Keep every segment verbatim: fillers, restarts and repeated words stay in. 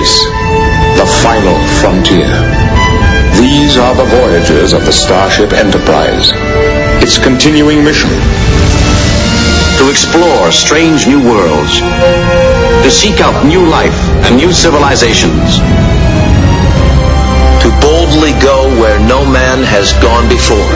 space, the final frontier. These are the voyages of the Starship Enterprise. Its continuing mission: to explore strange new worlds, to seek out new life and new civilizations, to boldly go where no man has gone before.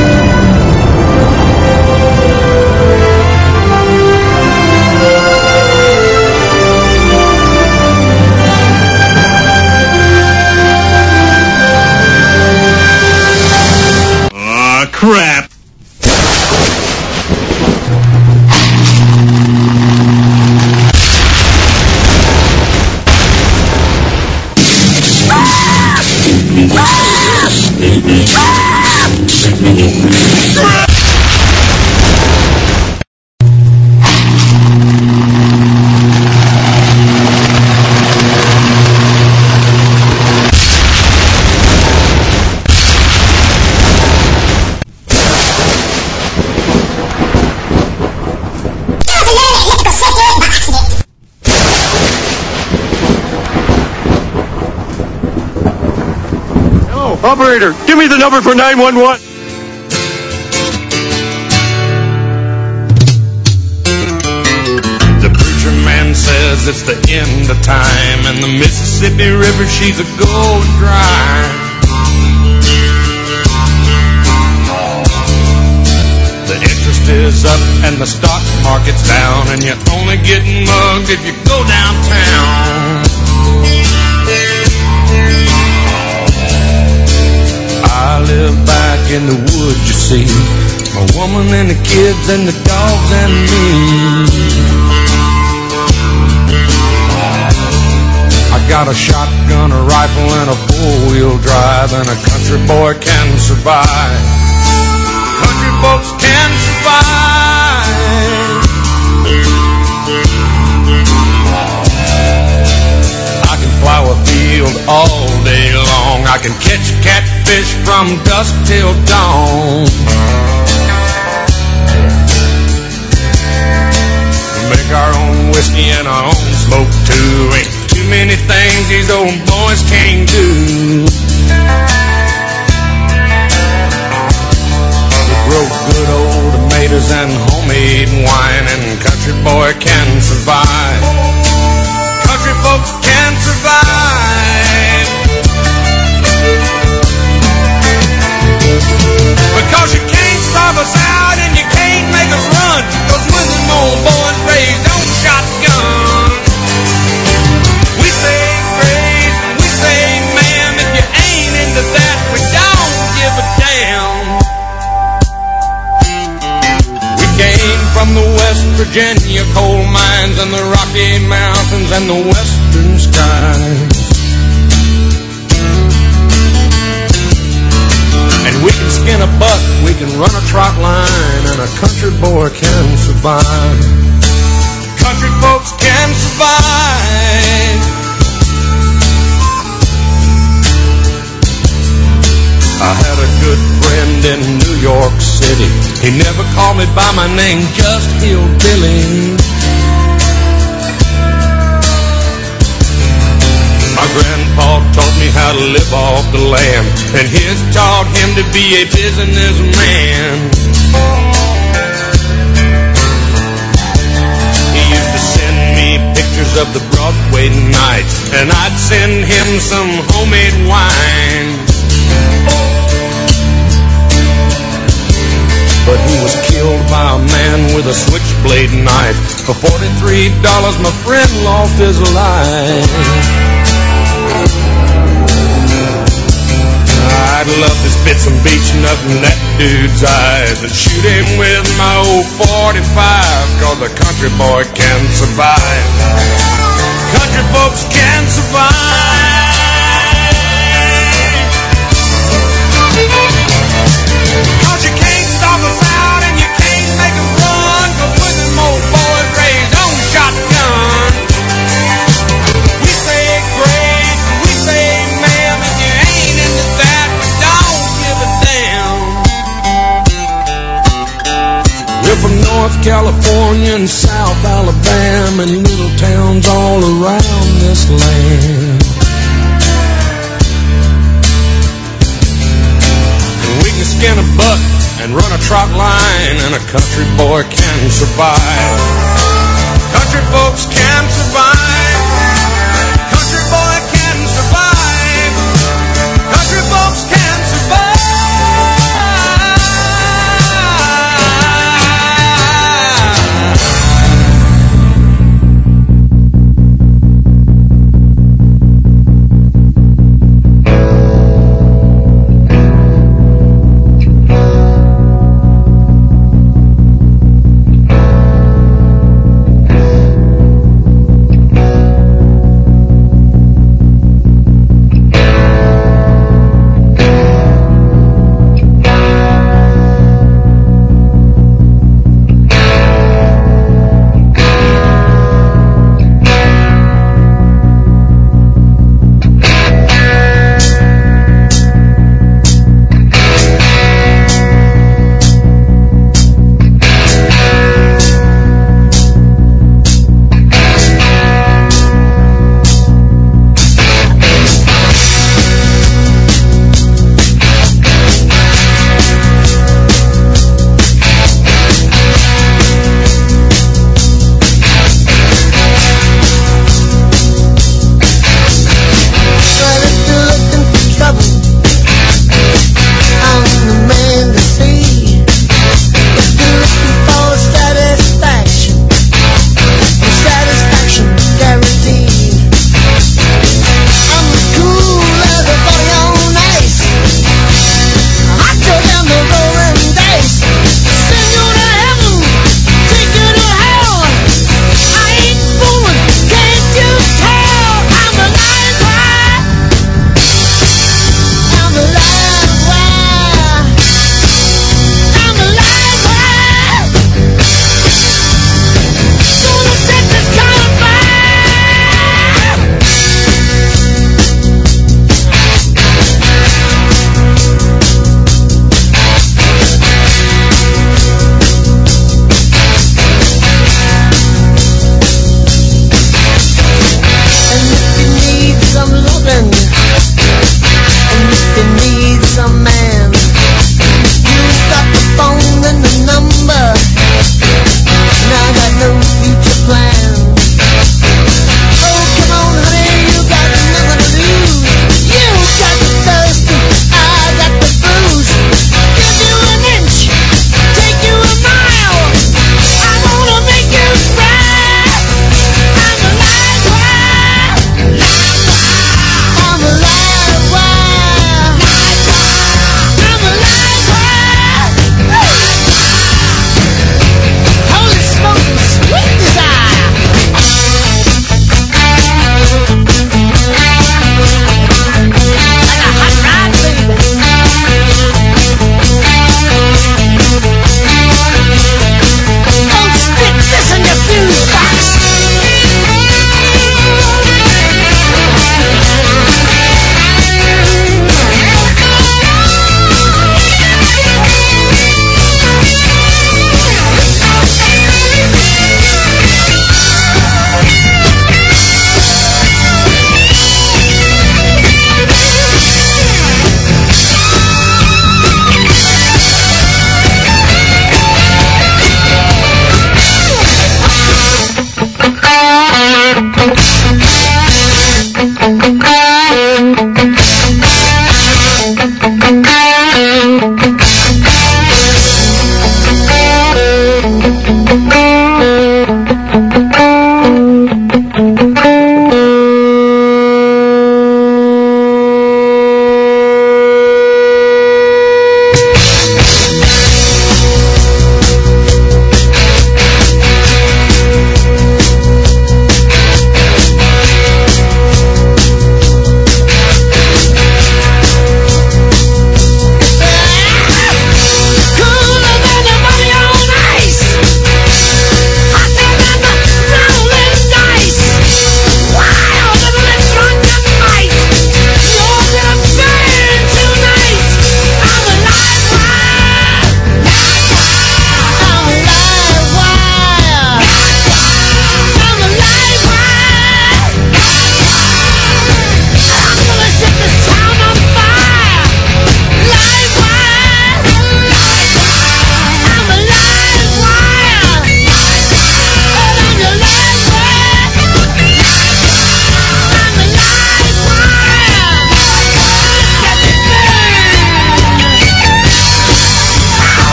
Ah, crap! Operator, give me the number for nine one one. The preacher man says it's the end of time, and the Mississippi River, she's a going dry. The interest is up and the stock market's down, and you're only getting mugged if you go downtown. I live back in the woods, you see, my woman and the kids and the dogs and me. I got a shotgun, a rifle, and a four-wheel drive, and a country boy can survive. Country folks can survive. I can plow a field all day long. I can catch catfish from dusk till dawn. We make our own whiskey and our own smoke too. Ain't too many things these old boys can't do. We grow good old tomatoes and homemade wine, and country boy can survive. Country folks can survive. Because you can't starve us out and you can't make us run, 'cause when them old boys raised on shotguns, we say grace, we say ma'am. If you ain't into that, we don't give a damn. We came from the West Virginia coal mines and the Rocky Mountains and the western skies. And we can skin a buck, we can run a trot line, and a country boy can survive. Country folks can survive. I had a good friend in New York City. He never called me by my name, just Hillbilly. My grandpa taught me how to live off the land, and his taught him to be a businessman. He used to send me pictures of the Broadway nights, and I'd send him some homemade wine. But he was killed by a man with a switchblade knife. For forty-three dollars, my friend lost his life. I'd love to spit some beach nut in that dude's eyes and shoot him with my old forty-five, 'cause a country boy can survive. Country folks can survive. 'Cause you can't stop us out and you can't make us run, 'cause when them old boys raised on shotgun, we say grace, we say ma'am. If you ain't into that, we don't give a damn. We're from North California. California and South Alabama and little towns all around this land. And we can skin a buck and run a trot line, and a country boy can survive. Country folks can survive. Country boy can survive. Country folks can survive.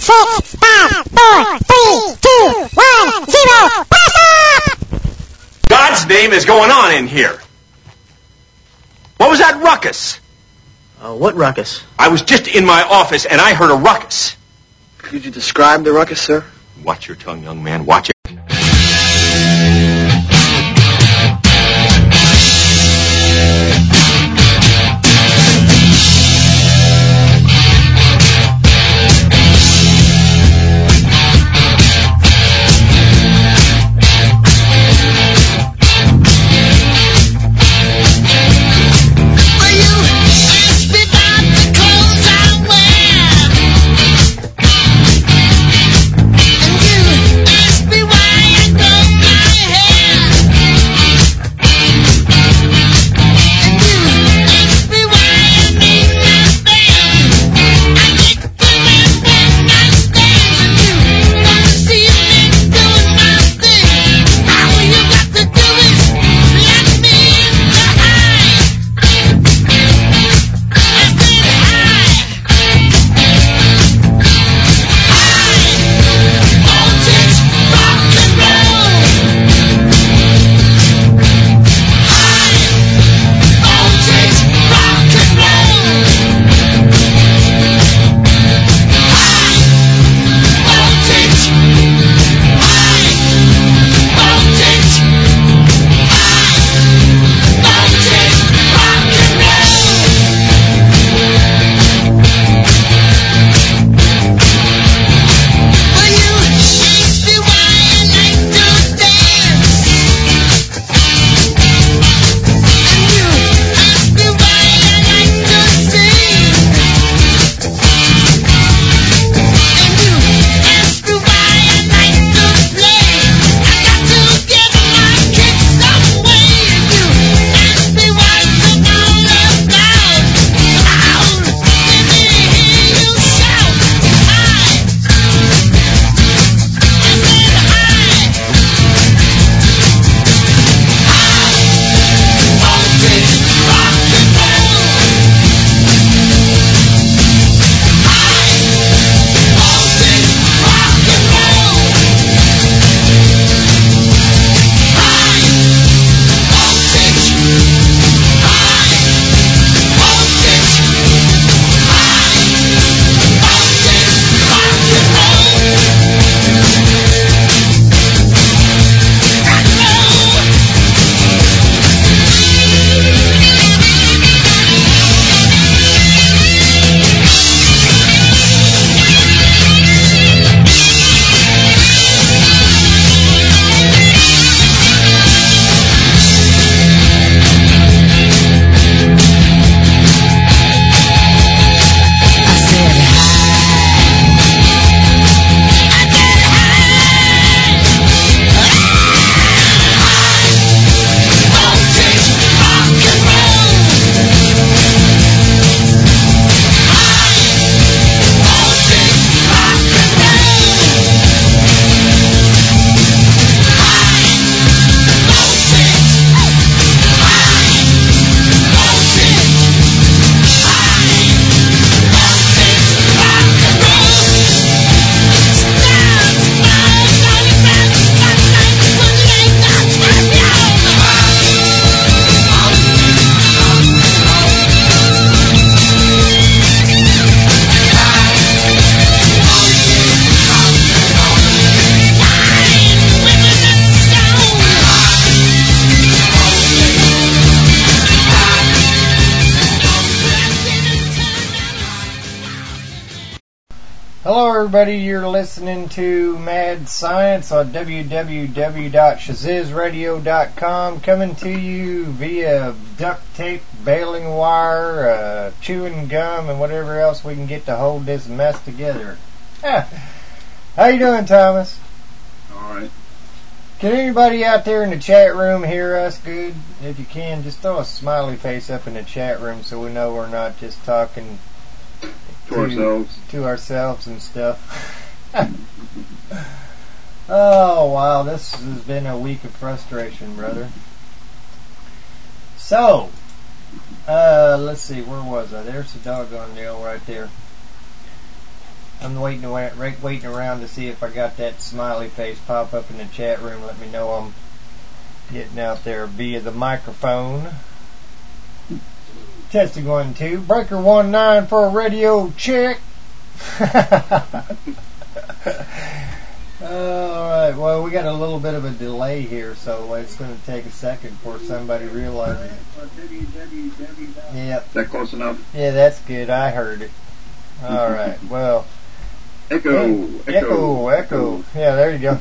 six, five, four, three, two, one, zero. Blast off! God's name is going on in here. What was that ruckus? Uh, what ruckus? I was just in my office and I heard a ruckus. Could you describe the ruckus, sir? Watch your tongue, young man. Watch it. Hello everybody, you're listening to Mad Science on w w w dot shaziz radio dot com, coming to you via duct tape, baling wire, uh, chewing gum, and whatever else we can get to hold this mess together. How you doing, Thomas? Alright. Can anybody out there in the chat room hear us good? If you can, just throw a smiley face up in the chat room so we know we're not just talking To, to ourselves. To ourselves and stuff. Oh, wow, this has been a week of frustration, brother. So, uh, let's see, where was I? There's the doggone deal right there. I'm waiting, waiting around to see if I got that smiley face pop up in the chat room. Let me know I'm getting out there via the microphone. Testing one, two. Breaker one nine for a radio check. Alright, well, we got a little bit of a delay here, so it's going to take a second before somebody realizes it. Yeah. Is that close enough? Yeah, that's good. I heard it. Alright, well. Echo, hey, echo, echo, echo. Yeah, there you go.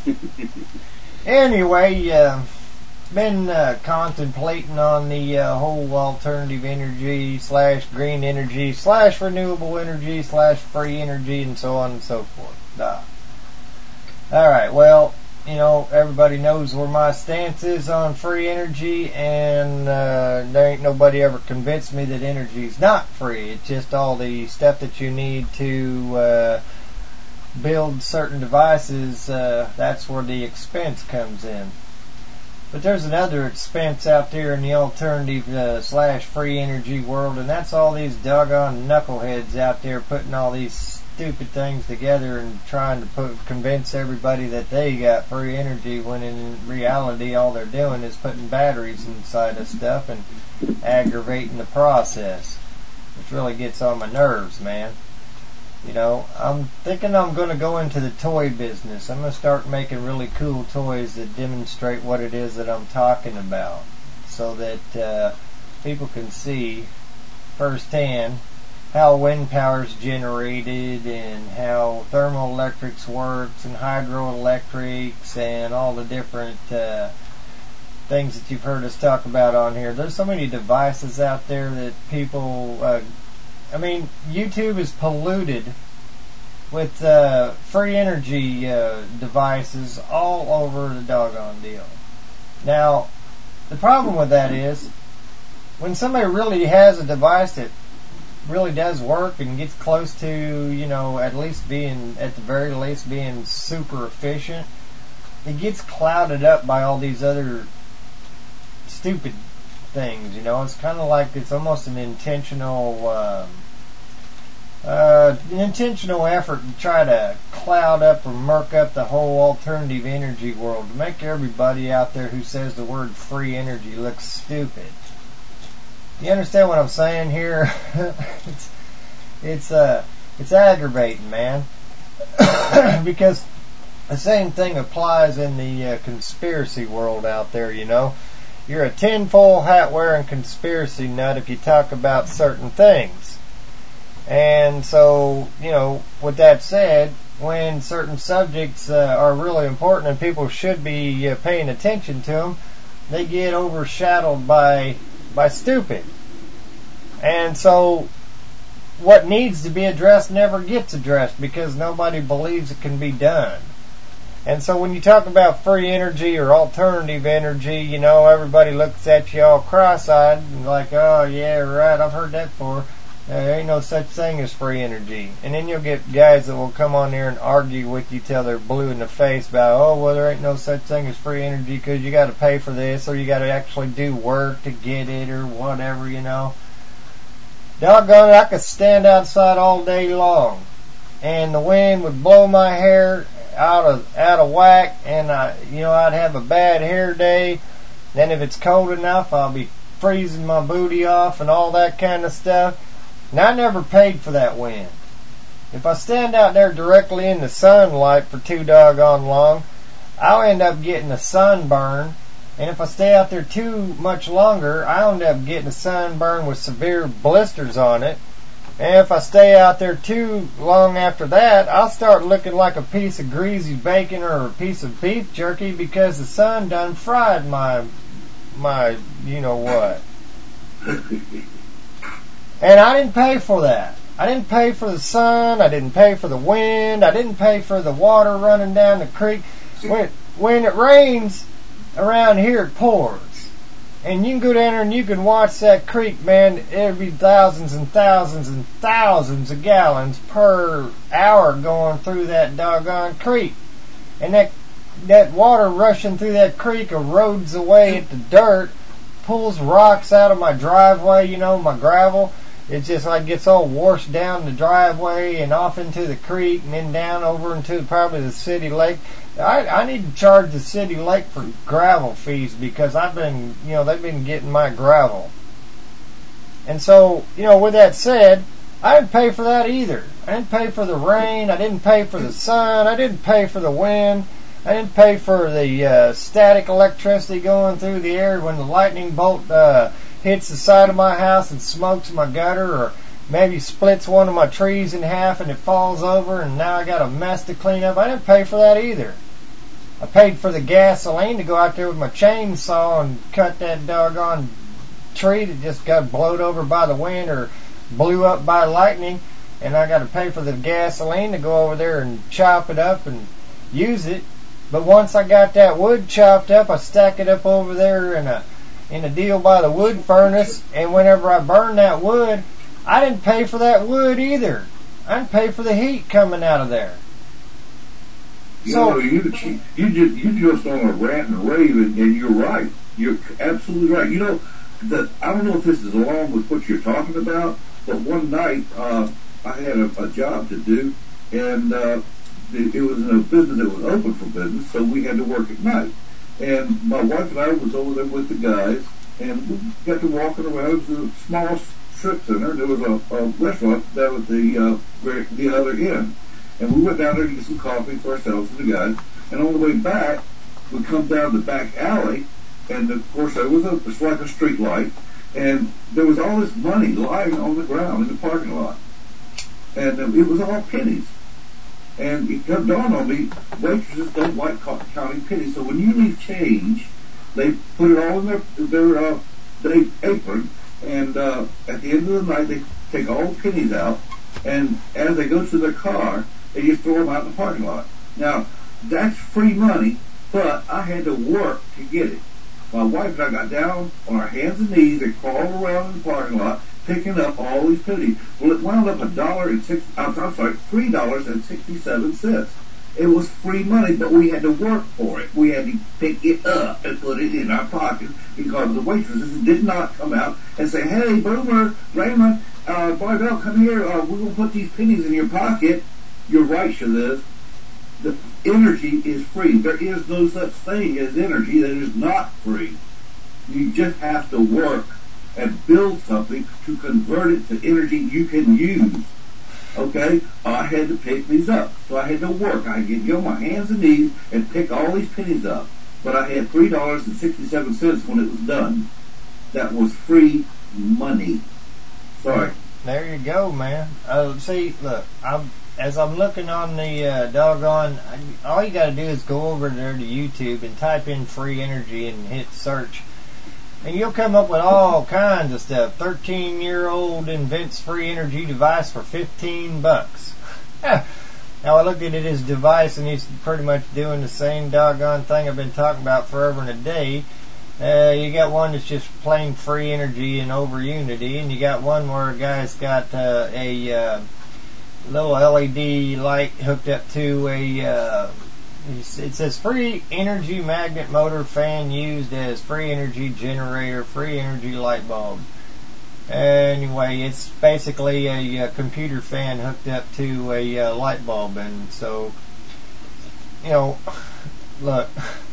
Anyway, uh, been uh, contemplating on the uh, whole alternative energy slash green energy slash renewable energy slash free energy and so on and so forth. Uh, Alright, well, you know, everybody knows where my stance is on free energy, and uh, there ain't nobody ever convinced me that energy's not free. It's just all the stuff that you need to uh, build certain devices, uh, that's where the expense comes in. But there's another expense out there in the alternative uh, slash free energy world, and that's all these doggone knuckleheads out there putting all these stupid things together and trying to put, convince everybody that they got free energy, when in reality all they're doing is putting batteries inside of stuff and aggravating the process, which really gets on my nerves, man. You know, I'm thinking I'm going to go into the toy business. I'm going to start making really cool toys that demonstrate what it is that I'm talking about, so that uh, people can see firsthand how wind power is generated and how thermoelectrics works and hydroelectrics and all the different uh, things that you've heard us talk about on here. There's so many devices out there that people, uh, I mean, YouTube is polluted with uh, free energy uh, devices all over the doggone deal. Now, the problem with that is, when somebody really has a device that really does work and gets close to, you know, at least being, at the very least, being super efficient, it gets clouded up by all these other stupid things, you know. It's kind of like it's almost an intentional, um, uh, an intentional effort to try to cloud up or murk up the whole alternative energy world, to make everybody out there who says the word free energy look stupid. You understand what I'm saying here? it's it's uh it's aggravating, man. Because the same thing applies in the uh, conspiracy world out there, you know. You're a tinfoil hat wearing conspiracy nut if you talk about certain things. And so, you know, with that said, when certain subjects uh, are really important and people should be uh, paying attention to them, they get overshadowed by by stupid. And so what needs to be addressed never gets addressed because nobody believes it can be done. And so when you talk about free energy or alternative energy, you know, everybody looks at you all cross-eyed and like, oh yeah, right, I've heard that before. There ain't no such thing as free energy. And then you'll get guys that will come on there and argue with you till they're blue in the face about, oh, well, there ain't no such thing as free energy because you got to pay for this or you got to actually do work to get it or whatever, you know. Doggone it, I could stand outside all day long and the wind would blow my hair out of out of whack, and I, you know, I'd have a bad hair day. Then if it's cold enough, I'll be freezing my booty off and all that kind of stuff. And I never paid for that wind. If I stand out there directly in the sunlight for too doggone long, I'll end up getting a sunburn. And if I stay out there too much longer, I'll end up getting a sunburn with severe blisters on it. And if I stay out there too long after that, I'll start looking like a piece of greasy bacon or a piece of beef jerky because the sun done fried my, my, you know what. And I didn't pay for that. I didn't pay for the sun. I didn't pay for the wind. I didn't pay for the water running down the creek. When, when it rains around here, it pours. And you can go down there and you can watch that creek, man. It'll be thousands and thousands and thousands of gallons per hour going through that doggone creek. And that that water rushing through that creek erodes away at the dirt, pulls rocks out of my driveway, you know, my gravel. it just like gets all washed down the driveway and off into the creek and then down over into probably the city lake. I, I need to charge the city lake for gravel fees because I've been, you know, they've been getting my gravel. And so, you know, with that said, I didn't pay for that either. I didn't pay for the rain. I didn't pay for the sun. I didn't pay for the wind. I didn't pay for the uh, static electricity going through the air when the lightning bolt uh, hits the side of my house and smokes my gutter, or maybe splits one of my trees in half and it falls over and now I got a mess to clean up. I didn't pay for that either. I paid for the gasoline to go out there with my chainsaw and cut that doggone tree that just got blowed over by the wind or blew up by lightning, and I got to pay for the gasoline to go over there and chop it up and use it. But once I got that wood chopped up, I stack it up over there in a in a deal by the wood furnace, and whenever I burn that wood, I didn't pay for that wood either. I didn't pay for the heat coming out of there. You So know, you you just you just on a rant and rave, and, and you're right. You're absolutely right. You know, that I don't know if this is along with what you're talking about, but one night uh, I had a, a job to do, and uh, it, it was in a business that was open for business, so we had to work at night. And my wife and I was over there with the guys, and we got to walking around. It was a small strip center. There was a, a restaurant down at the uh, very, the other end. And we went down there to get some coffee for ourselves and the guys. And on the way back, we come down the back alley, and of course there was a, it's like a street light, and there was all this money lying on the ground in the parking lot. And uh, it was all pennies. And it dawned on me, waitresses don't like counting pennies, so when you leave change, they put it all in their, their, uh, their apron, and uh, at the end of the night, they take all the pennies out, and as they go to their car, they just throw them out in the parking lot. Now, that's free money, but I had to work to get it. My wife and I got down on our hands and knees and crawled around in the parking lot, picking up all these pennies. Well, it wound up a dollar and six. I'm, I'm sorry, three dollars and sixty-seven cents. It was free money, but we had to work for it. We had to pick it up and put it in our pocket because the waitresses did not come out and say, "Hey, Boomer, Raymond, uh, Boy Bell, come here. Uh, we're gonna put these pennies in your pocket." You're right, Shaliz. The energy is free. There is no such thing as energy that is not free. You just have to work and build something to convert it to energy you can use. Okay? I had to pick these up. So I had to work. I had to get on my hands and knees and pick all these pennies up. But I had three dollars and sixty-seven cents when it was done. That was free money. Sorry. there you go, man. Uh, see, look, I'm as I'm looking on the uh, doggone, all you got to do is go over there to YouTube and type in free energy and hit search. And you'll come up with all kinds of stuff. thirteen-year-old invents free energy device for fifteen bucks. Now I looked at his device and he's pretty much doing the same doggone thing I've been talking about forever and a day. Uh, you got one that's just plain free energy and over unity, and you got one where a guy's got uh, a uh, little L E D light hooked up to a, uh, it says free energy magnet motor fan used as free energy generator, free energy light bulb. Anyway, it's basically a, a computer fan hooked up to a uh, light bulb, and so, you know, look,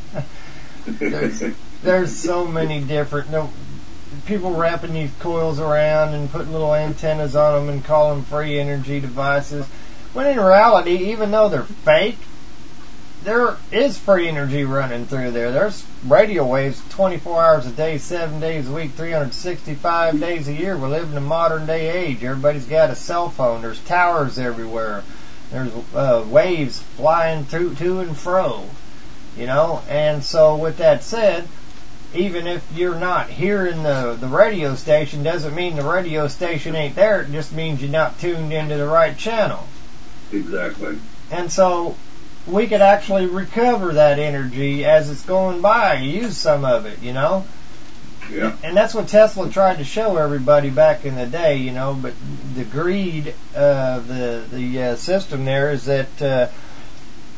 there's, there's so many different, you know, people wrapping these coils around and putting little antennas on them and calling them free energy devices, when in reality, even though they're fake, there is free energy running through there. There's radio waves twenty-four hours a day, seven days a week, three hundred sixty-five days a year. We live in a modern day age. Everybody's got a cell phone. There's towers everywhere. There's uh, waves flying to, to and fro. You know, and so with that said, even if you're not hearing the, the radio station, doesn't mean the radio station ain't there. It just means you're not tuned into the right channel. Exactly. And so we could actually recover that energy as it's going by, use some of it, you know? Yeah. And that's what Tesla tried to show everybody back in the day, you know, but the greed of the, the uh, system there is that uh,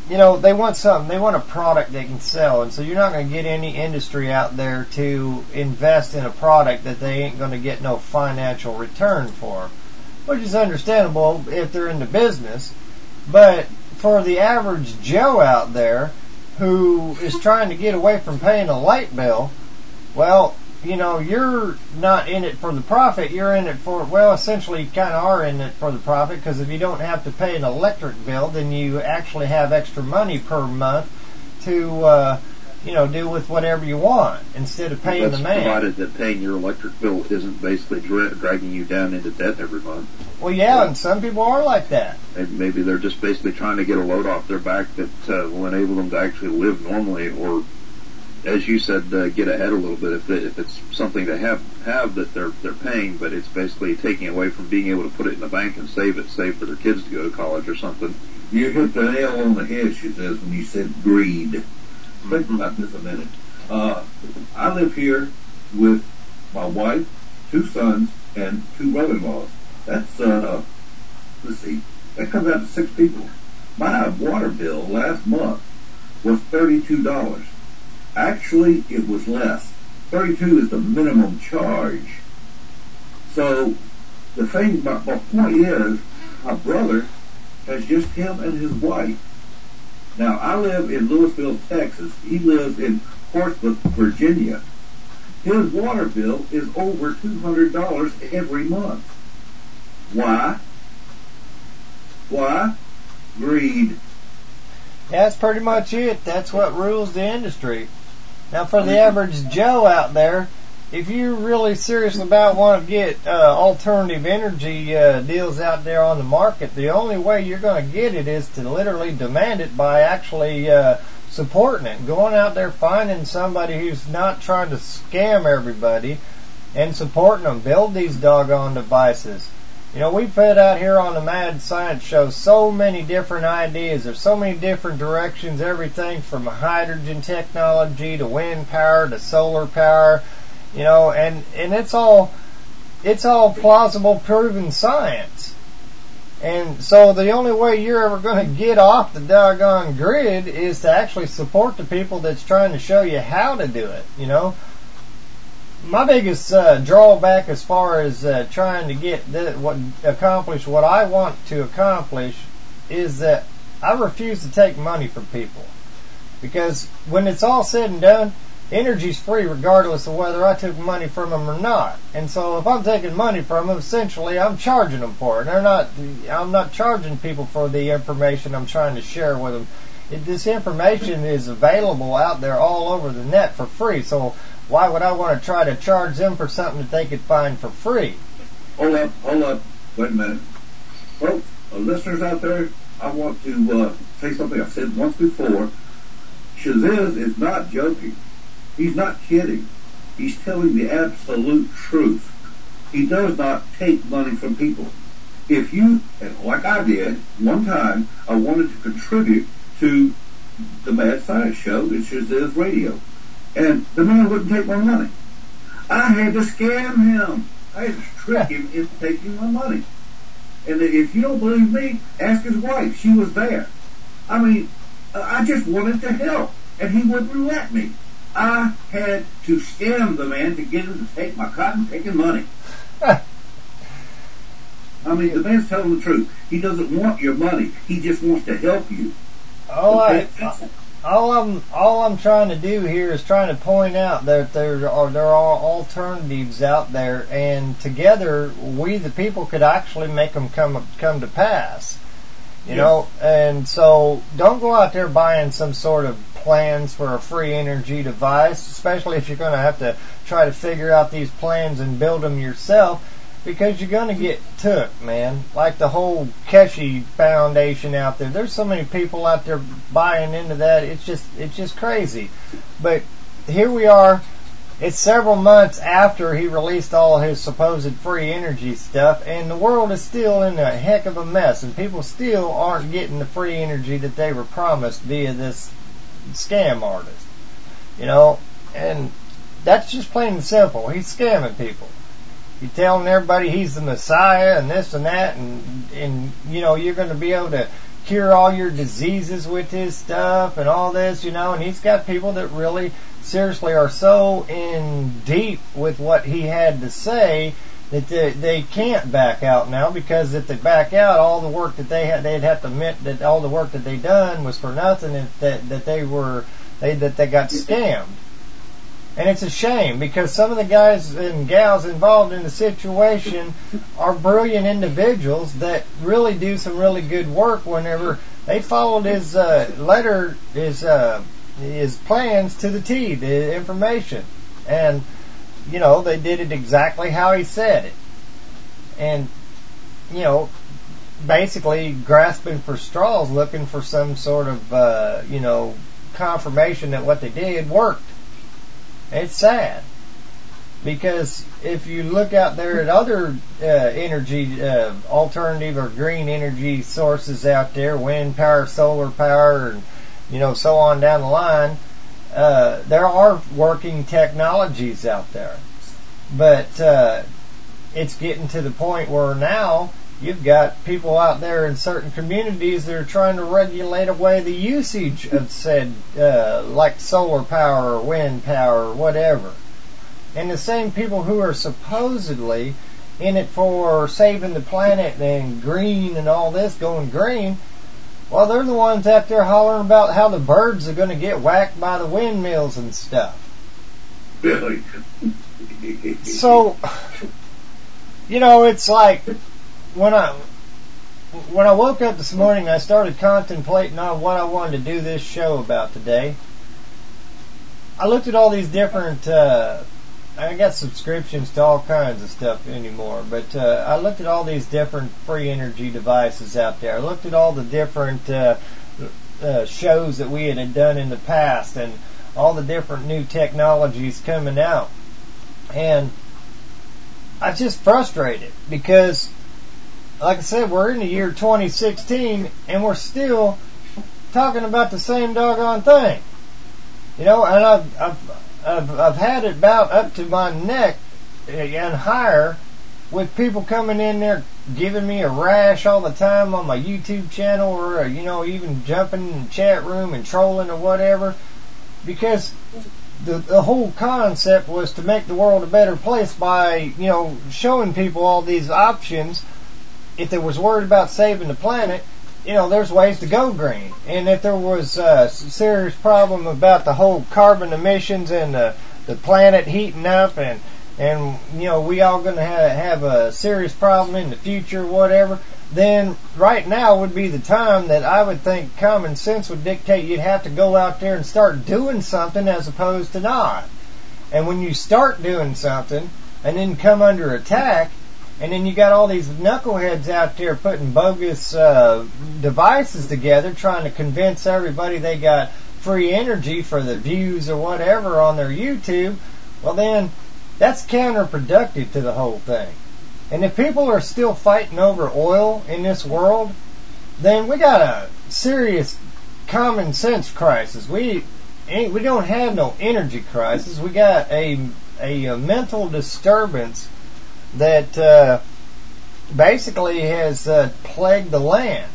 you know, they want something, they want a product they can sell, and so you're not going to get any industry out there to invest in a product that they ain't going to get no financial return for, which is understandable if they're in the business. But for the average Joe out there who is trying to get away from paying a light bill, well, you know, you're not in it for the profit, you're in it for, well, essentially you kind of are in it for the profit, because if you don't have to pay an electric bill, then you actually have extra money per month to, uh, you know, do with whatever you want, instead of paying That's the man. Provided that paying your electric bill isn't basically dra- dragging you down into debt every month. Well, yeah, yeah, and some people are like that. Maybe they're just basically trying to get a load off their back that uh, will enable them to actually live normally, or, as you said, uh, get ahead a little bit. If, they, if it's something they have have that they're they're paying, but it's basically taking away from being able to put it in the bank and save it, save for their kids to go to college or something. You hit the nail on the head, she says, when you said greed. Think about this a minute. Uh, I live here with my wife, two sons, and two brother-in-laws. That's, uh, let's see, that comes out to six people. My water bill last month was thirty-two dollars. Actually, it was less. thirty-two is the minimum charge. So, the thing, my, my point is, my brother has just him and his wife. Now, I live in Louisville, Texas. He lives in Portsmouth, Virginia. His water bill is over two hundred dollars every month. Why? Why? Greed. That's pretty much it. That's what rules the industry. Now, for the average Joe out there, if you're really serious about wanting to get uh, alternative energy uh, deals out there on the market, the only way you're going to get it is to literally demand it by actually uh, supporting it. Going out there, finding somebody who's not trying to scam everybody and supporting them. Build these doggone devices. You know, we put out here on the Mad Science Show so many different ideas. There's so many different directions, everything from hydrogen technology to wind power to solar power, you know, and, and it's all, it's all plausible proven science. And so the only way you're ever going to get off the doggone grid is to actually support the people that's trying to show you how to do it, you know. My biggest uh, drawback as far as uh, trying to get th- what accomplish what I want to accomplish is that I refuse to take money from people, because when it's all said and done, energy's free regardless of whether I took money from them or not. And so if I'm taking money from them, essentially I'm charging them for it. They're not. I'm not charging people for the information I'm trying to share with them. It, this information is available out there all over the net for free. So why would I want to try to charge them for something that they could find for free? Hold up, hold up. Wait a minute. Folks, uh, listeners out there, I want to uh, say something I said once before. Shazez is not joking. He's not kidding. He's telling the absolute truth. He does not take money from people. If you, and like I did, one time, I wanted to contribute to the Mad Science Show at Shazez Radio. And the man wouldn't take my money. I had to scam him. I had to trick him into taking my money. And if you don't believe me, ask his wife. She was there. I mean, I just wanted to help, and he wouldn't let me. I had to scam the man to get him to take my cotton picking money. I mean, the man's telling the truth. He doesn't want your money. He just wants to help you. All Okay? I, all I'm all I'm trying to do here is trying to point out that there are there are alternatives out there, and together we the people could actually make them come come to pass. You Yes. know, and so don't go out there buying some sort of plans for a free energy device, especially if you're going to have to try to figure out these plans and build them yourself, because you're going to get took, man. Like the whole Keshe Foundation out there. There's so many people out there buying into that. It's just it's just crazy. But here we are. It's several months after he released all his supposed free energy stuff, and the world is still in a heck of a mess, and people still aren't getting the free energy that they were promised via this scam artist. You know, and that's just plain and simple. He's scamming people. He's telling everybody he's the Messiah and this and that, and, and you know, you're going to be able to cure all your diseases with his stuff and all this, you know, and he's got people that really seriously are so in deep with what he had to say that they, they can't back out now, because if they back out, all the work that they had, they'd have to admit that all the work that they done was for nothing, and that, that they were, they, that they got scammed. And it's a shame, because some of the guys and gals involved in the situation are brilliant individuals that really do some really good work whenever they followed his uh, letter, his uh, his plans to the T, the information. And, you know, they did it exactly how he said it. And, you know, basically grasping for straws, looking for some sort of, uh, you know, confirmation that what they did worked. It's sad, because if you look out there at other uh, energy, uh, alternative or green energy sources out there, wind power, solar power, and, you know, so on down the line, uh, there are working technologies out there. But uh, it's getting to the point where now you've got people out there in certain communities that are trying to regulate away the usage of said, uh, like solar power or wind power or whatever. And the same people who are supposedly in it for saving the planet and green and all this, going green, well, they're the ones out there hollering about how the birds are going to get whacked by the windmills and stuff. Really? So, you know, it's like, when I when I woke up this morning, I started contemplating on what I wanted to do this show about today. I looked at all these different, uh, I got subscriptions to all kinds of stuff anymore, but uh, I looked at all these different free energy devices out there. I looked at all the different uh, uh, shows that we had done in the past and all the different new technologies coming out. And I was just frustrated, because like I said, we're in the year twenty sixteen, and we're still talking about the same doggone thing. You know, and I've, I've, I've, I've had it about up to my neck and higher with people coming in there giving me a rash all the time on my YouTube channel, or, you know, even jumping in the chat room and trolling or whatever, because the, the whole concept was to make the world a better place by, you know, showing people all these options. If they was worried about saving the planet, you know, there's ways to go green. And if there was a serious problem about the whole carbon emissions and the, the planet heating up, and, and, you know, we all going to have, have a serious problem in the future, whatever, then right now would be the time that I would think common sense would dictate you'd have to go out there and start doing something as opposed to not. And when you start doing something and then come under attack, and then you got all these knuckleheads out there putting bogus uh, devices together, trying to convince everybody they got free energy for the views or whatever on their YouTube, well then, that's counterproductive to the whole thing. And if people are still fighting over oil in this world, then we got a serious common sense crisis. We ain't, we don't have no energy crisis. We got a, a, a mental disturbance that uh, basically has uh, plagued the land.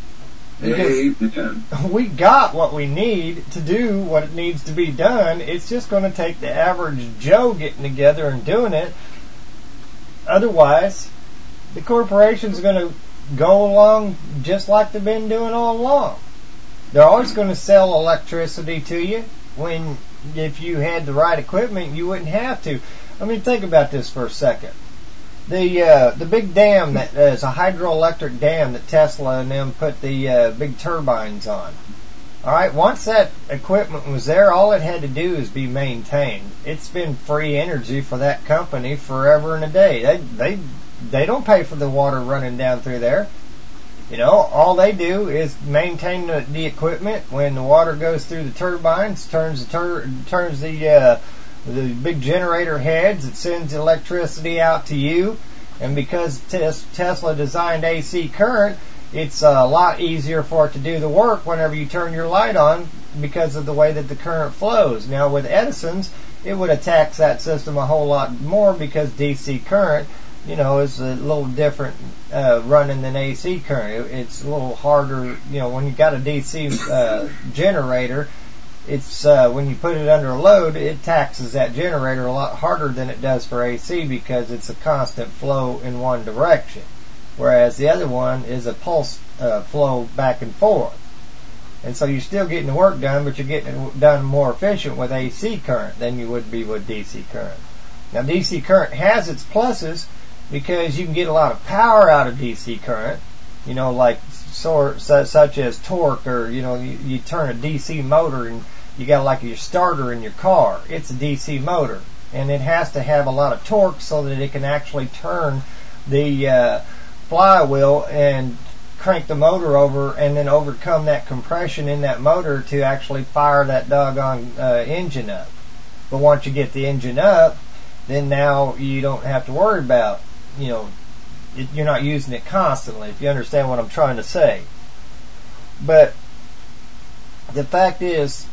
Because we got what we need to do what it needs to be done. It's just going to take the average Joe getting together and doing it. Otherwise, the corporations are going to go along just like they've been doing all along. They're always going to sell electricity to you when, if you had the right equipment, you wouldn't have to. I mean, think about this for a second. The uh, the big dam that uh, is a hydroelectric dam that Tesla and them put the uh, big turbines on. All right, once that equipment was there, all it had to do is be maintained. It's been free energy for that company forever and a day. They they they don't pay for the water running down through there. You know, all they do is maintain the, the equipment. When the water goes through the turbines, turns the tur- turns the uh, the big generator heads, it sends electricity out to you, and because tes- Tesla designed A C current, it's a lot easier for it to do the work whenever you turn your light on because of the way that the current flows. Now with Edison's, it would have taxed that system a whole lot more because D C current you know, is a little different uh, running than A C current. It's a little harder, you know, when you got a D C uh, generator, it's uh, when you put it under a load, it taxes that generator a lot harder than it does for A C because it's a constant flow in one direction, whereas the other one is a pulse uh, flow back and forth. And so you're still getting the work done, but you're getting it done more efficient with A C current than you would be with D C current. Now, D C current has its pluses because you can get a lot of power out of D C current, you know, like sort, such as torque, or, you know, you, you turn a D C motor and you got like your starter in your car. It's a D C motor, and it has to have a lot of torque so that it can actually turn the uh, flywheel and crank the motor over and then overcome that compression in that motor to actually fire that doggone uh, engine up. But once you get the engine up, then now you don't have to worry about, you know, it, you're not using it constantly, if you understand what I'm trying to say. But the fact is,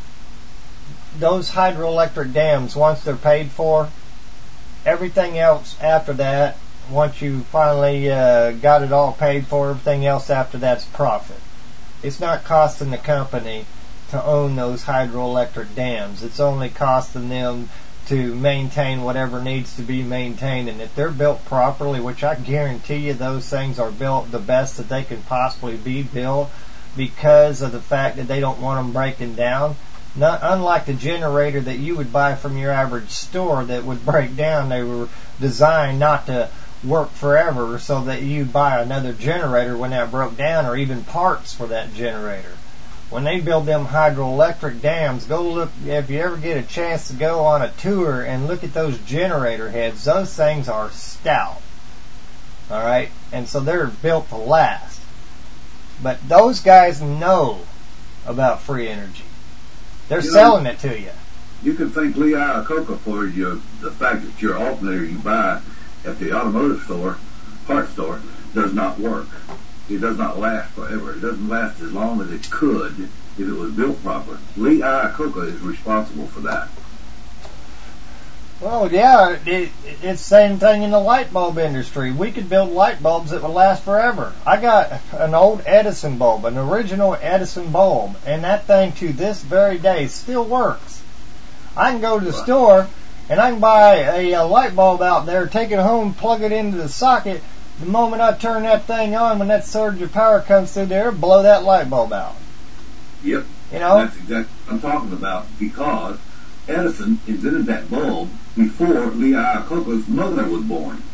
those hydroelectric dams, once they're paid for, everything else after that, once you finally uh, got it all paid for, everything else after that's profit. It's not costing the company to own those hydroelectric dams. It's only costing them to maintain whatever needs to be maintained. And if they're built properly, which I guarantee you those things are built the best that they can possibly be built, because of the fact that they don't want them breaking down. Not unlike the generator that you would buy from your average store that would break down. They were designed not to work forever, so that you buy another generator when that broke down, or even parts for that generator. When they build them hydroelectric dams, go look, if you ever get a chance to go on a tour and look at those generator heads, those things are stout. Alright? And so they're built to last. But those guys know about free energy. They're you selling know, it to you. You can thank Lee Iacocca for your, the fact that your alternator you buy at the automotive store, parts store, does not work. It does not last forever. It doesn't last as long as it could if it was built proper. Lee Iacocca is responsible for that. Well, yeah, it, it's the same thing in the light bulb industry. We could build light bulbs that would last forever. I got an old Edison bulb, an original Edison bulb, and that thing to this very day still works. I can go to the store and I can buy a, a light bulb out there, take it home, plug it into the socket. The moment I turn that thing on, when that surge of power comes through there, blow that light bulb out. Yep. You know? That's exactly what I'm talking about, because Edison invented that bulb before Lee Iacocca's mother was born.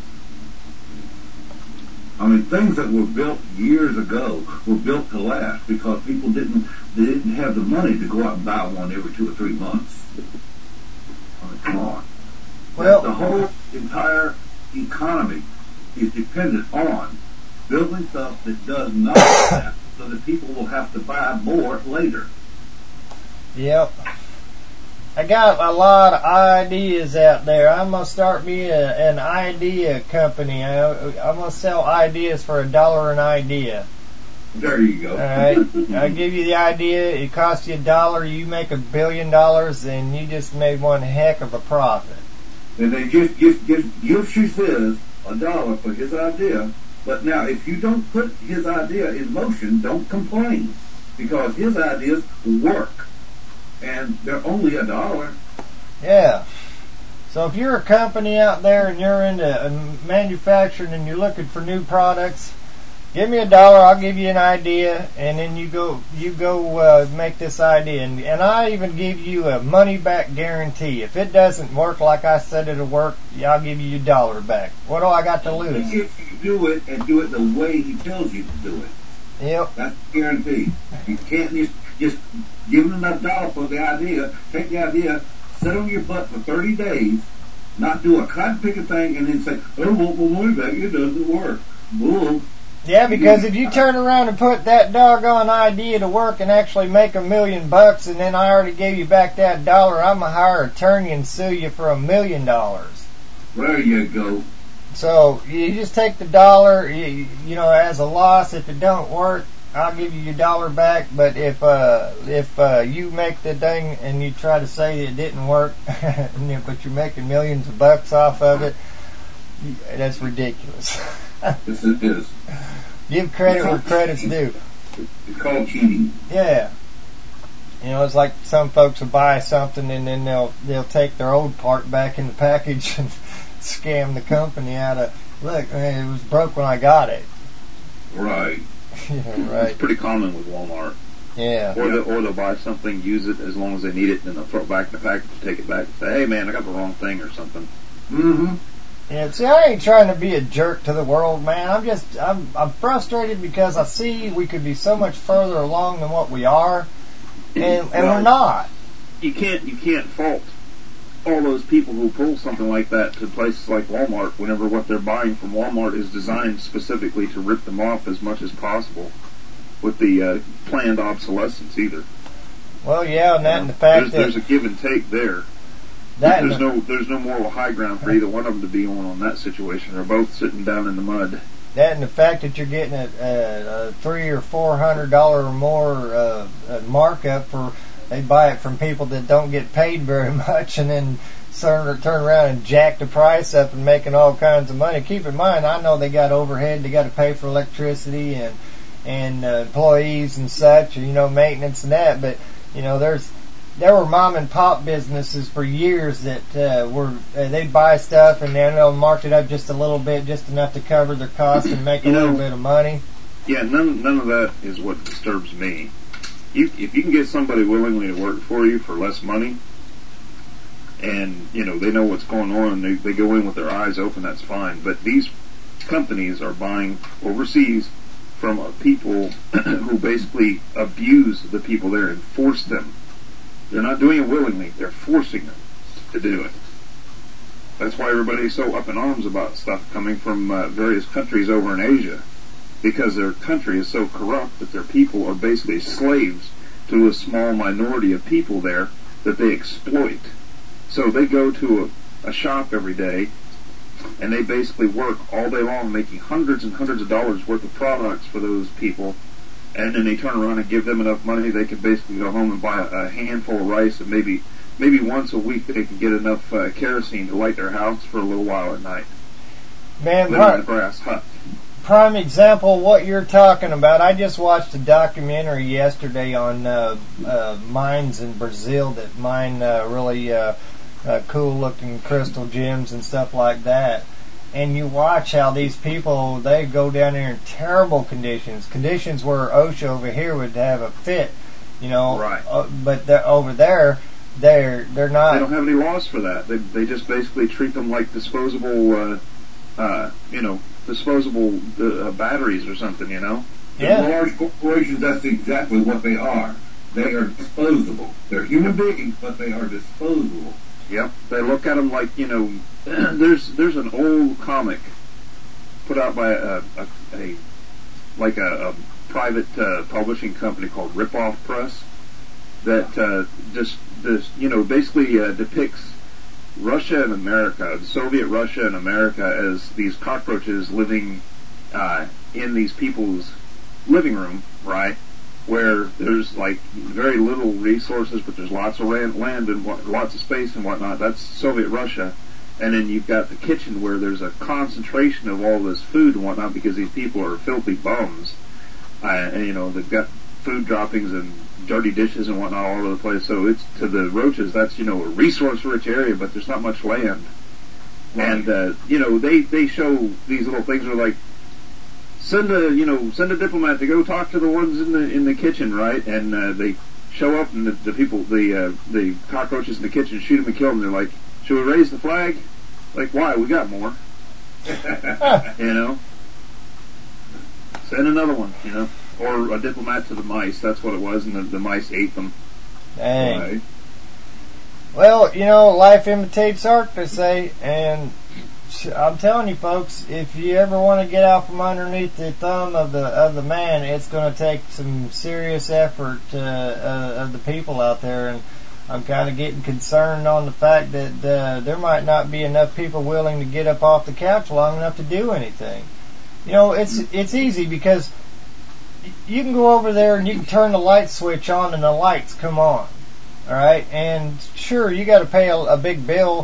I mean, things that were built years ago were built to last because people didn't they didn't have the money to go out and buy one every two or three months. I mean, come on. Well, the whole entire economy is dependent on building stuff that does not last, so that people will have to buy more later. Yep. I got a lot of ideas out there. I'm going to start me a, an idea company. I, I'm going to sell ideas for a dollar an idea. There you go. All right. I give you the idea. It costs you a dollar. You make a billion dollars, and you just made one heck of a profit. And they just give, give, give she says a dollar for his idea. But now, if you don't put his idea in motion, don't complain, because his ideas work. And they're only a dollar. Yeah. So if you're a company out there and you're into manufacturing and you're looking for new products, give me a dollar. I'll give you an idea, and then you go you go uh, make this idea. And, and I even give you a money back guarantee. If it doesn't work like I said it'll work, I'll give you your dollar back. What do I got to lose? If you do it and do it the way he tells you to do it. Yep. That's guaranteed. You can't just just give them a dollar for the idea, take the idea, sit on your butt for thirty days, not do a cotton picker thing, and then say, oh, I want my money back, it doesn't work. Bull. Yeah, because if you turn around and put that doggone idea to work and actually make a million bucks, and then I already gave you back that dollar, I'm going to hire an attorney and sue you for a million dollars. There you go. So you just take the dollar, you, you know, as a loss. If it don't work, I'll give you your dollar back. But if uh, if uh, you make the thing and you try to say it didn't work, but you're making millions of bucks off of it, That's ridiculous. Yes, it is. Give credit where credit's due. It's called cheating. Yeah. You know, it's like some folks will buy something and then they'll they'll take their old part back in the package and scam the company out of, look, man, it was broke when I got it. Right. Yeah, right. It's pretty common with Walmart. Yeah. Or, they'll, or they'll buy something, use it as long as they need it, and then they'll throw it back in the package, take it back, and say, hey, man, I got the wrong thing or something. Mm-hmm. Yeah, see, I ain't trying to be a jerk to the world, man. I'm just, I'm, I'm frustrated because I see we could be so much further along than what we are, and, and well, we're not. You can't, you can't fault all those people who pull something like that to places like Walmart whenever what they're buying from Walmart is designed specifically to rip them off as much as possible with the uh, planned obsolescence either. Well, yeah, and that you know, and the fact there's, that there's a give and take there. That there's the, no there's no moral high ground for either one of them to be on on that situation. They're both sitting down in the mud. That and the fact that you're getting a, a, a three or four hundred dollar or more uh, a markup for, they buy it from people that don't get paid very much, and then turn turn around and jack the price up and making all kinds of money. Keep in mind, I know they got overhead, they got to pay for electricity and and uh, employees and such, you know, maintenance and that. But you know, there's there were mom and pop businesses for years that uh, were uh, they'd buy stuff and then they'll mark it up just a little bit, just enough to cover their costs and make a you know, little bit of money. Yeah, none none of that is what disturbs me. You, if you can get somebody willingly to work for you for less money, and you know they know what's going on, and they, they go in with their eyes open, that's fine. But these companies are buying overseas from uh, people who basically abuse the people there and force them. They're not doing it willingly; they're forcing them to do it. That's why everybody's so up in arms about stuff coming from uh, various countries over in Asia, because their country is so corrupt that their people are basically slaves to a small minority of people there that they exploit. So they go to a, a shop every day, and they basically work all day long making hundreds and hundreds of dollars worth of products for those people, and then they turn around and give them enough money they can basically go home and buy a, a handful of rice, and maybe maybe once a week they can get enough uh, kerosene to light their house for a little while at night. Man, Live in a grass hut. Prime example of what you're talking about. I just watched a documentary yesterday on uh, uh, mines in Brazil that mine uh, really uh, uh, cool-looking crystal gems and stuff like that. And you watch how these people, they go down there in terrible conditions, conditions where OSHA over here would have a fit, you know. Right. Uh, but they're, over there, they're they're not. They don't have any laws for that. They they just basically treat them like disposable, uh, uh, you know, disposable uh, batteries or something, you know. Yeah. The large corporations, that's exactly what they are. They are disposable. They're human beings, but they are disposable. Yep. They look at them like, you know, there's there's an old comic put out by a, a, a like a, a private uh, publishing company called Rip Off Press that uh, just this you know basically uh, depicts Russia and America, Soviet Russia and America, as these cockroaches living uh, in these people's living room, right? Where there's like very little resources, but there's lots of land and what, lots of space and whatnot. That's Soviet Russia. And then you've got the kitchen where there's a concentration of all this food and whatnot because these people are filthy bums. Uh, and you know, they've got food droppings and dirty dishes and whatnot all over the place. So it's, to the roaches, that's, you know, a resource-rich area, but there's not much land. Right. And, uh, you know, they, they show these little things where like, send a, you know, send a diplomat to go talk to the ones in the, in the kitchen, right? And, uh, they show up and the, the people, the, uh, the cockroaches in the kitchen shoot them and kill them. They're like, should we raise the flag? Like, why? We got more. You know? Send another one, you know? Or a diplomat to the mice. That's what it was, and the, the mice ate them. Dang. Right. Well, you know, life imitates art, they say, and I'm telling you, folks, if you ever want to get out from underneath the thumb of the of the man, it's going to take some serious effort uh, uh, of the people out there, and I'm kind of getting concerned on the fact that uh, there might not be enough people willing to get up off the couch long enough to do anything. You know, it's it's easy because you can go over there and you can turn the light switch on and the lights come on. All right, and sure, you got to pay a, a big bill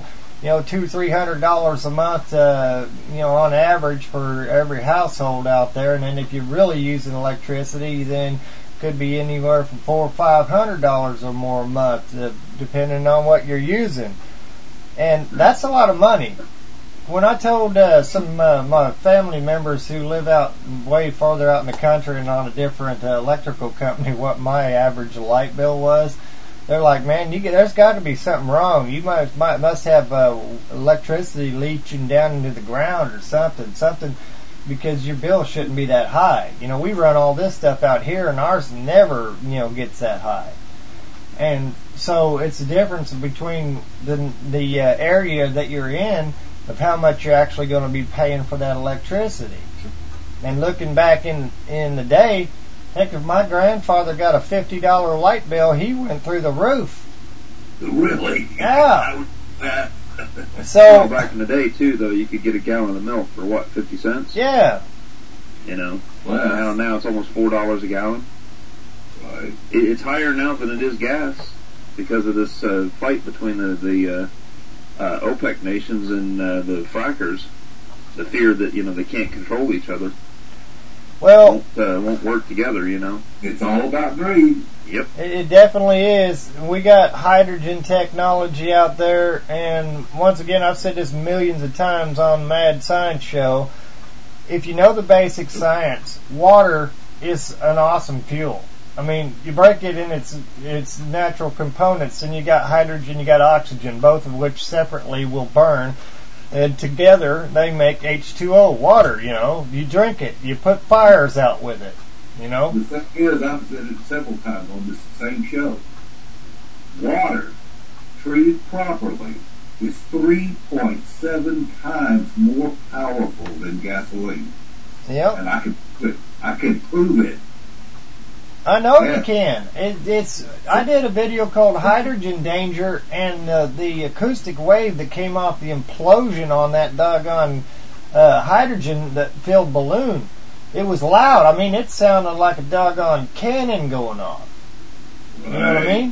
you know, two, three hundred dollars a month, uh, you know, on average for every household out there. And then if you're really using electricity, then could be anywhere from four or five hundred dollars or more a month, uh, depending on what you're using. And that's a lot of money. When I told uh, some uh, my family members who live out way farther out in the country and on a different uh, electrical company what my average light bill was, they're like, "Man, you get, there's got to be something wrong. You might, might must have uh, electricity leaching down into the ground or something, something, because your bill shouldn't be that high. You know, we run all this stuff out here, and ours never, you know, gets that high." And so it's the difference between the the uh, area that you're in of how much you're actually going to be paying for that electricity. And looking back in in the day, heck, if my grandfather got a fifty dollar light bill, he went through the roof. Really? Yeah. Uh, So well, back in the day too, though, you could get a gallon of milk for what, fifty cents? Yeah. You know, Wow. uh, now now it's almost four dollars a gallon. Right. It, it's higher now than it is gas because of this uh, fight between the the uh, uh, OPEC nations and uh, the frackers. The fear that, you know, they can't control each other. Well, won't, uh, won't work together. You know. It's all about greed. Yep. It, it definitely is. We got hydrogen technology out there, and once again, I've said this millions of times on Mad Science Show. If you know the basic science, water is an awesome fuel. I mean, you break it in its its natural components, and you got hydrogen, you got oxygen, both of which separately will burn. And together, they make H two O, water, you know. You drink it. You put fires out with it, you know. The thing is, I've said it several times on this same show. Water, treated properly, is three point seven times more powerful than gasoline. Yep. And I can, I can prove it. I know Yeah. you can. It, it's. I did a video called Hydrogen Danger, and uh, the acoustic wave that came off the implosion on that doggone uh, hydrogen that filled balloon. It was loud. I mean, it sounded like a doggone cannon going off. You know what I mean?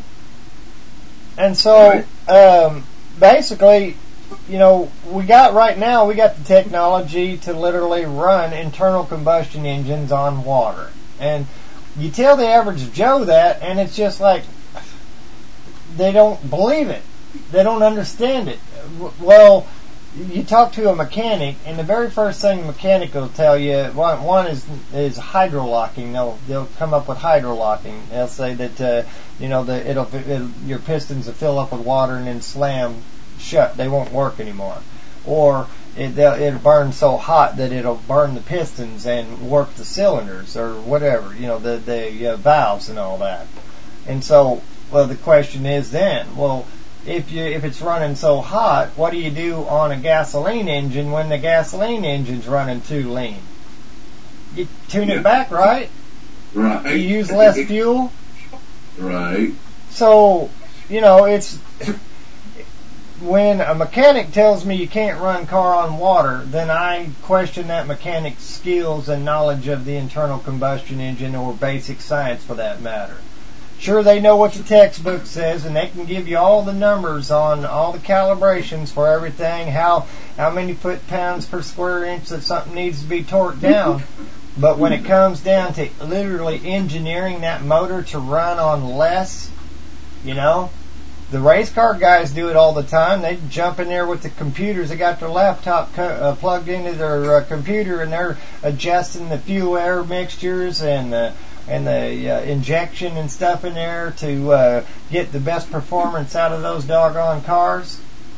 And so, um, basically, you know, we got right now, we got the technology to literally run internal combustion engines on water. And you tell the average Joe that, and it's just like, they don't believe it. They don't understand it. Well, you talk to a mechanic, and the very first thing the mechanic will tell you, one, one is is hydrolocking. They'll they'll come up with hydrolocking. They'll say that uh, you know the it'll, it'll your pistons will fill up with water and then slam shut. They won't work anymore, or it they'll, it'll burn so hot that it'll burn the pistons and work the cylinders or whatever. You know the the uh, valves and all that. And so, well, the question is then, well, if you if it's running so hot, what do you do on a gasoline engine when the gasoline engine's running too lean? You tune it back, right? Right. You use less fuel. Right. So, you know, it's when a mechanic tells me you can't run car on water, then I question that mechanic's skills and knowledge of the internal combustion engine or basic science for that matter. Sure, they know what the textbook says, and they can give you all the numbers on all the calibrations for everything, how how many foot-pounds per square inch that something needs to be torqued down. But when it comes down to literally engineering that motor to run on less, you know, the race car guys do it all the time. They jump in there with the computers. They got their laptop co- uh, plugged into their uh, computer, and they're adjusting the fuel-air mixtures and the and the uh, injection and stuff in there to uh, get the best performance out of those doggone cars.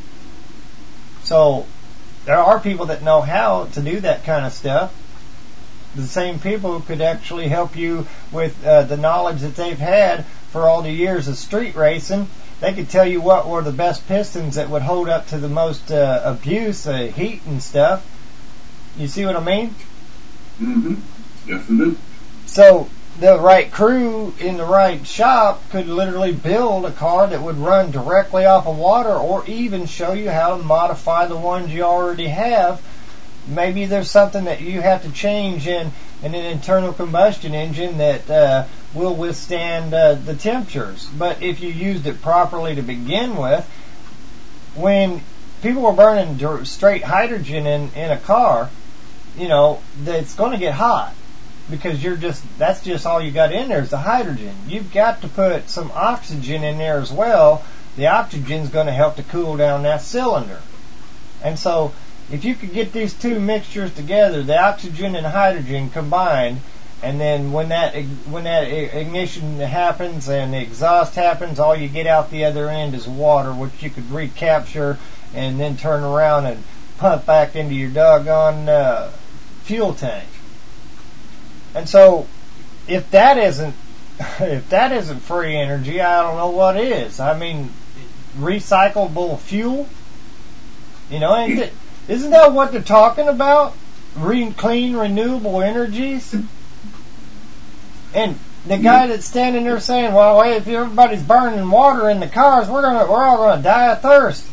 So there are people that know how to do that kind of stuff. The same people who could actually help you with uh, the knowledge that they've had for all the years of street racing. They could tell you what were the best pistons that would hold up to the most uh, abuse, uh, heat and stuff. You see what I mean? Mm-hmm. Yes, I do. So the right crew in the right shop could literally build a car that would run directly off of water, or even show you how to modify the ones you already have. Maybe there's something that you have to change in, in an internal combustion engine that uh, will withstand uh, the temperatures. But if you used it properly to begin with, when people were burning dr- straight hydrogen in, in a car, you know, it's going to get hot because you're just, that's just all you got in there is the hydrogen. You've got to put some oxygen in there as well. The oxygen's going to help to cool down that cylinder. And so, if you could get these two mixtures together, the oxygen and hydrogen combined, and then when that when that ignition happens and the exhaust happens, all you get out the other end is water, which you could recapture and then turn around and pump back into your doggone uh, fuel tank. And so, if that isn't if that isn't free energy, I don't know what is. I mean, recyclable fuel. You know, ain't it? Isn't that what they're talking about? Re- clean, renewable energies? And the guy that's standing there saying, well, hey, if everybody's burning water in the cars, we're gonna, we're all going to die of thirst.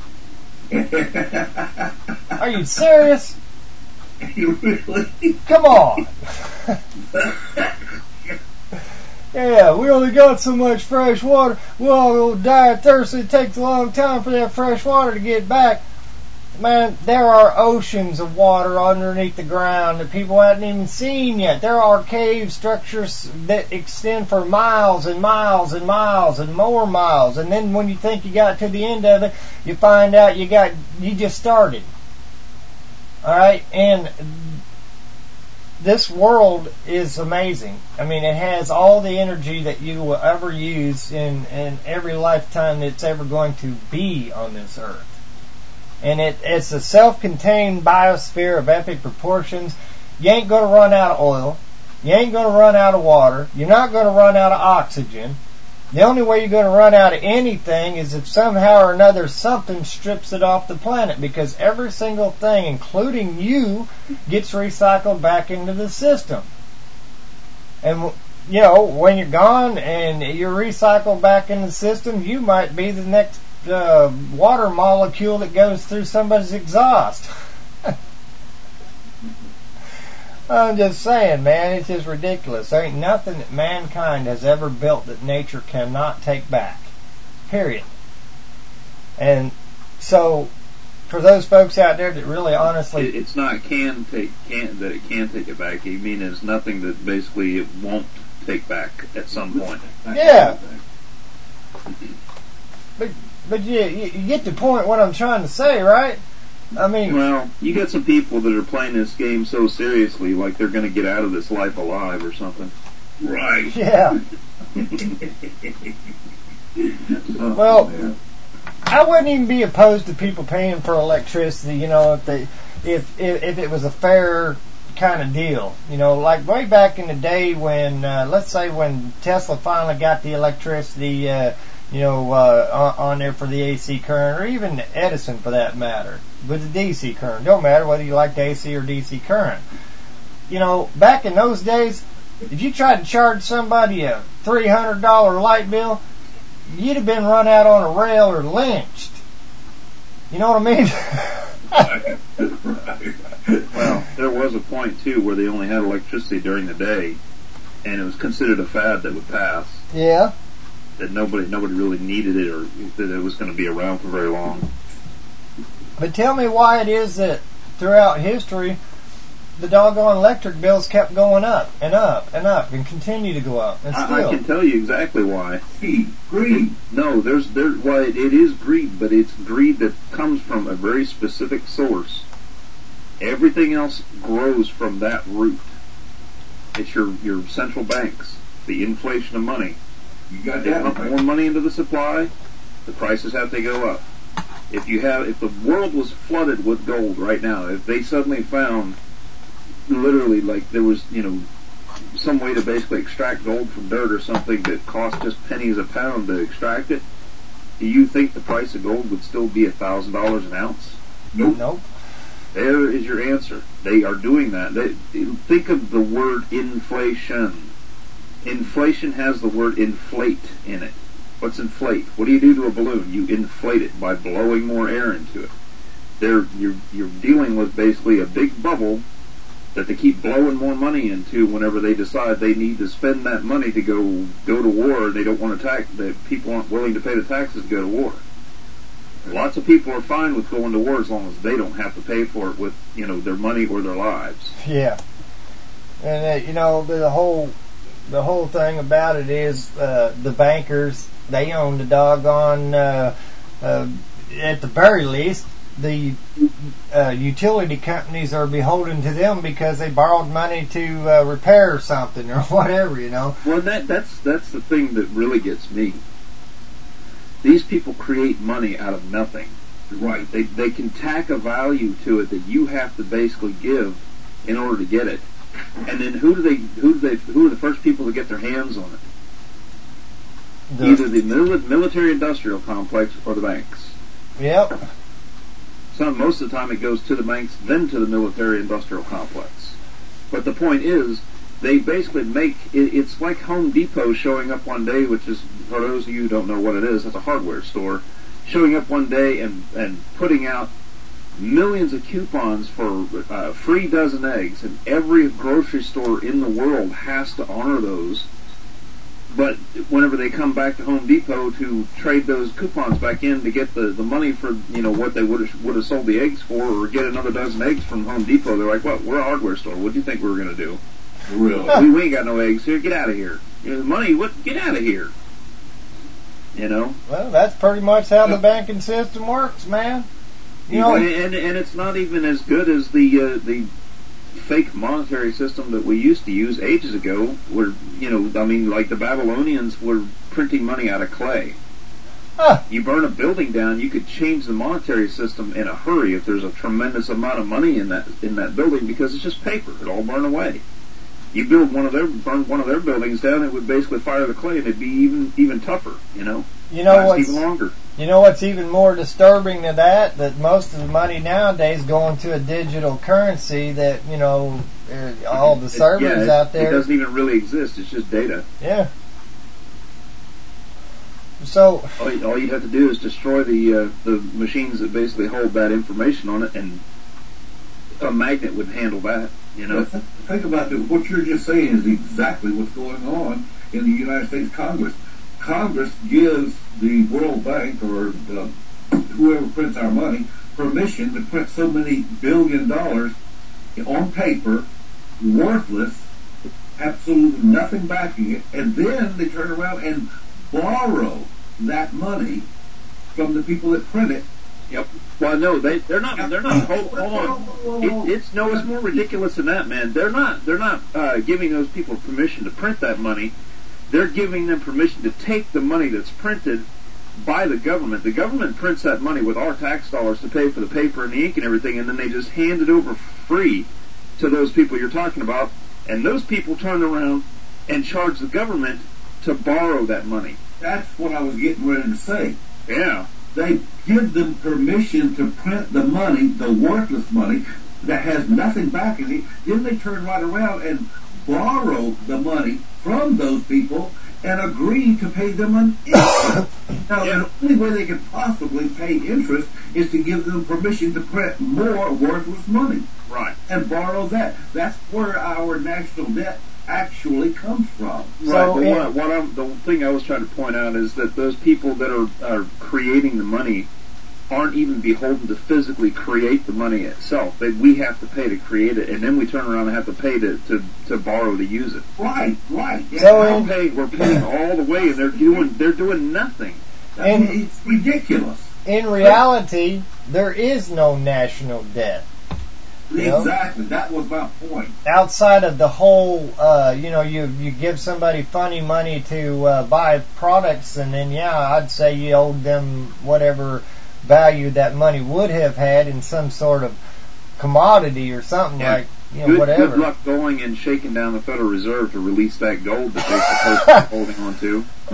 Are you serious? Really? Come on. Yeah, we only got so much fresh water. We'll all die of thirst. It takes a long time for that fresh water to get back. Man, there are oceans of water underneath the ground that people haven't even seen yet. There are cave structures that extend for miles and miles and miles and more miles. And then when you think you got to the end of it, you find out you got you just started. All right, and this world is amazing. I mean, it has all the energy that you will ever use in, in every lifetime that's ever going to be on this earth. And it, it's a self-contained biosphere of epic proportions. You ain't going to run out of oil. You ain't going to run out of water. You're not going to run out of oxygen. The only way you're going to run out of anything is if somehow or another something strips it off the planet, because every single thing, including you, gets recycled back into the system. And, you know, when you're gone and you're recycled back in the system, you might be the next uh, water molecule that goes through somebody's exhaust. I'm just saying, man, it's just ridiculous. There ain't nothing that mankind has ever built that nature cannot take back. Period. And so, for those folks out there that really honestly... It, it's not can take can that it can take it back. You mean it's nothing that basically it won't take back at some point. Yeah. But, but you, you get the point what I'm trying to say, right? I mean, well, you got some people that are playing this game so seriously, like they're going to get out of this life alive or something. Right. Yeah. Oh, well, man. I wouldn't even be opposed to people paying for electricity, you know, if they, if if, if it was a fair kind of deal. You know, like way back in the day when, uh, let's say when Tesla finally got the electricity, uh, you know, uh, on, on there for the A C current, or even Edison for that matter, with the D C current. Don't matter whether you like the A C or D C current. You know, back in those days, if you tried to charge somebody a three hundred dollars light bill, you'd have been run out on a rail or lynched. You know what I mean? Well, there was a point, too, where they only had electricity during the day, and it was considered a fad that would pass. Yeah. That nobody nobody really needed it, or that it was going to be around for very long. But tell me why it is that throughout history, the doggone electric bills kept going up and up and up and continue to go up. And still, I, I can tell you exactly why. Greed. Greed. No, there's there. Why it, it is greed, but it's greed that comes from a very specific source. Everything else grows from that root. It's your your central banks, the inflation of money. You got they that pump right. more money into the supply, the prices have to go up. If you have, if the world was flooded with gold right now, if they suddenly found, literally, like there was, you know, some way to basically extract gold from dirt or something that cost just pennies a pound to extract it, do you think the price of gold would still be a thousand dollars an ounce? Nope. Nope. There is your answer. They are doing that. They, think of the word inflation. Inflation has the word inflate in it. What's inflate? What do you do to a balloon? You inflate it by blowing more air into it. They're, you're, you're dealing with basically a big bubble that they keep blowing more money into whenever they decide they need to spend that money to go go to war. They don't want to tax. That people aren't willing to pay the taxes to go to war. Lots of people are fine with going to war as long as they don't have to pay for it with, you know, their money or their lives. Yeah. And, uh, you know, the whole the whole thing about it is uh, the bankers, they own the doggone, uh, uh, at the very least, the uh, utility companies are beholden to them because they borrowed money to uh, repair something or whatever, you know. Well, that that's that's the thing that really gets me. These people create money out of nothing. Right. They they can tack a value to it that you have to basically give in order to get it. And then who do they who do they who are the first people to get their hands on it? The, Either the mili- military-industrial complex or the banks. Yep. So most of the time it goes to the banks, then to the military-industrial complex. But the point is, they basically make it, it's like Home Depot showing up one day, which is, for those of you who don't know what it is, it's a hardware store, showing up one day and and putting out millions of coupons for uh, free dozen eggs, and every grocery store in the world has to honor those. But whenever they come back to Home Depot to trade those coupons back in to get the, the money for, you know, what they would have would have sold the eggs for, or get another dozen eggs from Home Depot, they're like, "Well, we're a hardware store. What do you think we were going to do? Really? we, we ain't got no eggs here. Get out of here. You know, the money, what? Get out of here." You know. Well, that's pretty much how the banking system works, man. You know, and, and and it's not even as good as the uh, the fake monetary system that we used to use ages ago, where, you know, I mean, like the Babylonians were printing money out of clay. Huh. You burn a building down, you could change the monetary system in a hurry if there's a tremendous amount of money in that in that building, because it's just paper. It all burn away. You build one of their burn one of their buildings down, it would basically fire the clay, and it'd be even even tougher. You know, you know what's even longer. You know what's even more disturbing than that? That most of the money nowadays going to a digital currency that, you know, all the servers it, yeah, it, out there. It doesn't even really exist. It's just data. Yeah. So all, you, all you have to do is destroy the uh, the machines that basically hold that information on it, and a magnet would handle that. You know. Th- think about it. What you're just saying is exactly what's going on in the United States Congress. Congress gives the World Bank or uh, whoever prints our money permission to print so many billion dollars on paper, worthless, absolutely nothing backing it, and then they turn around and borrow that money from the people that print it. Yep. Well, no, they they're not. They're not. Hold, hold on. It, it's no. It's more ridiculous than that, man. They're not. They're not uh, giving those people permission to print that money. They're giving them permission to take the money that's printed by the government. The government prints that money with our tax dollars to pay for the paper and the ink and everything, and then they just hand it over free to those people you're talking about. And those people turn around and charge the government to borrow that money. That's what I was getting ready to say. Yeah. They give them permission to print the money, the worthless money, that has nothing backing it. Then they turn right around and borrow the money from those people and agree to pay them an interest. Now, yeah. The only way they can possibly pay interest is to give them permission to print more worthless money. Right. And borrow that. That's where our national debt actually comes from. Right. So, But yeah. what, what I'm, the thing I was trying to point out is that those people that are, are creating the money aren't even beholden to physically create the money itself. They, we have to pay to create it, and then we turn around and have to pay to, to, to borrow to use it. Right, right. Yeah. So We're in, paying, we're paying all the way, and they're doing they're doing nothing. I mean, it's ridiculous. in reality, there is no national debt. You know? Exactly. That was my point. Outside of the whole, uh, you know, you you give somebody funny money to uh, buy products, and then yeah, I'd say you owed them whatever value that money would have had in some sort of commodity or something Yeah. like, you know, Good, whatever. good luck going and shaking down the Federal Reserve to release that gold that they're supposed to be holding on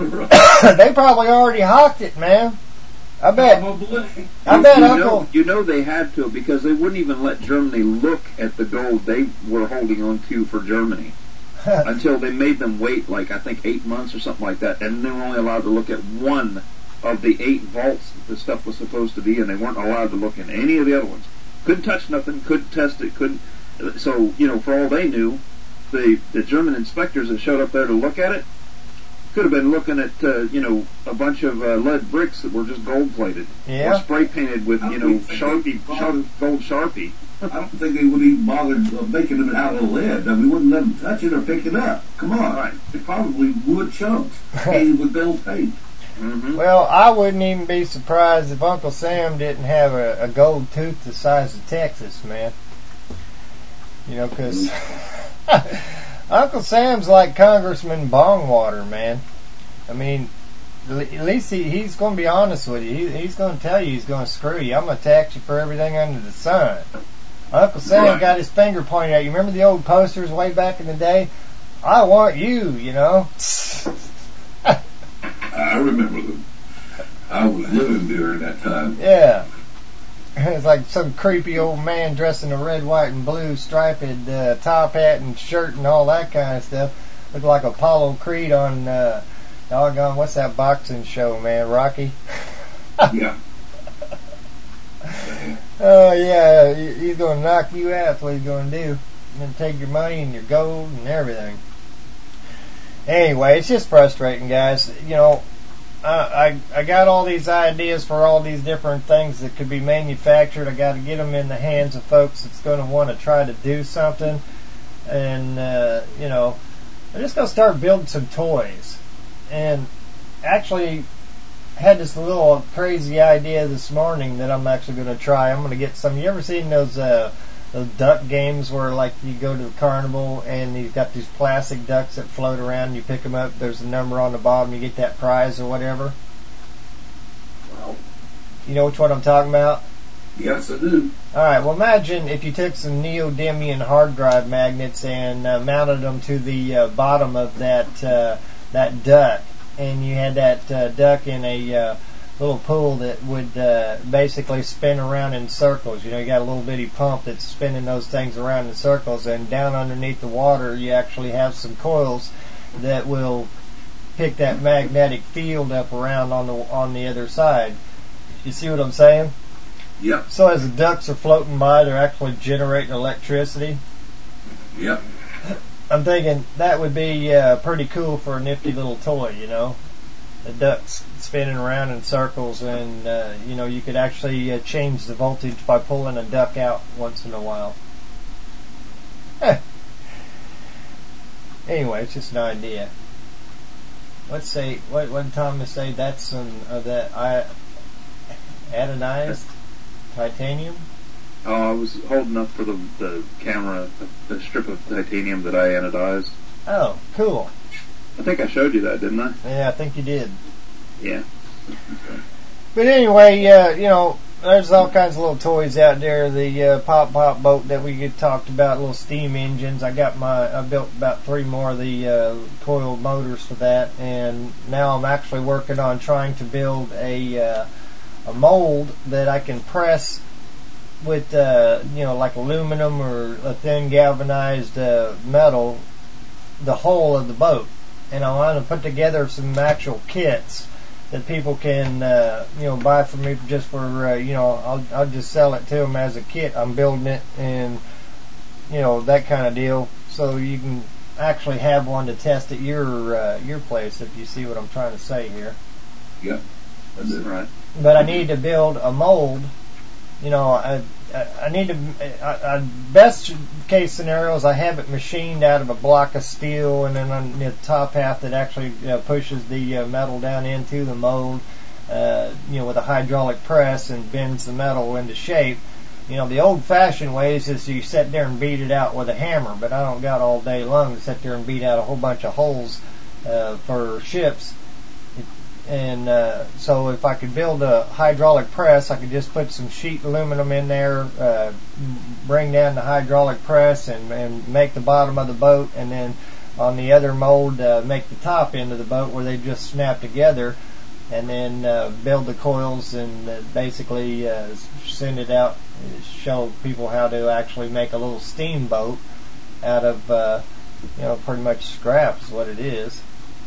to. They probably already hawked it, man. I bet. Probably. I bet you Uncle. know, you know they had to, because they wouldn't even let Germany look at the gold they were holding on to for Germany until they made them wait, like I think eight months or something like that, and they were only allowed to look at one of the eight vaults that the stuff was supposed to be, and they weren't allowed to look in any of the other ones. Couldn't touch nothing, couldn't test it, couldn't. So, you know, for all they knew, the the German inspectors that showed up there to look at it, could have been looking at, uh, you know, a bunch of uh, lead bricks that were just gold plated. Yeah. Or spray painted with, you know, Sharpie, sharp, gold Sharpie. I don't think they would even bother uh, making them out of lead. I mean, we wouldn't let them touch it or pick it up. Come on. Right. They're probably wood chunks painted with gold paint. Mm-hmm. Well, I wouldn't even be surprised if Uncle Sam didn't have a, a gold tooth the size of Texas, man. You know, because Uncle Sam's like Congressman Bongwater, man. I mean, at least he, he's going to be honest with you. He, he's going to tell you he's going to screw you. I'm going to tax you for everything under the sun. Uncle Sam Right. got his finger pointed at you. Remember the old posters way back in the day? I want you, you know. I remember them. I was living during that time. Yeah. It's like some creepy old man dressed in a red, white, and blue striped uh, top hat and shirt and all that kind of stuff. Looked like Apollo Creed on, uh, doggone, what's that boxing show, man? Rocky? Yeah. Oh, yeah. He's going to knock you out. That's what he's going to do. He's going to take your money and your gold and everything. Anyway, it's just frustrating, guys. You know, I, I I got all these ideas for all these different things that could be manufactured. I got to get them in the hands of folks that's going to want to try to do something. And, uh, you know, I'm just going to start building some toys. And actually had this little crazy idea this morning that I'm actually going to try. I'm going to get some. You ever seen those uh, those duck games where, like, you go to the carnival and you've got these plastic ducks that float around and you pick them up, there's a number on the bottom, you get that prize or whatever? Well, You know which one I'm talking about? yes, I do. Alright, well imagine if you took some neodymium hard drive magnets and uh, mounted them to the uh, bottom of that uh, that duck, and you had that uh, duck in a uh, little pool that would uh, basically spin around in circles. You know, you got a little bitty pump that's spinning those things around in circles, and down underneath the water you actually have some coils that will pick that magnetic field up around on the on the other side. You see what I'm saying? Yep. So as the ducks are floating by, they're actually generating electricity. Yep. I'm thinking that would be uh, pretty cool for a nifty little toy, you know. The ducks spinning around in circles, and uh, you know, you could actually uh, change the voltage by pulling a duck out once in a while. Anyway, it's just an idea. Let's say, what what did Thomas say? That's some of that I anodized titanium. Oh, I was holding up for the, the camera a, a strip of titanium that I anodized. Oh, cool. I think I showed you that, didn't I? Yeah, I think you did. Yeah. But anyway, uh, you know, there's all kinds of little toys out there. The uh, pop pop boat that we had talked about, little steam engines. I got my, I built about three more of the uh, coil motors for that, and now I'm actually working on trying to build a uh, a mold that I can press with, uh, you know, like aluminum or a thin galvanized uh, metal, the hull of the boat. And I want to put together some actual kits that people can, uh, you know, buy from me just for, uh, you know, I'll, I'll just sell it to them as a kit. I'm building it and, you know, that kind of deal. So you can actually have one to test at your, uh, your place, if you see what I'm trying to say here. Yep. That's it. Right. But I need to build a mold. You know, I, I, I need to, I, I, best case scenario is I have it machined out of a block of steel, and then on the top half that actually uh, pushes the uh, metal down into the mold, uh, you know, with a hydraulic press and bends the metal into shape. You know, the old-fashioned ways is you sit there and beat it out with a hammer, but I don't got all day long to sit there and beat out a whole bunch of holes uh, for ships. And uh, so if I could build a hydraulic press, I could just put some sheet aluminum in there, uh, bring down the hydraulic press and, and make the bottom of the boat, and then on the other mold uh, make the top end of the boat where they just snap together, and then uh, build the coils and uh, basically uh, send it out, show people how to actually make a little steamboat out of, uh, you know, pretty much scrap is what it is.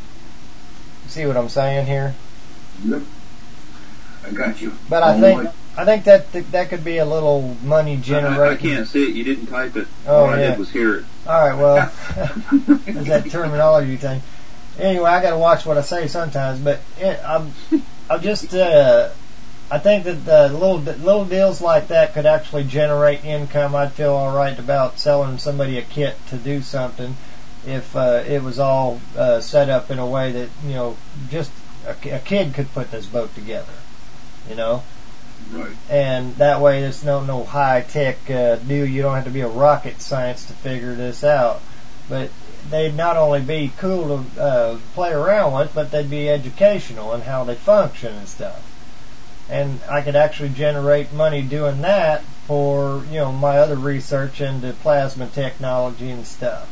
See what I'm saying here? Yep. I got you. But I All think right. I think that th- that could be a little money generating. I, I can't see it. You didn't type it. Oh, All I yeah. did was hear it. All right, well, there's that terminology thing. Anyway, I got to watch what I say sometimes, but it, I'm, I'm just, uh, I think that the little little deals like that could actually generate income. I'd feel all right about selling somebody a kit to do something if uh, it was all uh, set up in a way that, you know, just a, a kid could put this boat together, you know. Right. And that way there's no no high tech uh, deal. You don't have to be a rocket science to figure this out. But they'd not only be cool to uh, play around with, but they'd be educational in how they function and stuff. And I could actually generate money doing that for, you know, my other research into plasma technology and stuff.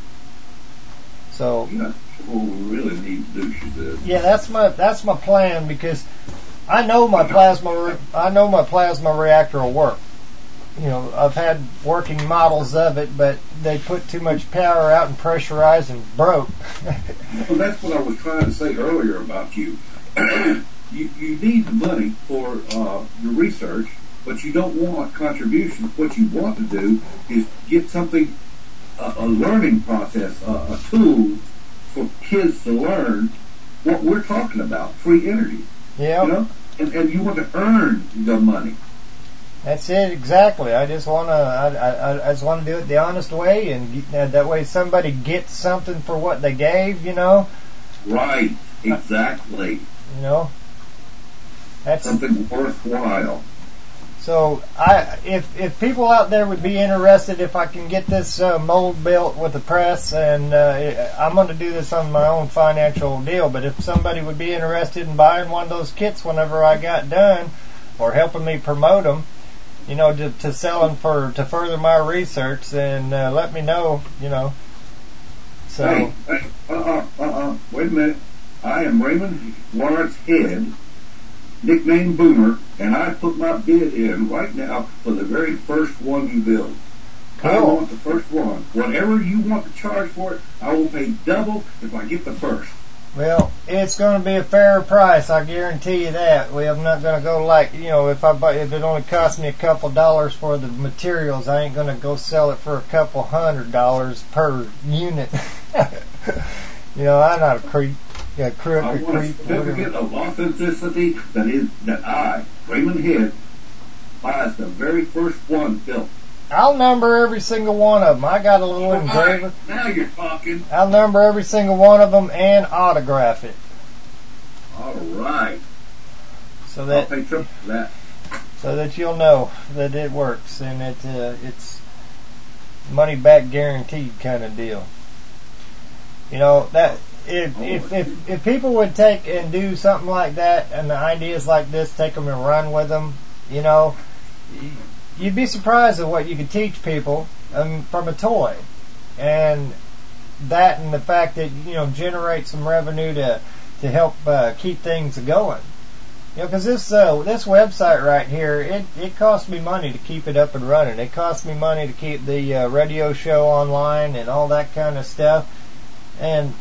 So yeah, what we really need to do, she said. Yeah, that's my that's my plan, because I know my plasma re- I know my plasma reactor will work. You know, I've had working models of it, but they put too much power out and pressurized and broke. Well, that's what I was trying to say earlier about you. you, you need the money for uh, your research, but you don't want contributions. What you want to do is get something, uh, a learning process, uh, a tool for kids to learn what we're talking about, free energy. Yeah. You know, and, and you want to earn the money. That's it, exactly. I just want to, I, I, I just want to do it the honest way, and uh, that way somebody gets something for what they gave, you know. Right, exactly. You know, that's something worthwhile. So, I, if if people out there would be interested, if I can get this uh, mold built with the press, and uh, I'm going to do this on my own financial deal, but if somebody would be interested in buying one of those kits whenever I got done, or helping me promote them, you know, to, to sell them for, to further my research, then uh, let me know, you know. So. Hey, hey, uh-uh, uh-uh, wait a minute. I am Raymond Lawrence Head, nicknamed Boomer, and I put my bid in right now for the very first one you build. Cool. I want the first one. Whatever you want to charge for it, I will pay double if I get the first. Well, it's going to be a fair price, I guarantee you that. We I'm not going to go like, you know, if I buy, if it only costs me a couple dollars for the materials, I ain't going to go sell it for a couple hundred dollars per unit. You know, I'm not a creep. Yeah, crook I or want a creep. certificate of authenticity that is that I, Raymond Head, buys the very first one built. I'll number every single one of them. I got a little engraver. Right, now you're talking. I'll number every single one of them and autograph it. All right. So that I'll pay triple for that. So that you'll know that it works, and it uh, it's money back guaranteed kind of deal. You know that if oh, if if if people would take and do something like that, and the ideas like this, take them and run with them, you know. You'd be surprised at what you could teach people um, from a toy, and that, and the fact that, you know, generate some revenue to to help uh, keep things going. You know, because this uh, this website right here, it it costs me money to keep it up and running. It costs me money to keep the uh, radio show online and all that kind of stuff. And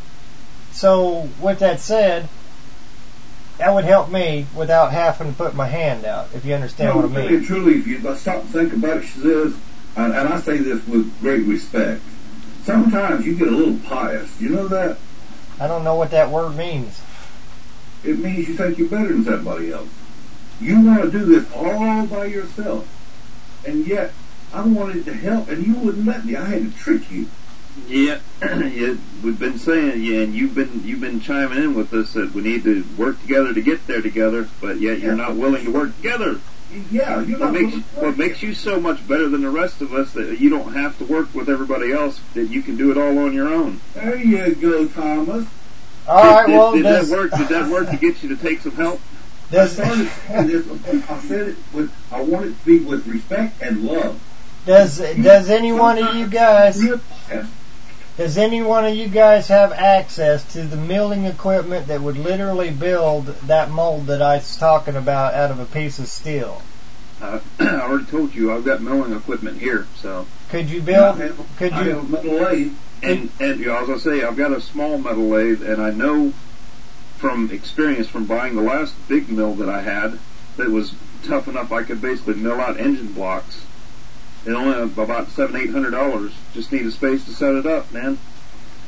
so, with that said, that would help me without having to put my hand out, if you understand no, what I mean. Really, truly, if you stop and think about it, she says, and, and I say this with great respect, sometimes you get a little pious. You know that? I don't know what that word means. It means you think you're better than somebody else. You want to do this all by yourself, and yet I wanted to help, and you wouldn't let me. I had to trick you. Yeah, yeah, we've been saying, yeah, and you've been you've been chiming in with us that we need to work together to get there together, but yet you're not willing to work together. Yeah, you're what not makes willing to work what makes you so much better than the rest of us that you don't have to work with everybody else, that you can do it all on your own. There you go, Thomas. All right, did, well, did does, that work? Did that work to get you to take some help? Does, I started saying this. I said it with. I want it to be with respect and love. Does does any one of you guys? Does any one of you guys have access to the milling equipment that would literally build that mold that I was talking about out of a piece of steel? Uh, I already told you I've got milling equipment here, so. Could you build? I have, could I you? have a metal lathe. And and you know, as I say, I've got a small metal lathe, and I know from experience from buying the last big mill that I had that was tough enough I could basically mill out engine blocks. It only about seven, eight hundred dollars. Just need a space to set it up, man.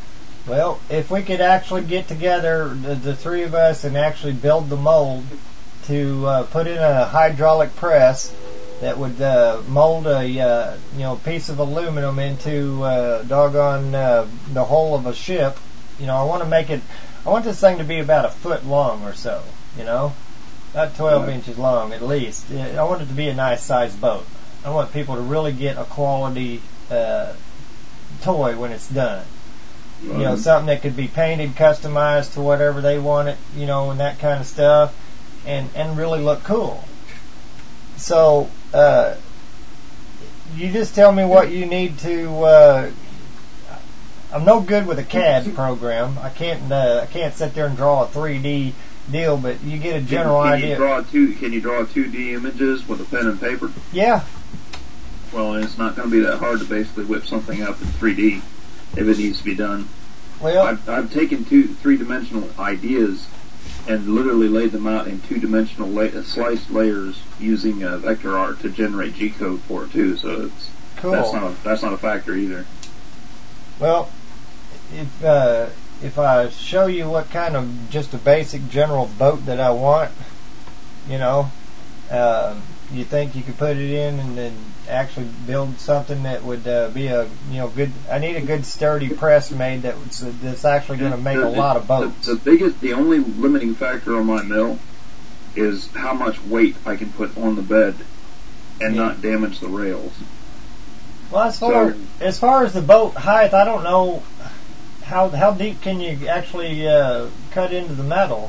Well, if we could actually get together, the, the three of us, and actually build the mold to uh, put in a hydraulic press that would uh, mold a uh, you know piece of aluminum into uh, doggone uh, the hull of a ship. You know, I want to make it. I want this thing to be about a foot long or so. You know, about twelve Right. inches long at least. I want it to be a nice sized boat. I want people to really get a quality uh, toy when it's done. You know, Right. something that could be painted, customized to whatever they want it, you know, and that kind of stuff, and, and really look cool. So, uh, you just tell me what you need to, uh, I'm no good with a C A D program. I can't, uh, I can't sit there and draw a three D deal, but you get a general can, can idea. You draw two, can you draw two D images with a pen and paper? Yeah. Well, it's not going to be that hard to basically whip something up in three D if it needs to be done. Well, I've, I've taken two three-dimensional ideas and literally laid them out in two-dimensional la- uh, sliced layers using uh, vector art to generate G code for it too. So it's cool. that's not a, that's not a factor either. Well, if uh, if I show you what kind of just a basic general boat that I want, you know, uh, you think you could put it in and then actually build something that would uh, be a you know good. I need a good sturdy press made that was, that's actually going to make a lot of boats. The, the biggest, the only limiting factor on my mill is how much weight I can put on the bed and Yeah. not damage the rails. Well, as far So- as far as the boat height, I don't know how how deep can you actually uh, cut into the metal.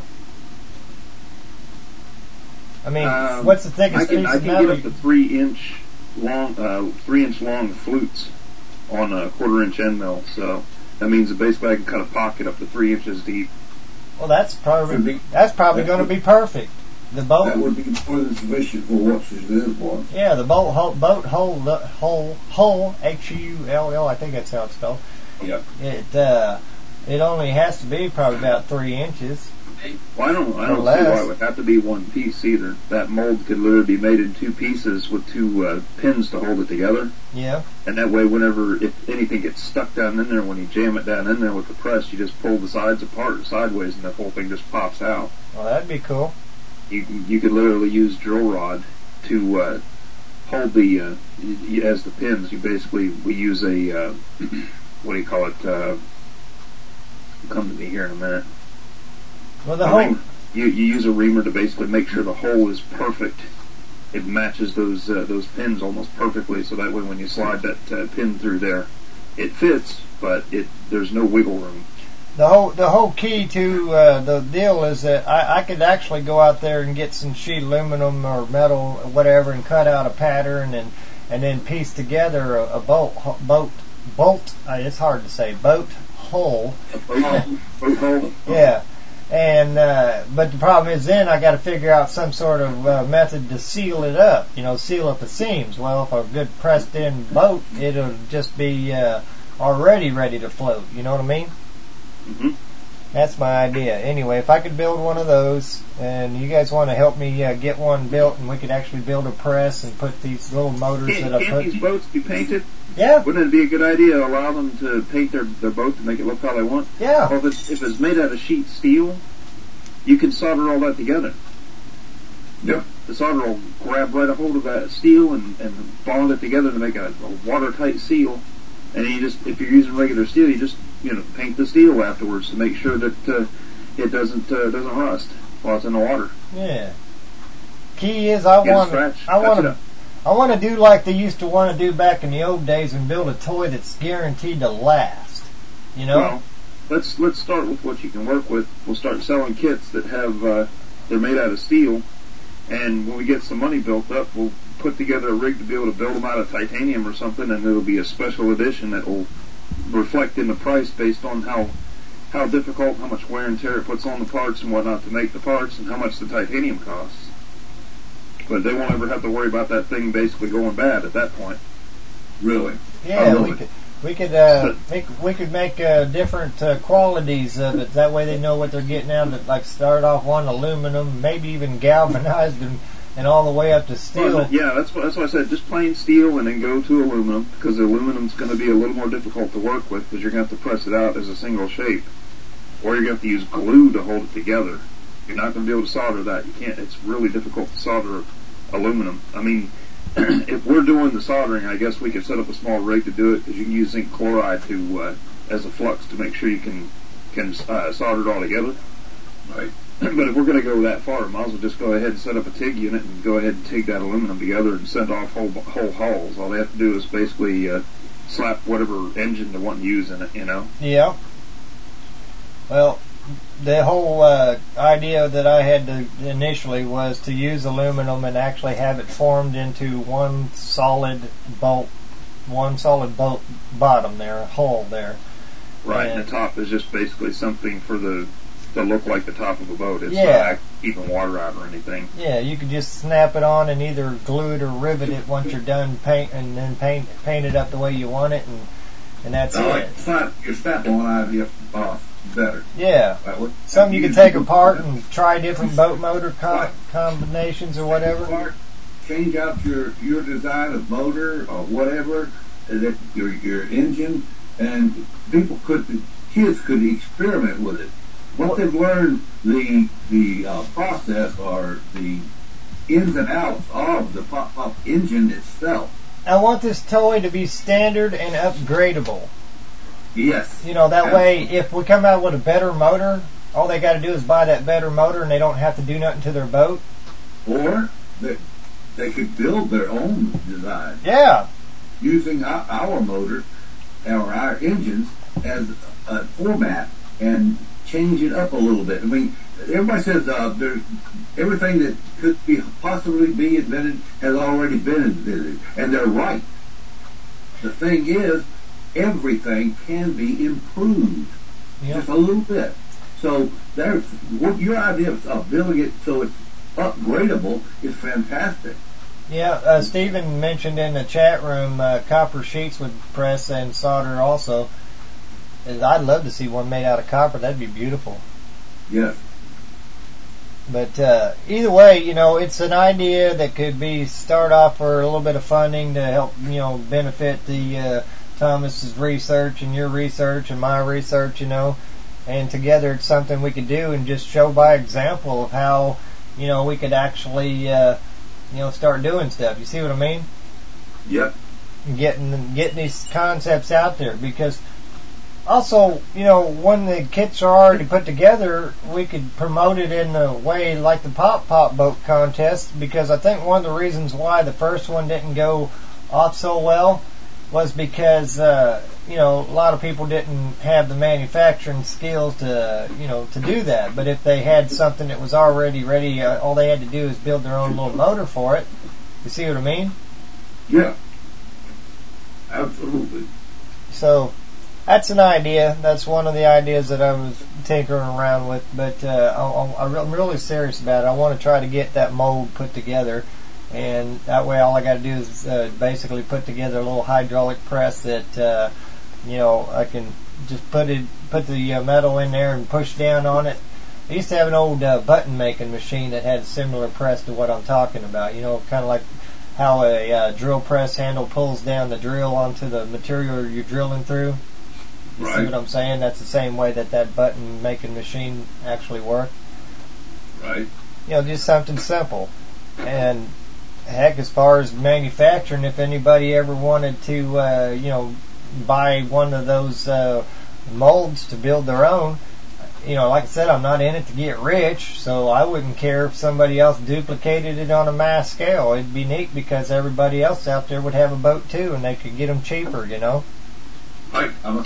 I mean, Um, what's the thickest I can, piece I of can metal? get up to three inch long, uh, three inch long flutes on a quarter inch end mill. So that means that basically I can cut a pocket up to three inches deep. Well, that's probably Could be. that's probably That going to would- be perfect. The boat, That would be more than sufficient for what Shazam wants. yeah, the boat hole, boat hole, the hole, hole, H U L L. I think that's how it's spelled. Yeah. It uh, it only has to be probably about three inches. Well, I don't, I Or don't see less. why it would have to be one piece either. That mold could literally be made in two pieces with two uh, pins to hold it together. Yeah. And that way, whenever, if anything gets stuck down in there, when you jam it down in there with the press, you just pull the sides apart sideways and the whole thing just pops out. Well, that'd be cool. You can- you could literally use drill rod to uh, hold the, uh, y- y- as the pins. You basically, we use a, uh, what do you call it, uh, come to me here in a minute. Well, the A whole reamer. You, you use a reamer to basically make sure the hole is perfect. It matches those uh, those pins almost perfectly, so that way when you slide that uh, pin through there, it fits, but it there's no wiggle room. the whole the whole key to uh, the deal is that I, I could actually go out there and get some sheet aluminum or metal or whatever and cut out a pattern and and then piece together a, a bolt ho- boat bolt. Uh, it's hard to say boat hole. A boat, boat hole. Yeah. And uh, but the problem is then I got to figure out some sort of uh, method to seal it up, you know, seal up the seams. Well, if a good pressed in boat, it'll just be uh, already ready to float. You know what I mean? Mm-hmm. That's my idea. Anyway, if I could build one of those, and you guys want to help me uh, get one built, and we could actually build a press and put these little motors Can't, that I can't put. these boats be painted? Yeah, Wouldn't it be a good idea to allow them to paint their, their boat to make it look how they want? yeah. Well, if it's, if it's made out of sheet steel, you can solder all that together. Yeah. The solder will grab right a hold of that steel and, and bond it together to make a, a watertight seal. And you just, if you're using regular steel, you just, you know, paint the steel afterwards to make sure that uh, it doesn't uh, doesn't rust while it's in the water. Yeah. Key is I Get a want scratch, I touch want it to up. I want to do like they used to want to do back in the old days and build a toy that's guaranteed to last. You know? Well, let's let's start with what you can work with. We'll start selling kits that have uh, they're made out of steel, and when we get some money built up, we'll put together a rig to be able to build them out of titanium or something, and it'll be a special edition that will reflect in the price based on how how difficult, how much wear and tear it puts on the parts and whatnot to make the parts, and how much the titanium costs. But they won't ever have to worry about that thing basically going bad at that point. Really? Yeah, Oh, we could we could uh, make we could make uh, different uh, qualities of it. That way they know what they're getting out of it. Like start off one aluminum, maybe even galvanized and and all the way up to steel. Well, yeah, that's what, that's why I said just plain steel and then go to aluminum, because the aluminum's going to be a little more difficult to work with because you're going to have to press it out as a single shape, or you're going to have to use glue to hold it together. You're not going to be able to solder that. You can't. It's really difficult to solder aluminum. I mean, if we're doing the soldering, I guess we could set up a small rig to do it, because you can use zinc chloride to uh, as a flux to make sure you can can uh, solder it all together. Right. But if we're going to go that far, might as well just go ahead and set up a TIG unit and go ahead and TIG that aluminum together and send off whole whole hulls. All they have to do is basically uh, slap whatever engine they want to use in it, you know. Yeah. Well, the whole uh, idea that I had to initially was to use aluminum and actually have it formed into one solid bolt, one solid bolt bottom there, a hull there. Right, and, and the top is just basically something for the to look like the top of a boat. It's yeah. not keeping water out or anything. Yeah, you could just snap it on and either glue it or rivet it once you're done paint, and then paint paint it up the way you want it, and and that's oh, it. Like snap, your snap-on idea uh, better. Yeah, right, something you can take apart and try different boat motor com- combinations or whatever. Change out your your design of motor or whatever, that your your engine, and people could, kids could experiment with it. Once they've learned the the uh, process or the ins and outs of the pop-pop engine itself. I want this toy to be standard and upgradable. Yes. You know, that absolutely. way, if we come out with a better motor, all they got to do is buy that better motor, and they don't have to do nothing to their boat. Or they, they could build their own design. Yeah. Using our, our motors or our engines as a format and change it up a little bit. I mean, everybody says uh, there's everything that could be possibly be invented has already been invented, and they're right. The thing is, everything can be improved yep. just a little bit. So there's what your idea of building it so it's upgradable is fantastic. Yeah, uh, Stephen mentioned in the chat room uh, copper sheets would press and solder also. I'd love to see one made out of copper. That'd be beautiful. Yes. But uh, either way, you know, it's an idea that could be start off for a little bit of funding to help, you know, benefit the uh, Thomas's research and your research and my research, you know. And together it's something we could do and just show by example of how, you know, we could actually, uh, you know, start doing stuff. You see what I mean? Yep. Getting getting these concepts out there, because also, you know, when the kits are already put together, we could promote it in a way like the Pop Pop Boat Contest, because I think one of the reasons why the first one didn't go off so well was because, uh, you know, a lot of people didn't have the manufacturing skills to, you know, to do that. But if they had something that was already ready, uh, all they had to do is build their own little motor for it. You see what I mean? Yeah. Absolutely. So that's an idea. That's one of the ideas that I was tinkering around with. But uh, I, I, I'm really serious about it. I want to try to get that mold put together, and that way all I got to do is uh, basically put together a little hydraulic press that uh, you know I can just put it, put the uh, metal in there and push down on it. I used to have an old uh, button making machine that had a similar press to what I'm talking about. You know, kind of like how a uh, drill press handle pulls down the drill onto the material you're drilling through. You right. see what I'm saying? That's the same way that that button making machine actually worked. Right. You know, just something simple. And heck, as far as manufacturing, if anybody ever wanted to, uh, you know, buy one of those uh, molds to build their own, you know, like I said, I'm not in it to get rich, so I wouldn't care if somebody else duplicated it on a mass scale. It'd be neat because everybody else out there would have a boat too, and they could get them cheaper, you know. Right. I'm a-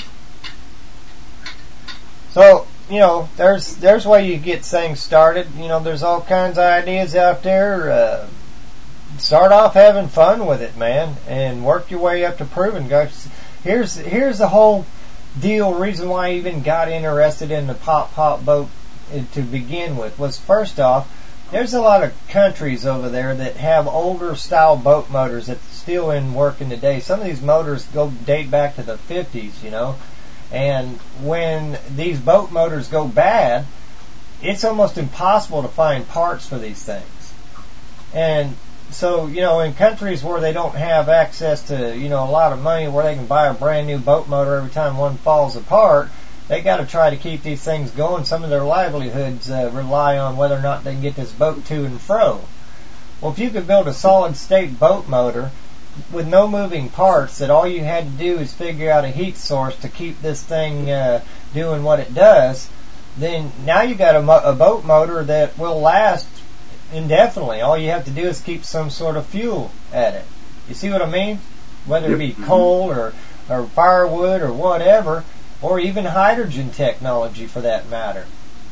So, you know, there's there's where you get things started. You know, there's all kinds of ideas out there. Uh, start off having fun with it, man, and work your way up to proving. Guys, here's here's the whole deal. Reason why I even got interested in the pop pop boat to begin with was, first off, there's a lot of countries over there that have older style boat motors that's still in working today. Some of these motors go date back to the fifties, you know. And when these boat motors go bad, it's almost impossible to find parts for these things. And so, you know, in countries where they don't have access to, you know, a lot of money where they can buy a brand new boat motor every time one falls apart, they got to try to keep these things going. Some of their livelihoods uh, rely on whether or not they can get this boat to and fro. Well, if you could build a solid state boat motor with no moving parts, that all you had to do is figure out a heat source to keep this thing uh, doing what it does, then now you got a, mo- a boat motor that will last indefinitely. All you have to do is keep some sort of fuel at it. You see what I mean? Whether it be coal or, or firewood or whatever, or even hydrogen technology for that matter.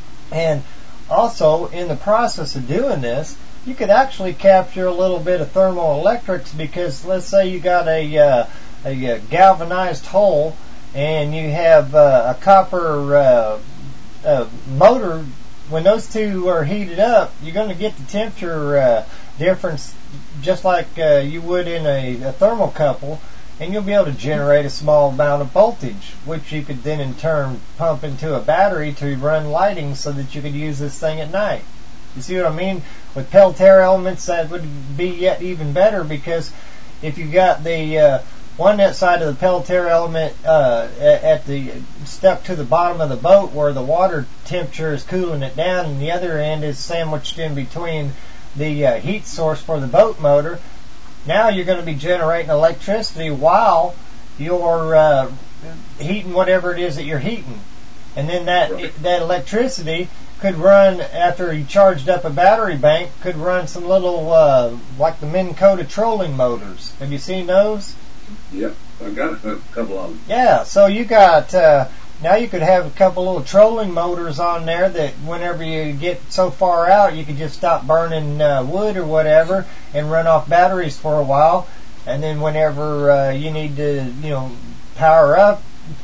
And also, in the process of doing this, you could actually capture a little bit of thermoelectrics, because let's say you got a, uh, a, a galvanized hull and you have uh, a copper uh, uh, motor. When those two are heated up, you're going to get the temperature uh, difference just like uh, you would in a, a thermocouple, and you'll be able to generate a small amount of voltage, which you could then in turn pump into a battery to run lighting so that you could use this thing at night. You see what I mean? With Peltier elements, that would be yet even better, because if you got the uh, one side of the Peltier element uh, at the stuck to the bottom of the boat where the water temperature is cooling it down, and the other end is sandwiched in between the uh, heat source for the boat motor, now you're going to be generating electricity while you're uh, heating whatever it is that you're heating. And then that right. that electricity could run, after you charged up a battery bank, could run some little, uh, like the Minn Kota trolling motors. Have you seen those? Yep, I got a couple of them. Yeah, so you got, uh, now you could have a couple little trolling motors on there that whenever you get so far out, you could just stop burning uh, wood or whatever and run off batteries for a while. And then whenever uh, you need to, you know, power up,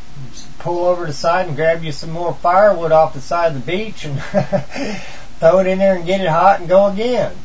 pull over to the side and grab you some more firewood off the side of the beach and throw it in there and get it hot and go again.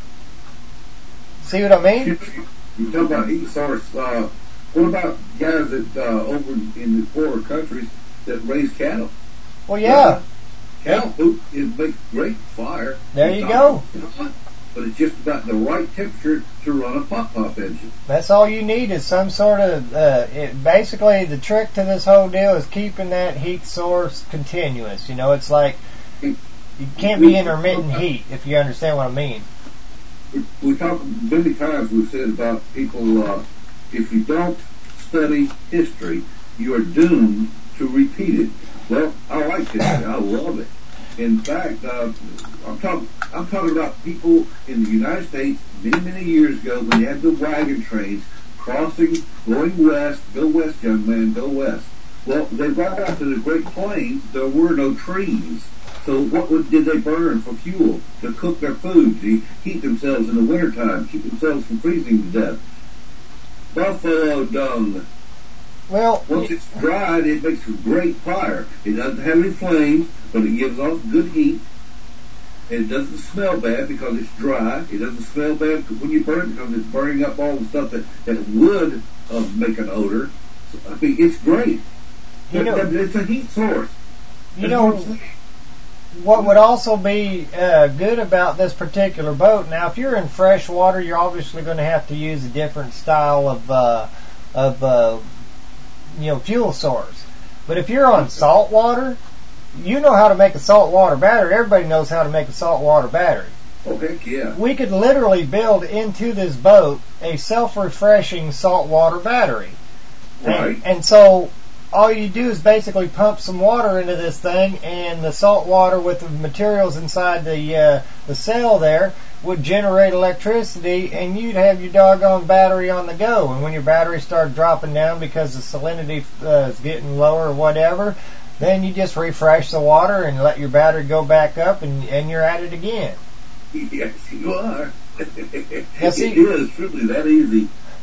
See what I mean? You talk about heat source. Uh, what about guys that uh, over in the poorer countries that raise cattle? Well, yeah. Cattle food is makes great fire. There you go. But it's just about the right temperature to run a pop-pop engine. That's all you need, is some sort of, uh, it, basically the trick to this whole deal is keeping that heat source continuous. You know, it's like, you can't be intermittent heat, if you understand what I mean. We, we talk many times, we've said about people, uh, if you don't study history, you are doomed to repeat it. Well, I like history. I love it. In fact, uh, I'm talking I'm talking about people in the United States many, many years ago when they had the wagon trains crossing, going west, go west, young man, go west. Well, they got out to the Great Plains, there were no trees. So what would, did they burn for fuel? To cook their food, to heat themselves in the wintertime, keep themselves from freezing to death. Buffalo dung. Well, once it's dried, it makes a great fire. It doesn't have any flames, but it gives off good heat. And it doesn't smell bad because it's dry. It doesn't smell bad when you burn it because it's burning up all the stuff that, that would uh, make an odor. So, I mean, it's great. You know, it's a heat source. You know, what would also be uh, good about this particular boat, now if you're in fresh water, you're obviously going to have to use a different style of, uh, of uh, you know, fuel source. But if you're on salt water, you know how to make a saltwater battery. Everybody knows how to make a saltwater battery. Oh, heck yeah. We could literally build into this boat a self-refreshing saltwater battery. Right. And, and so all you do is basically pump some water into this thing, and the salt water with the materials inside the uh, the cell there would generate electricity, and you'd have your doggone battery on the go. And when your battery started dropping down because the salinity uh, is getting lower or whatever, then you just refresh the water and let your battery go back up, and, and you're at it again. Yes, you are. Yes, it is truly that easy.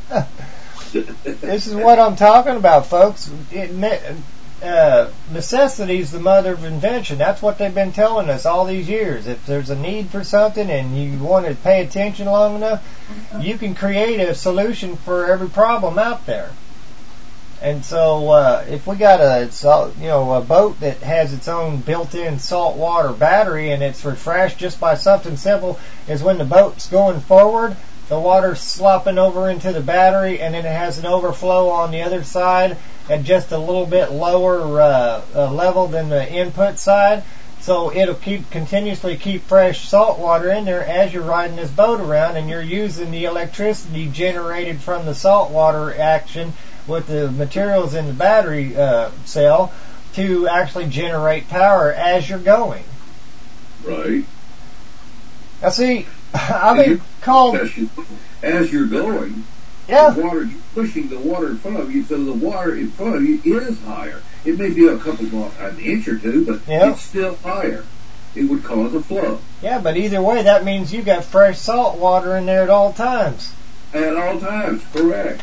This is what I'm talking about, folks. It, uh, necessity is the mother of invention. That's what they've been telling us all these years. If there's a need for something and you want to pay attention long enough, you can create a solution for every problem out there. And so, uh, if we got a, salt, you know, a boat that has its own built-in saltwater battery and it's refreshed just by something simple, is when the boat's going forward, the water's slopping over into the battery, and then it has an overflow on the other side at just a little bit lower uh, uh, level than the input side. So it'll keep continuously keep fresh salt water in there as you're riding this boat around, and you're using the electricity generated from the saltwater action with the materials in the battery uh, cell to actually generate power as you're going. Right. Now see, I've been called... As you're going, yeah. the water, you're pushing the water in front of you, so the water in front of you is higher. It may be a couple of an inch or two, but yeah. it's still higher. It would cause a flow. Yeah, but either way, that means you got fresh salt water in there at all times. At all times, correct.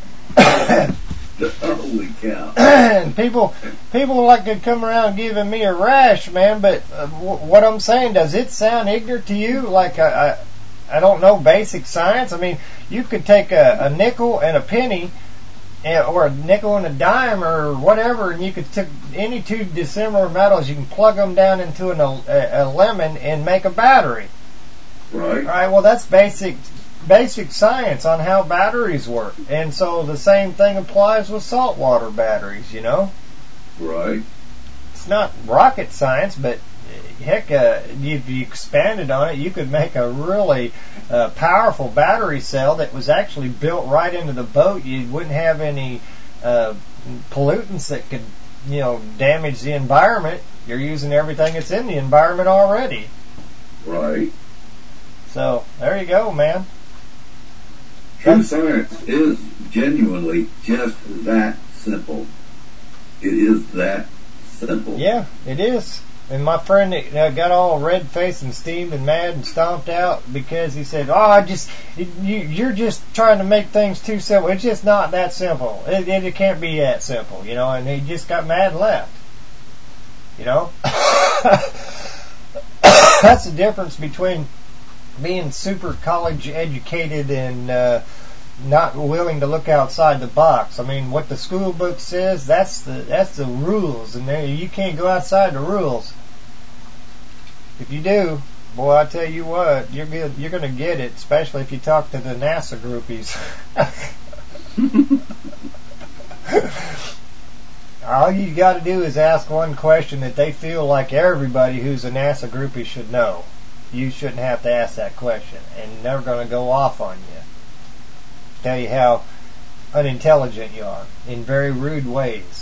Holy cow! And people, people like to come around giving me a rash, man. But uh, w- what I'm saying, does it sound ignorant to you? Like I, I, I don't know basic science. I mean, you could take a, a nickel and a penny, and, or a nickel and a dime, or whatever, and you could take any two dissimilar metals. You can plug them down into an, a, a lemon and make a battery. Right. All right. Well, that's basic. Basic science on how batteries work. And so the same thing applies with saltwater batteries, you know? Right. It's not rocket science, but heck, uh, if you expanded on it, you could make a really uh, powerful battery cell that was actually built right into the boat. You wouldn't have any uh, pollutants that could, you know, damage the environment. You're using everything that's in the environment already. Right. So, there you go, man. True science is genuinely just that simple. It is that simple. Yeah, it is. And my friend uh, got all red-faced and steamed and mad and stomped out because he said, "Oh, I just it, you, you're just trying to make things too simple. It's just not that simple. It, it, it can't be that simple, you know." And he just got mad and left. You know, that's the difference between being super college educated and uh, not willing to look outside the box. I mean, what the school book says, that's the that's the rules, and there, you can't go outside the rules. If you do, boy, I tell you what, you're good, you're going to get it, especially if you talk to the NASA groupies. All you got to do is ask one question that they feel like everybody who's a NASA groupie should know. You shouldn't have to ask that question, and they're going to go off on you. Tell you how unintelligent you are in very rude ways.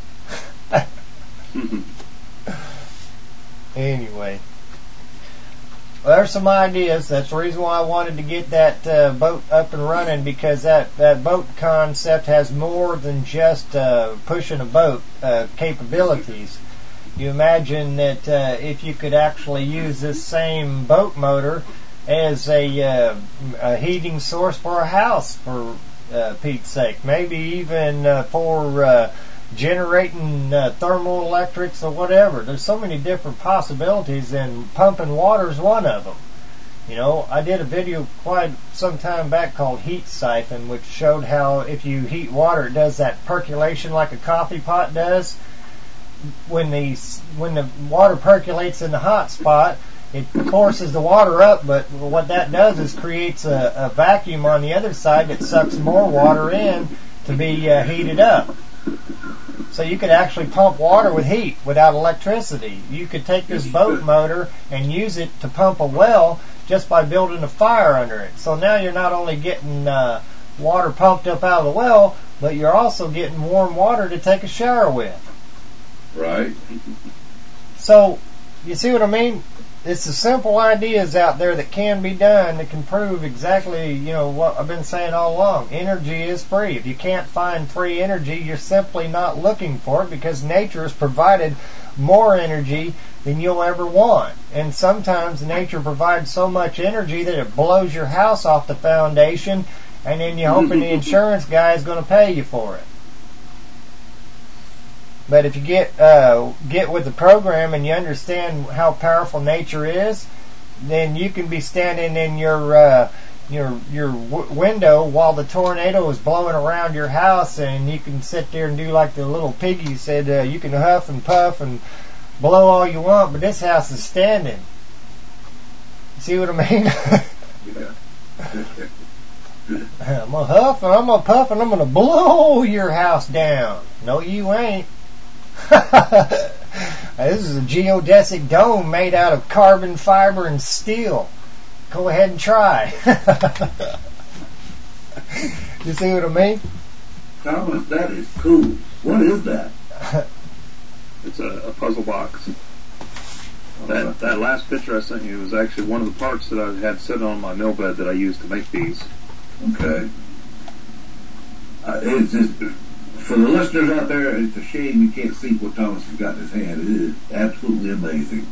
Anyway, well, there's some ideas. That's the reason why I wanted to get that uh, boat up and running, because that, that boat concept has more than just uh, pushing a boat uh, capabilities. You imagine that uh, if you could actually use this same boat motor as a, uh, a heating source for a house, for uh, Pete's sake, maybe even uh, for uh, generating uh, thermal electrics or whatever. There's so many different possibilities, and pumping water is one of them. You know, I did a video quite some time back called Heat Siphon, which showed how if you heat water, it does that percolation like a coffee pot does. When the when the water percolates in the hot spot, it forces the water up, but what that does is creates a, a vacuum on the other side that sucks more water in to be uh, heated up. So you could actually pump water with heat without electricity. You could take this boat motor and use it to pump a well just by building a fire under it. So now you're not only getting uh, water pumped up out of the well, but you're also getting warm water to take a shower with. Right. So, you see what I mean? It's the simple ideas out there that can be done that can prove exactly, you know, what I've been saying all along. Energy is free. If you can't find free energy, you're simply not looking for it, because nature has provided more energy than you'll ever want. And sometimes nature provides so much energy that it blows your house off the foundation, and then you're hoping the insurance guy is going to pay you for it. But if you get uh, get with the program and you understand how powerful nature is, then you can be standing in your uh, your your w- window while the tornado is blowing around your house, and you can sit there and do like the little piggy said, uh, you can huff and puff and blow all you want, but this house is standing. See what I mean? Yeah. I'm gonna huff and I'm gonna puff and I'm gonna blow your house down. No, you ain't. This is a geodesic dome made out of carbon fiber and steel. Go ahead and try. You see what I mean? Thomas, that is cool. What is that? It's a, a puzzle box. That that last picture I sent you was actually one of the parts that I had sitting on my mill bed that I used to make these. Okay. Uh, it's just, for the listeners out there, it's a shame you can't see what Thomas has got in his hand. It is absolutely amazing.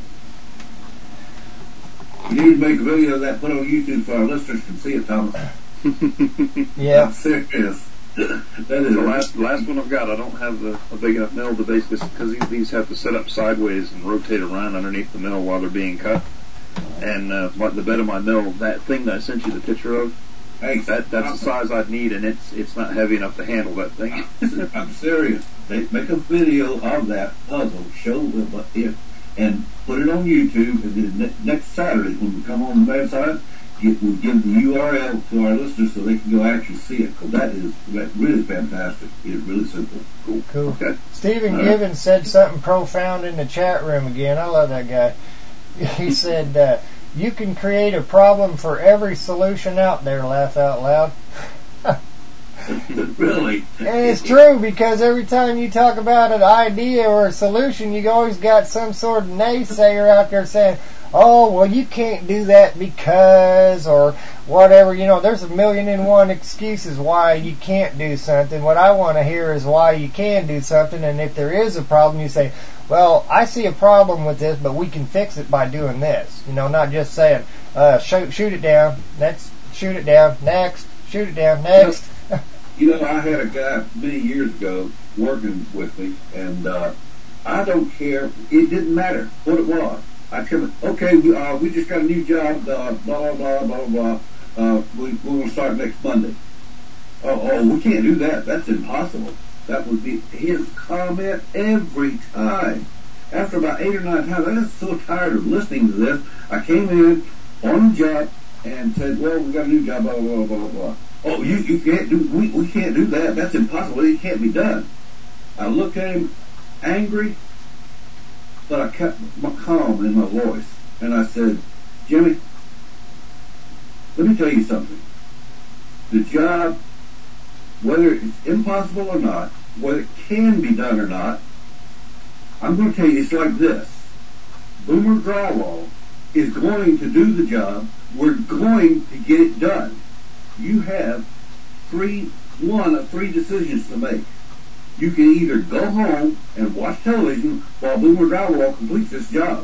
You need to make a video of that, put on YouTube so our listeners can see it, Thomas. Yeah. I'm serious. That is the last last one I've got. I don't have the, a big enough mill to basically, because these, these have to set up sideways and rotate around underneath the mill while they're being cut. And uh, my, the bed of my mill, that thing that I sent you the picture of, Hey, that that's the size I'd need, and it's it's not heavy enough to handle that thing. I'm serious. They make a video of that puzzle, show it, and put it on YouTube. And then ne- next Saturday, when we come on the website, we'll give the U R L to our listeners so they can go actually see it. Because that is that's really fantastic. It's really simple. Cool. Cool. Okay. Stephen All Gibbons right. said something profound in the chat room again. I love that guy. He said, uh, you can create a problem for every solution out there, laugh out loud. Really? And it's true, because every time you talk about an idea or a solution, you always got some sort of naysayer out there saying, oh, well, you can't do that because, or whatever. You know, there's a million and one excuses why you can't do something. What I want to hear is why you can do something, and if there is a problem, you say, well, I see a problem with this, but we can fix it by doing this. You know, not just saying, uh, shoot, shoot it down, next, shoot it down, next, shoot it down, next. You know, I had a guy many years ago working with me, and uh, I don't care. It didn't matter what it was. I come, okay, we, uh, we just got a new job, uh, blah, blah, blah, blah, blah. Uh, we, we're going to start next Monday. Oh, oh, we can't do that. That's impossible. That would be his comment every time. After about eight or nine times, I got so tired of listening to this. I came in on the job and said, well, we got a new job, blah, blah, blah, blah, blah. Oh, you, you can't do, we, we can't do that. That's impossible. It can't be done. I looked at him angry, but I kept my calm in my voice. And I said, Jimmy, let me tell you something. The job, whether it's impossible or not, whether it can be done or not, I'm going to tell you it's like this. Boomer Drywall is going to do the job. We're going to get it done. You have three, one of three decisions to make. You can either go home and watch television while Boomer Drywall completes this job,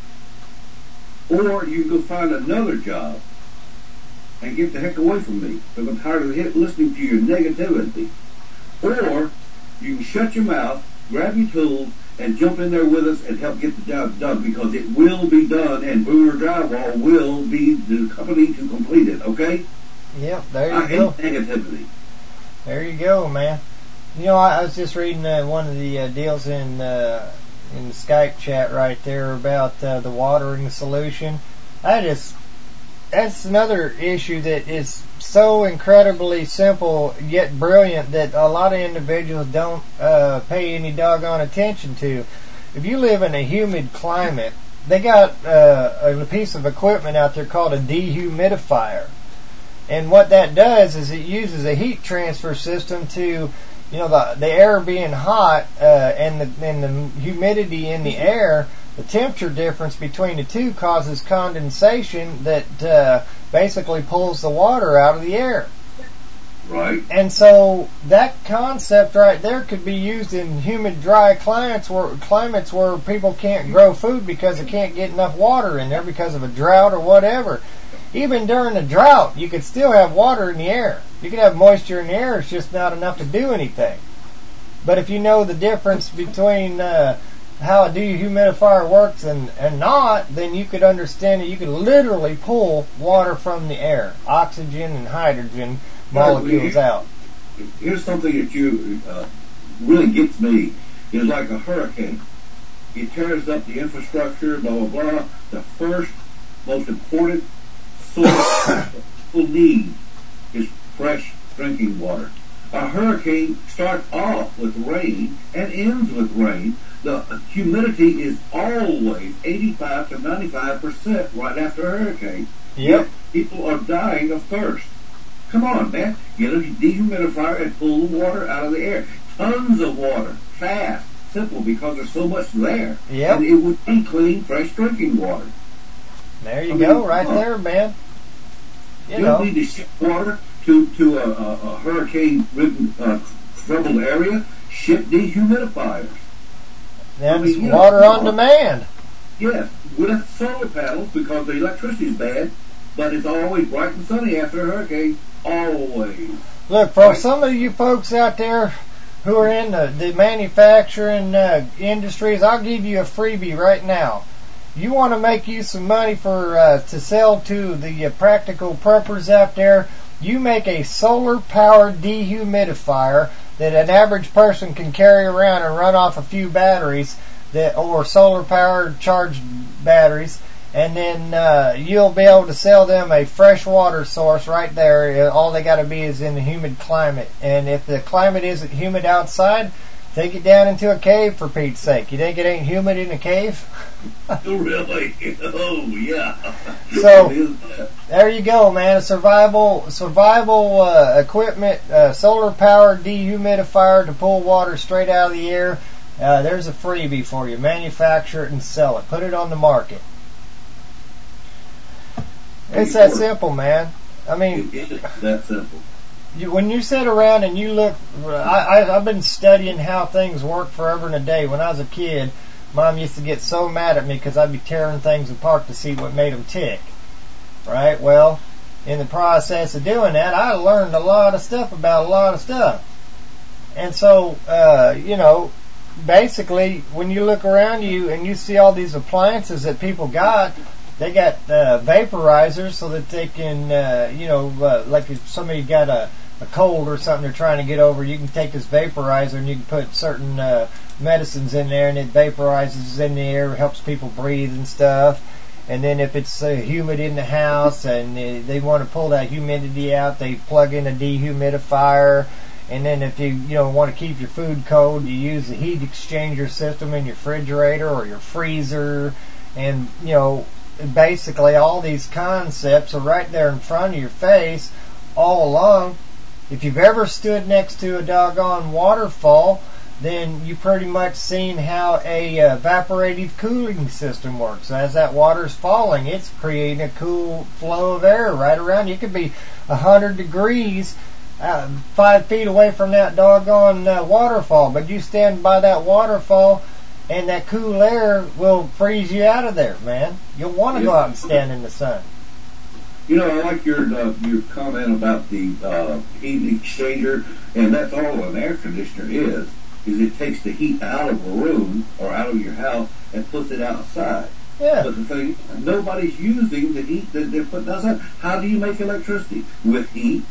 or you can go find another job and get the heck away from me, because I'm tired of hit, listening to your negativity. Or you can shut your mouth, grab your tools, and jump in there with us and help get the job done, because it will be done, and Boomer Drywall will be the company to complete it, okay? Yep, there you I go. hate negativity. There you go, man. You know, I, I was just reading uh, one of the uh, deals in uh, in the Skype chat right there about uh, the watering solution. I just, that's another issue that is so incredibly simple yet brilliant that a lot of individuals don't uh, pay any doggone attention to. If you live in a humid climate, they got uh, a piece of equipment out there called a dehumidifier. And what that does is it uses a heat transfer system to, you know, the the air being hot uh, and the and the humidity in the air. The temperature difference between the two causes condensation that uh, basically pulls the water out of the air. Right. And so that concept right there could be used in humid, dry climates where climates where people can't grow food because they can't get enough water in there because of a drought or whatever. Even during a drought, you could still have water in the air. You could have moisture in the air. It's just not enough to do anything. But if you know the difference between uh, how a dehumidifier works and, and not, then you could understand that you could literally pull water from the air, oxygen and hydrogen molecules out. Here's something that you uh, really gets me. It's like a hurricane. It tears up the infrastructure, blah, blah, blah. The first, most important source people need is fresh drinking water. A hurricane starts off with rain and ends with rain. The humidity is always eighty-five to ninety-five percent right after a hurricane. Yep. People are dying of thirst. Come on, man. Get a dehumidifier and pull the water out of the air. Tons of water. Fast. Simple, because there's so much there. Yep. And it would be clean, fresh drinking water. There you I go, mean, right uh, there, man. You, you know. don't need to ship water to, to a, a, a hurricane-ridden, uh, troubled area. Ship dehumidifiers. That's I mean, water know, on demand. Yes, with solar panels, because the electricity's bad, but it's always bright and sunny after a hurricane. Always. Look, for some of you folks out there who are in the, the manufacturing uh, industries, I'll give you a freebie right now. You want to make you some money for uh, to sell to the uh, practical preppers out there, you make a solar-powered dehumidifier that an average person can carry around and run off a few batteries, that or solar-powered charged batteries, and then uh, you'll be able to sell them a fresh water source right there. All they got to be is in a humid climate. And if the climate isn't humid outside, take it down into a cave, for Pete's sake. You think it ain't humid in a cave? Really? Oh, yeah. So, there you go, man. A survival survival uh, equipment, uh, solar-powered dehumidifier to pull water straight out of the air. Uh, there's a freebie for you. Manufacture it and sell it. Put it on the market. It's that simple, man. I mean, It is that simple. You, when you sit around and you look, I, I, I've been studying how things work forever and a day. When I was a kid, Mom used to get so mad at me because I'd be tearing things apart to see what made them tick. Right? Well, in the process of doing that, I learned a lot of stuff about a lot of stuff. And so, uh, you know, basically, when you look around you and you see all these appliances that people got, they got uh, vaporizers so that they can, uh, you know, uh, like if somebody got a, a cold or something they're trying to get over, you can take this vaporizer and you can put certain uh, medicines in there and it vaporizes in the air, helps people breathe and stuff. And then if it's uh, humid in the house and they, they want to pull that humidity out, they plug in a dehumidifier. And then if you, you know, want to keep your food cold, you use the heat exchanger system in your refrigerator or your freezer. And, you know, basically all these concepts are right there in front of your face all along. If you've ever stood next to a doggone waterfall, then you pretty much seen how a uh, evaporative cooling system works. As that water's falling, it's creating a cool flow of air right around you. It could be a hundred degrees uh, five feet away from that doggone uh, waterfall, but you stand by that waterfall and that cool air will freeze you out of there, man. You'll want to go out and stand in the sun. You know, I like your uh, your comment about the uh, heat exchanger, and that's all an air conditioner is. Is it takes the heat out of a room or out of your house and puts it outside. Yeah. But the thing, nobody's using the heat that they're putting outside. How do you make electricity? With heat.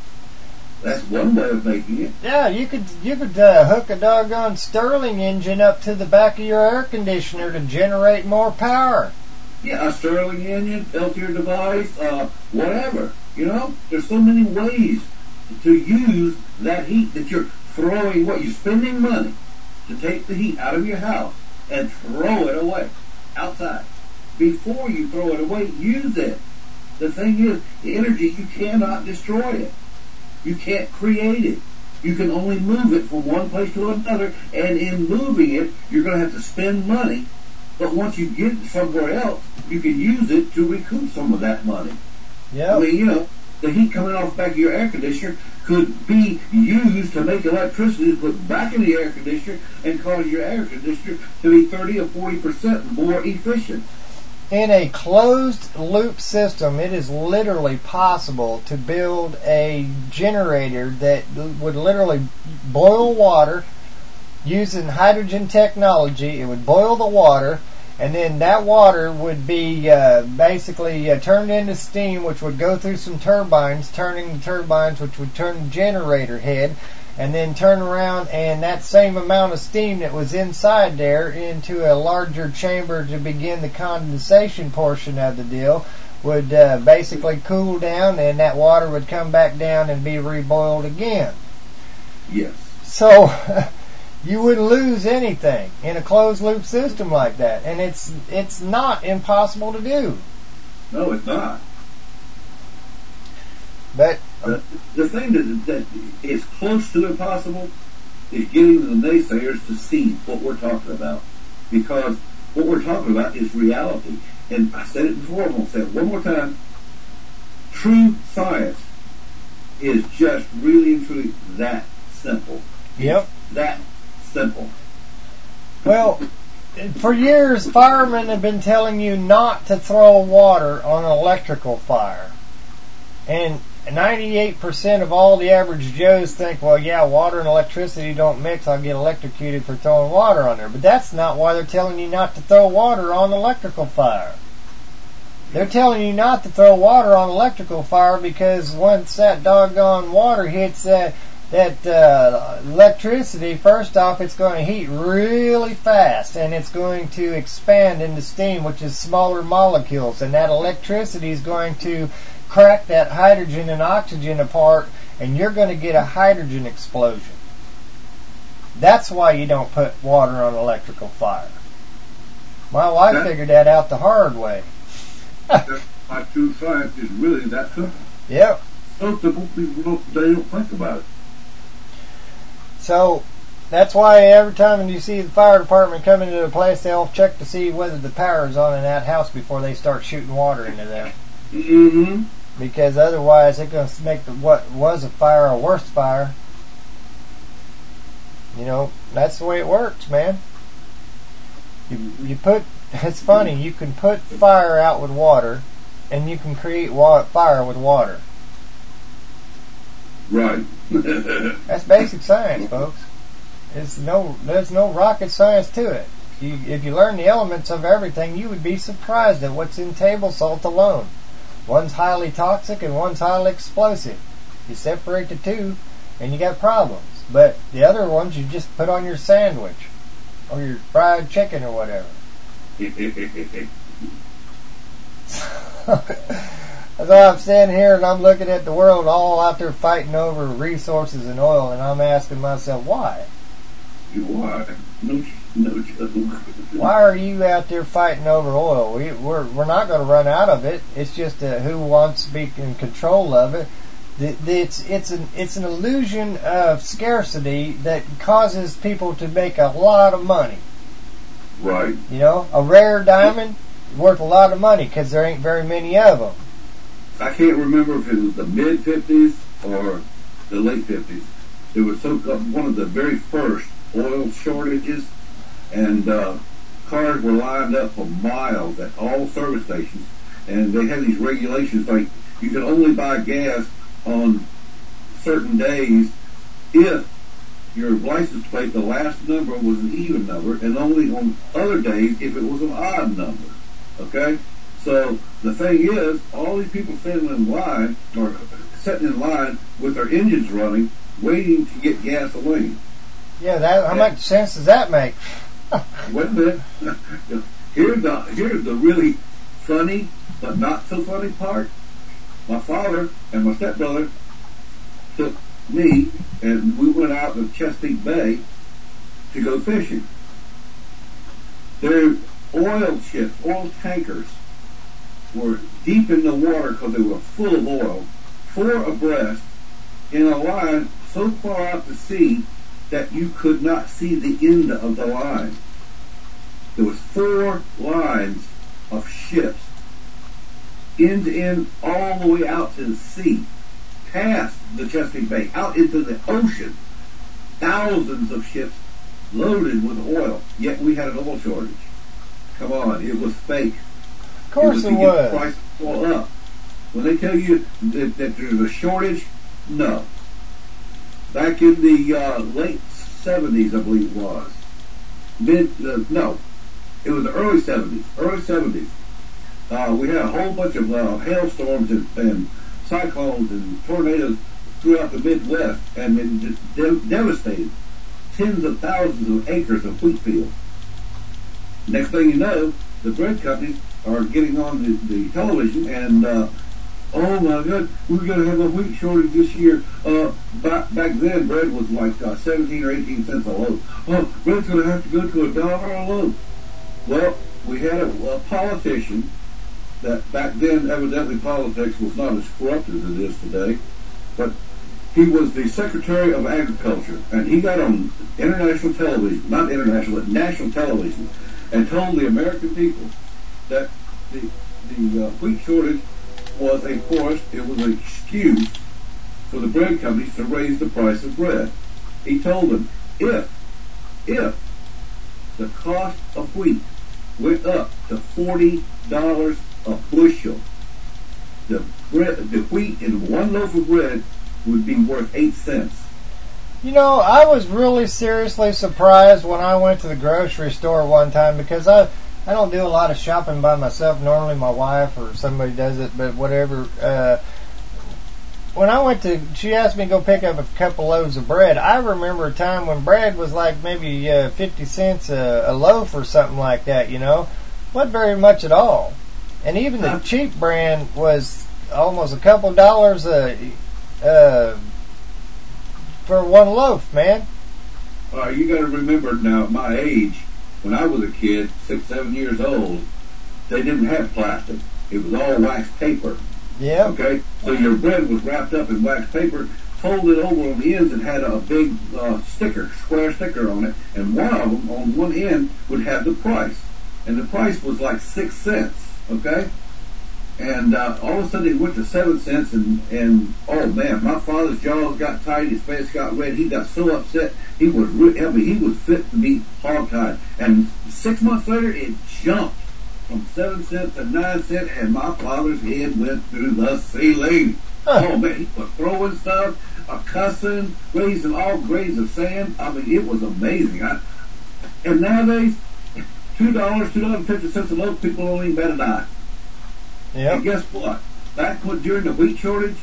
That's one way of making it. Yeah, you could you could uh, hook a doggone Stirling engine up to the back of your air conditioner to generate more power. Yeah, a Stirling engine, Peltier device, uh, whatever. You know, there's so many ways to use that heat that you're throwing. What you're spending money to take the heat out of your house and throw it away outside. Before you throw it away, use it. The thing is, the energy, you cannot destroy it. You can't create it. You can only move it from one place to another, and in moving it, you're going to have to spend money. But once you get it somewhere else, you can use it to recoup some of that money. Yeah. I mean, you know, the heat coming off the back of your air conditioner could be used to make electricity to put back in the air conditioner and cause your air conditioner to be thirty or forty percent more efficient. In a closed loop system, it is literally possible to build a generator that would literally boil water, using hydrogen technology. It would boil the water, and then that water would be uh, basically uh, turned into steam, which would go through some turbines, turning the turbines, which would turn the generator head, and then turn around, and that same amount of steam that was inside there into a larger chamber to begin the condensation portion of the deal would uh, basically cool down, and that water would come back down and be reboiled again. Yes. So you wouldn't lose anything in a closed loop system like that, and it's it's not impossible to do. No, it's not. But The, the thing that, that is close to impossible is getting the naysayers to see what we're talking about. Because what we're talking about is reality. And I said it before, I'm going to say it one more time. True science is just really and truly that simple. Yep. That simple. Well, for years, firemen have been telling you not to throw water on an electrical fire. And ninety-eight percent of all the average Joes think, well, yeah, water and electricity don't mix. I'll get electrocuted for throwing water on there. But that's not why they're telling you not to throw water on an electrical fire. They're telling you not to throw water on electrical fire because once that doggone water hits that that uh, electricity, first off, it's going to heat really fast, and it's going to expand into steam, which is smaller molecules, and that electricity is going to crack that hydrogen and oxygen apart, and you're going to get a hydrogen explosion. That's why you don't put water on electrical fire. My wife That- figured that out the hard way. That's why true science is really that simple. Yep. So simple, people don't, they don't think about it. So that's why every time you see the fire department come into the place, they'll check to see whether the power is on in that house before they start shooting water into there. Mm-hmm. Because otherwise it's going to make the, what was a fire a worse fire. You know, that's the way it works, man. You, you put, it's funny, you can put fire out with water, and you can create wa- fire with water. Right. That's basic science, folks. It's no, there's no rocket science to it. You, if you learn the elements of everything, you would be surprised at what's in table salt alone. One's highly toxic and one's highly explosive. You separate the two, and you got problems. But the other ones you just put on your sandwich or your fried chicken or whatever. So I'm standing here and I'm looking at the world all out there fighting over resources and oil, and I'm asking myself, why? Why? No, no joke. Why are you out there fighting over oil? We, we're we're not going to run out of it. It's just uh, who wants to be in control of it. The, the, it's it's an it's an illusion of scarcity that causes people to make a lot of money. Right. You know, a rare diamond worth a lot of money because there ain't very many of them. I can't remember if it was the mid fifties or the late fifties. It was so, one of the very first oil shortages, and uh, cars were lined up for miles at all service stations, and they had these regulations like you could only buy gas on certain days if your license plate, the last number was an even number, and only on other days if it was an odd number. Okay? So the thing is, all these people standing in line, or sitting in line with their engines running, waiting to get gasoline. Yeah, that how much sense does that make? Wait a minute. Here's the, here's the really funny, but not so funny part. My father and my stepbrother took me, and we went out to Chesapeake Bay to go fishing. Their oil ships, oil tankers, were deep in the water because they were full of oil, four abreast, in a line so far out to sea that you could not see the end of the line. There was four lines of ships, end to end, all the way out to the sea, past the Chesapeake Bay, out into the ocean. Thousands of ships loaded with oil, yet we had an oil shortage. Come on, it was fake. Of course it It was to get the was. price all up. When they tell you that, that there's a shortage, no. Back in the uh, late seventies, I believe it was. Mid, uh, no, it was the early seventies. Early seventies. Uh, we had a whole bunch of uh, hailstorms and, and cyclones and tornadoes throughout the Midwest, and it just de- devastated tens of thousands of acres of wheat fields. Next thing you know, the bread companies are getting on the, the television and, uh, oh my God, we're going to have a wheat shortage this year. Uh, back, back then, bread was like uh, seventeen or eighteen cents a loaf. Oh, bread's going to have to go to a dollar a loaf. Well, we had a, a politician that back then, evidently politics was not as corrupt as it is today, but he was the Secretary of Agriculture, and he got on international television, not international, but national television, and told the American people that the, the uh, wheat shortage was a force, it was an excuse for the bread companies to raise the price of bread. He told them, if, if the cost of wheat went up to forty dollars a bushel, the bread, the wheat in one loaf of bread would be worth eight cents. You know, I was really seriously surprised when I went to the grocery store one time, because I I don't do a lot of shopping by myself. Normally my wife or somebody does it, but whatever. Uh, when I went to, she asked me to go pick up a couple loaves of bread. I remember a time when bread was like maybe uh, fifty cents a, a loaf or something like that, you know. Not very much at all. And even the cheap brand was almost a couple dollars a, uh, for one loaf, man. Uh, you got to remember now, at my age, when I was a kid, six, seven years old, they didn't have plastic. It was all wax paper. Yeah. Okay? So your bread was wrapped up in wax paper, folded over on the ends, and had a big uh, sticker, square sticker on it. And one of them, on one end, would have the price. And the price was like six cents. Okay? And uh, all of a sudden it went to seven cents, and, and oh man, my father's jaws got tight, his face got red, he got so upset, he was re- I mean, he was fit to be hogtied. And six months later, it jumped from seven cents to nine cents, and my father's head went through the ceiling. Huh. Oh man, he was throwing stuff, uh, cussing, raising all grades of sand. I mean, it was amazing. I, and nowadays, two dollars, two dollars and fifty cents a loaf, people don't even bet an eye. Yep. And guess what? Back when, during the wheat shortage,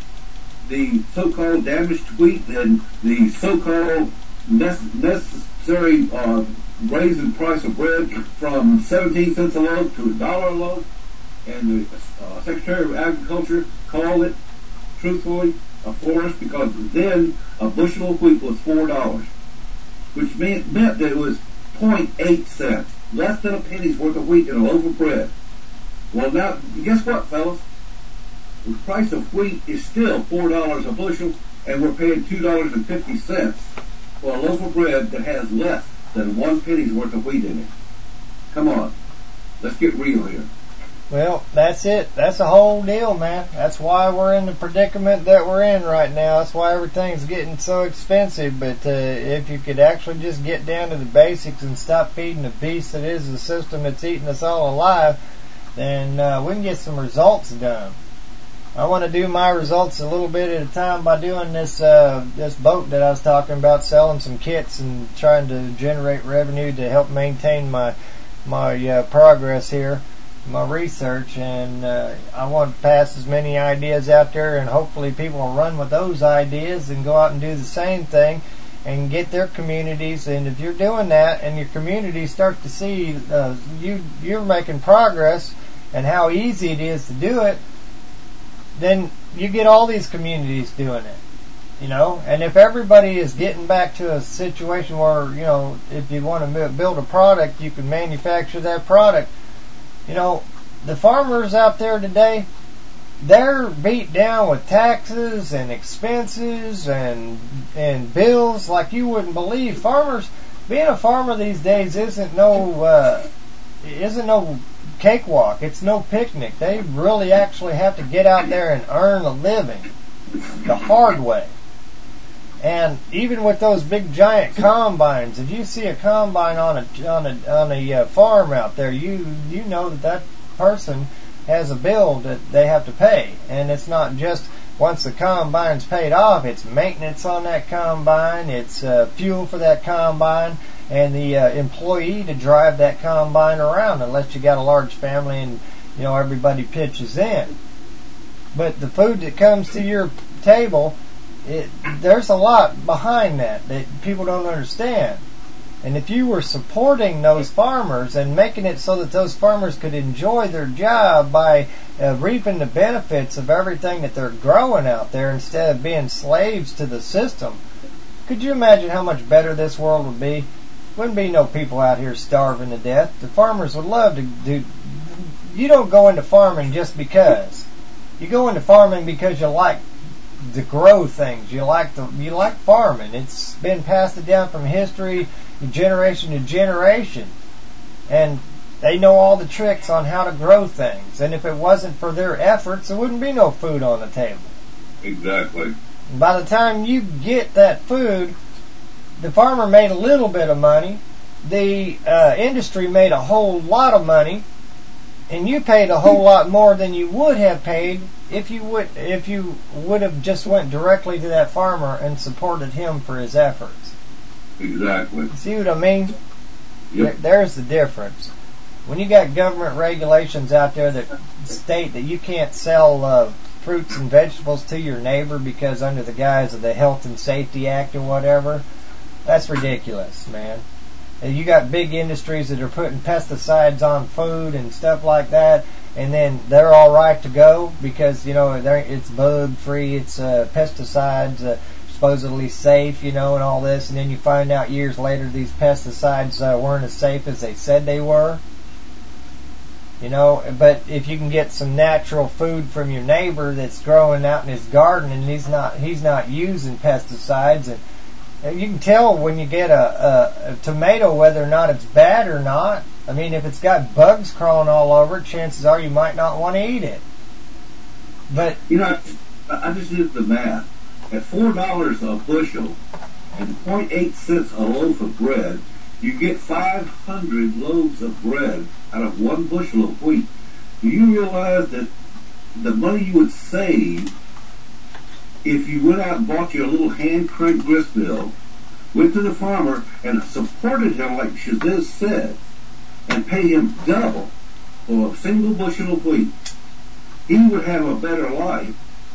the so-called damaged wheat and the so-called nece- necessary uh, raise in price of bread from seventeen cents a loaf to a dollar a loaf, and the uh, Secretary of Agriculture called it, truthfully, a force, because then a bushel of wheat was four dollars, which meant, meant that it was zero point eight cents, less than a penny's worth of wheat in a loaf of bread. Well, now, guess what, fellas? The price of wheat is still four dollars a bushel, and we're paying two dollars and fifty cents for a loaf of bread that has less than one penny's worth of wheat in it. Come on. Let's get real here. Well, that's it. That's the whole deal, man. That's why we're in the predicament that we're in right now. That's why everything's getting so expensive. But uh, if you could actually just get down to the basics and stop feeding the beast that is the system that's eating us all alive, then uh, we can get some results done. I want to do my results a little bit at a time by doing this uh, this boat that I was talking about, selling some kits and trying to generate revenue to help maintain my my uh, progress here, my research, and uh, I want to pass as many ideas out there, and hopefully people will run with those ideas and go out and do the same thing and get their communities. And if you're doing that and your communities start to see uh, you you're making progress and how easy it is to do it, then you get all these communities doing it, you know. And if everybody is getting back to a situation where, you know, if you want to build a product, you can manufacture that product. You know, the farmers out there today, they're beat down with taxes and expenses and and bills like you wouldn't believe. Farmers, being a farmer these days isn't no uh, isn't no cakewalk. It's no picnic. They really actually have to get out there and earn a living the hard way. And even with those big giant combines, if you see a combine on a on a on a uh, farm out there, you you know that that person has a bill that they have to pay, and it's not just once the combine's paid off, it's maintenance on that combine, it's uh, fuel for that combine, and the uh, employee to drive that combine around, unless you got a large family and, you know, everybody pitches in. But the food that comes to your table, it, there's a lot behind that that people don't understand. And if you were supporting those farmers and making it so that those farmers could enjoy their job by uh, reaping the benefits of everything that they're growing out there instead of being slaves to the system, could you imagine how much better this world would be? Wouldn't be no people out here starving to death. The farmers would love to do. You don't go into farming just because. You go into farming because you like to grow things. You like the you like farming. It's been passed down from history, generation to generation, and they know all the tricks on how to grow things. And if it wasn't for their efforts, there wouldn't be no food on the table. Exactly. And by the time you get that food, the farmer made a little bit of money, the uh, industry made a whole lot of money, and you paid a whole lot more than you would have paid if you would if you would have just went directly to that farmer and supported him for his efforts. Exactly. See what I mean? Yep. There's the difference. When you got government regulations out there that state that you can't sell uh, fruits and vegetables to your neighbor because under the guise of the Health and Safety Act or whatever, that's ridiculous, man. You got big industries that are putting pesticides on food and stuff like that, and then they're all right to go because, you know, it's bug free, it's uh, pesticides, uh, supposedly safe, you know, and all this, and then you find out years later these pesticides uh, weren't as safe as they said they were. You know, but if you can get some natural food from your neighbor that's growing out in his garden and he's not he's not using pesticides, and you can tell when you get a, a, a tomato whether or not it's bad or not. I mean, if it's got bugs crawling all over it, chances are you might not want to eat it. But you know, I, I just did the math. At four dollars a bushel and point eight cents a loaf of bread, you get five hundred loaves of bread out of one bushel of wheat. Do you realize that the money you would save if you went out and bought you a little hand-cranked grist mill, went to the farmer and supported him like Shazez said, and paid him double for a single bushel of wheat, he would have a better life.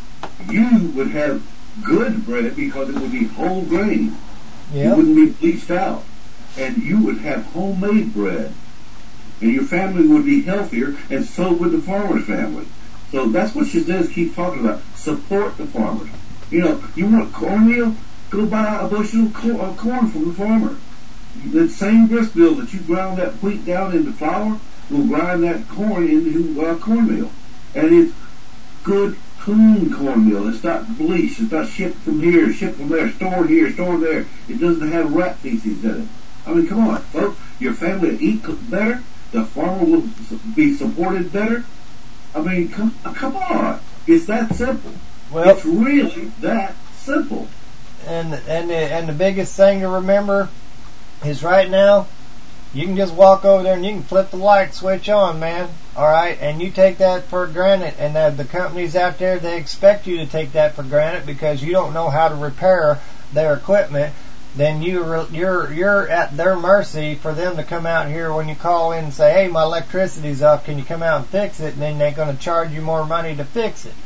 You would have good bread because it would be whole grain. yeah. It wouldn't be bleached out. And you would have homemade bread. And your family would be healthier, and so would the farmer's family. So that's what Shazez keeps talking about. Support the farmers. You know, you want cornmeal? Go buy a bushel of corn from the farmer. The same grist mill that you ground that wheat down into flour will grind that corn into uh, cornmeal. And it's good, clean cornmeal. It's not bleached. It's not shipped from here, shipped from there, stored here, stored there. It doesn't have rat feces in it. I mean, come on, folks. Your family will eat better. The farmer will be supported better. I mean, come, come on. It's that simple. Well, it's really that simple. And and the, and the biggest thing to remember is right now, you can just walk over there and you can flip the light switch on, man. All right, and you take that for granted. And the, the companies out there, they expect you to take that for granted because you don't know how to repair their equipment. Then you you're you're at their mercy for them to come out here when you call in and say, "Hey, my electricity's off. Can you come out and fix it?" And then they're going to charge you more money to fix it.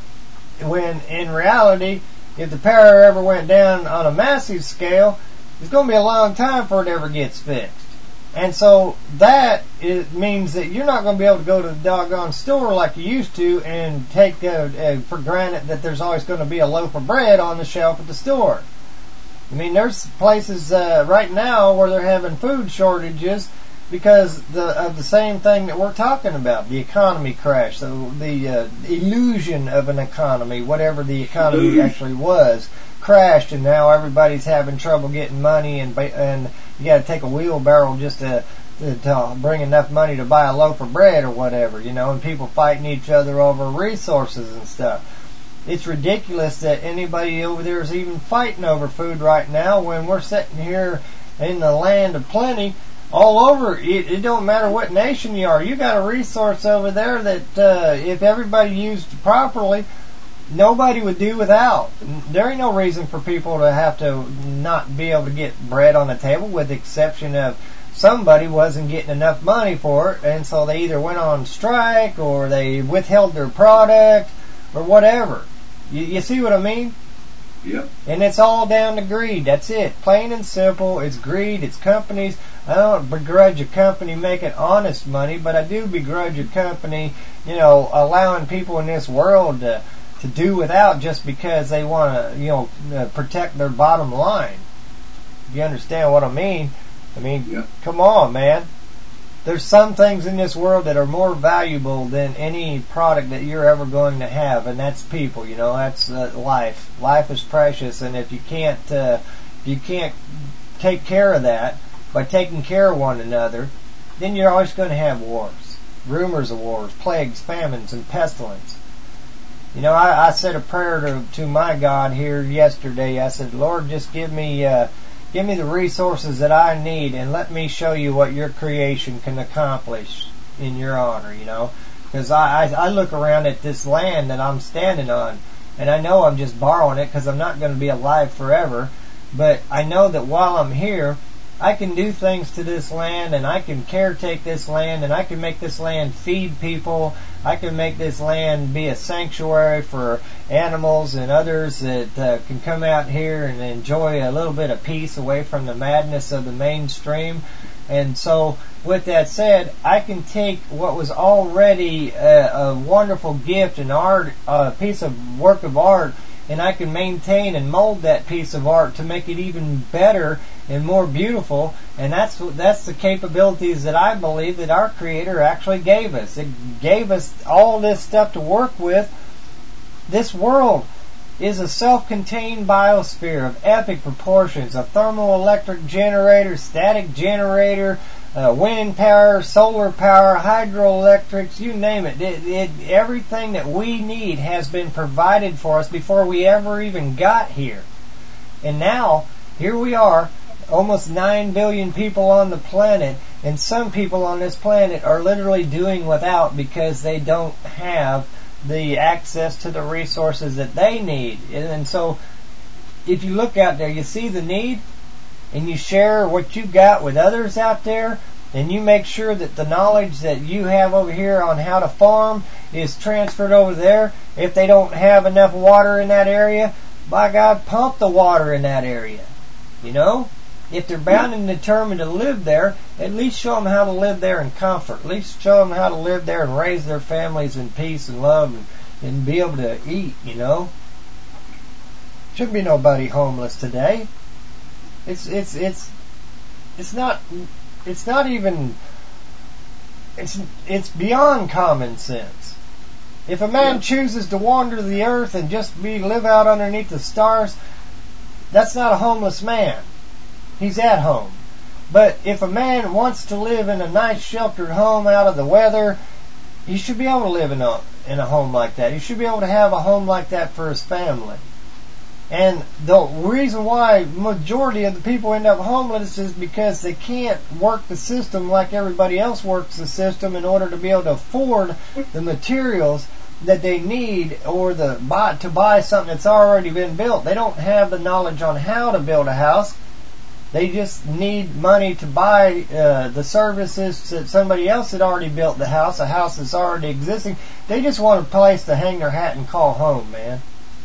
When in reality, if the power ever went down on a massive scale, it's going to be a long time before it ever gets fixed. And so that is, means that you're not going to be able to go to the doggone store like you used to and take uh, uh, for granted that there's always going to be a loaf of bread on the shelf at the store. I mean, there's places uh, right now where they're having food shortages because the, of the same thing that we're talking about, the economy crash, so the uh, illusion of an economy, whatever the economy actually was, crashed, and now everybody's having trouble getting money, and and you got to take a wheelbarrow just to, to to bring enough money to buy a loaf of bread or whatever, you know, and people fighting each other over resources and stuff. It's ridiculous that anybody over there is even fighting over food right now when we're sitting here in the land of plenty all over. It, it don't matter what nation you are. You got a resource over there that uh, if everybody used properly, nobody would do without. There ain't no reason for people to have to not be able to get bread on the table, with the exception of somebody wasn't getting enough money for it, and so they either went on strike or they withheld their product or whatever. You, you see what I mean? Yep. And it's all down to greed. That's it. Plain and simple. It's greed. It's companies. I don't begrudge a company making honest money, but I do begrudge a company, you know, allowing people in this world to to do without just because they want to, you know, uh, protect their bottom line. You understand what I mean? I mean, yep. Come on, man. There's some things in this world that are more valuable than any product that you're ever going to have, and that's people. You know, that's uh, life. Life is precious, and if you can't, uh, if you can't take care of that by taking care of one another, then you're always going to have wars, rumors of wars, plagues, famines, and pestilence. You know, I, I said a prayer to to my God here yesterday. I said, Lord, just give me. Uh, Give me the resources that I need, and let me show you what your creation can accomplish in your honor, you know. Because I, I, I look around at this land that I'm standing on, and I know I'm just borrowing it because I'm not going to be alive forever. But I know that while I'm here, I can do things to this land, and I can caretake this land, and I can make this land feed people. I can make this land be a sanctuary for animals and others that uh, can come out here and enjoy a little bit of peace away from the madness of the mainstream. And so, with that said, I can take what was already a, a wonderful gift, an art, a piece of work of art, and I can maintain and mold that piece of art to make it even better and more beautiful. And that's that's the capabilities that I believe that our Creator actually gave us. It gave us all this stuff to work with. This world is a self-contained biosphere of epic proportions, a thermoelectric generator, static generator, uh, wind power, solar power, hydroelectrics, you name it. It, it. Everything that we need has been provided for us before we ever even got here. And now, here we are, almost nine billion people on the planet, and some people on this planet are literally doing without because they don't have the access to the resources that they need. And so, if you look out there, you see the need, and you share what you got with others out there, and you make sure that the knowledge that you have over here on how to farm is transferred over there. If they don't have enough water in that area, by God, pump the water in that area. You know? If they're bound and determined to live there, at least show them how to live there in comfort. At least show them how to live there and raise their families in peace and love and, and be able to eat, you know? Shouldn't be nobody homeless today. It's it's it's it's not it's not even it's it's beyond common sense. If a man yeah. chooses to wander the earth and just be live out underneath the stars, that's not a homeless man. He's at home. But if a man wants to live in a nice sheltered home out of the weather, he should be able to live in a in a home like that. He should be able to have a home like that for his family. And the reason why majority of the people end up homeless is because they can't work the system like everybody else works the system in order to be able to afford the materials that they need or the buy to buy something that's already been built. They don't have the knowledge on how to build a house. They just need money to buy uh, the services that somebody else had already built the house, a house that's already existing. They just want a place to hang their hat and call home, man.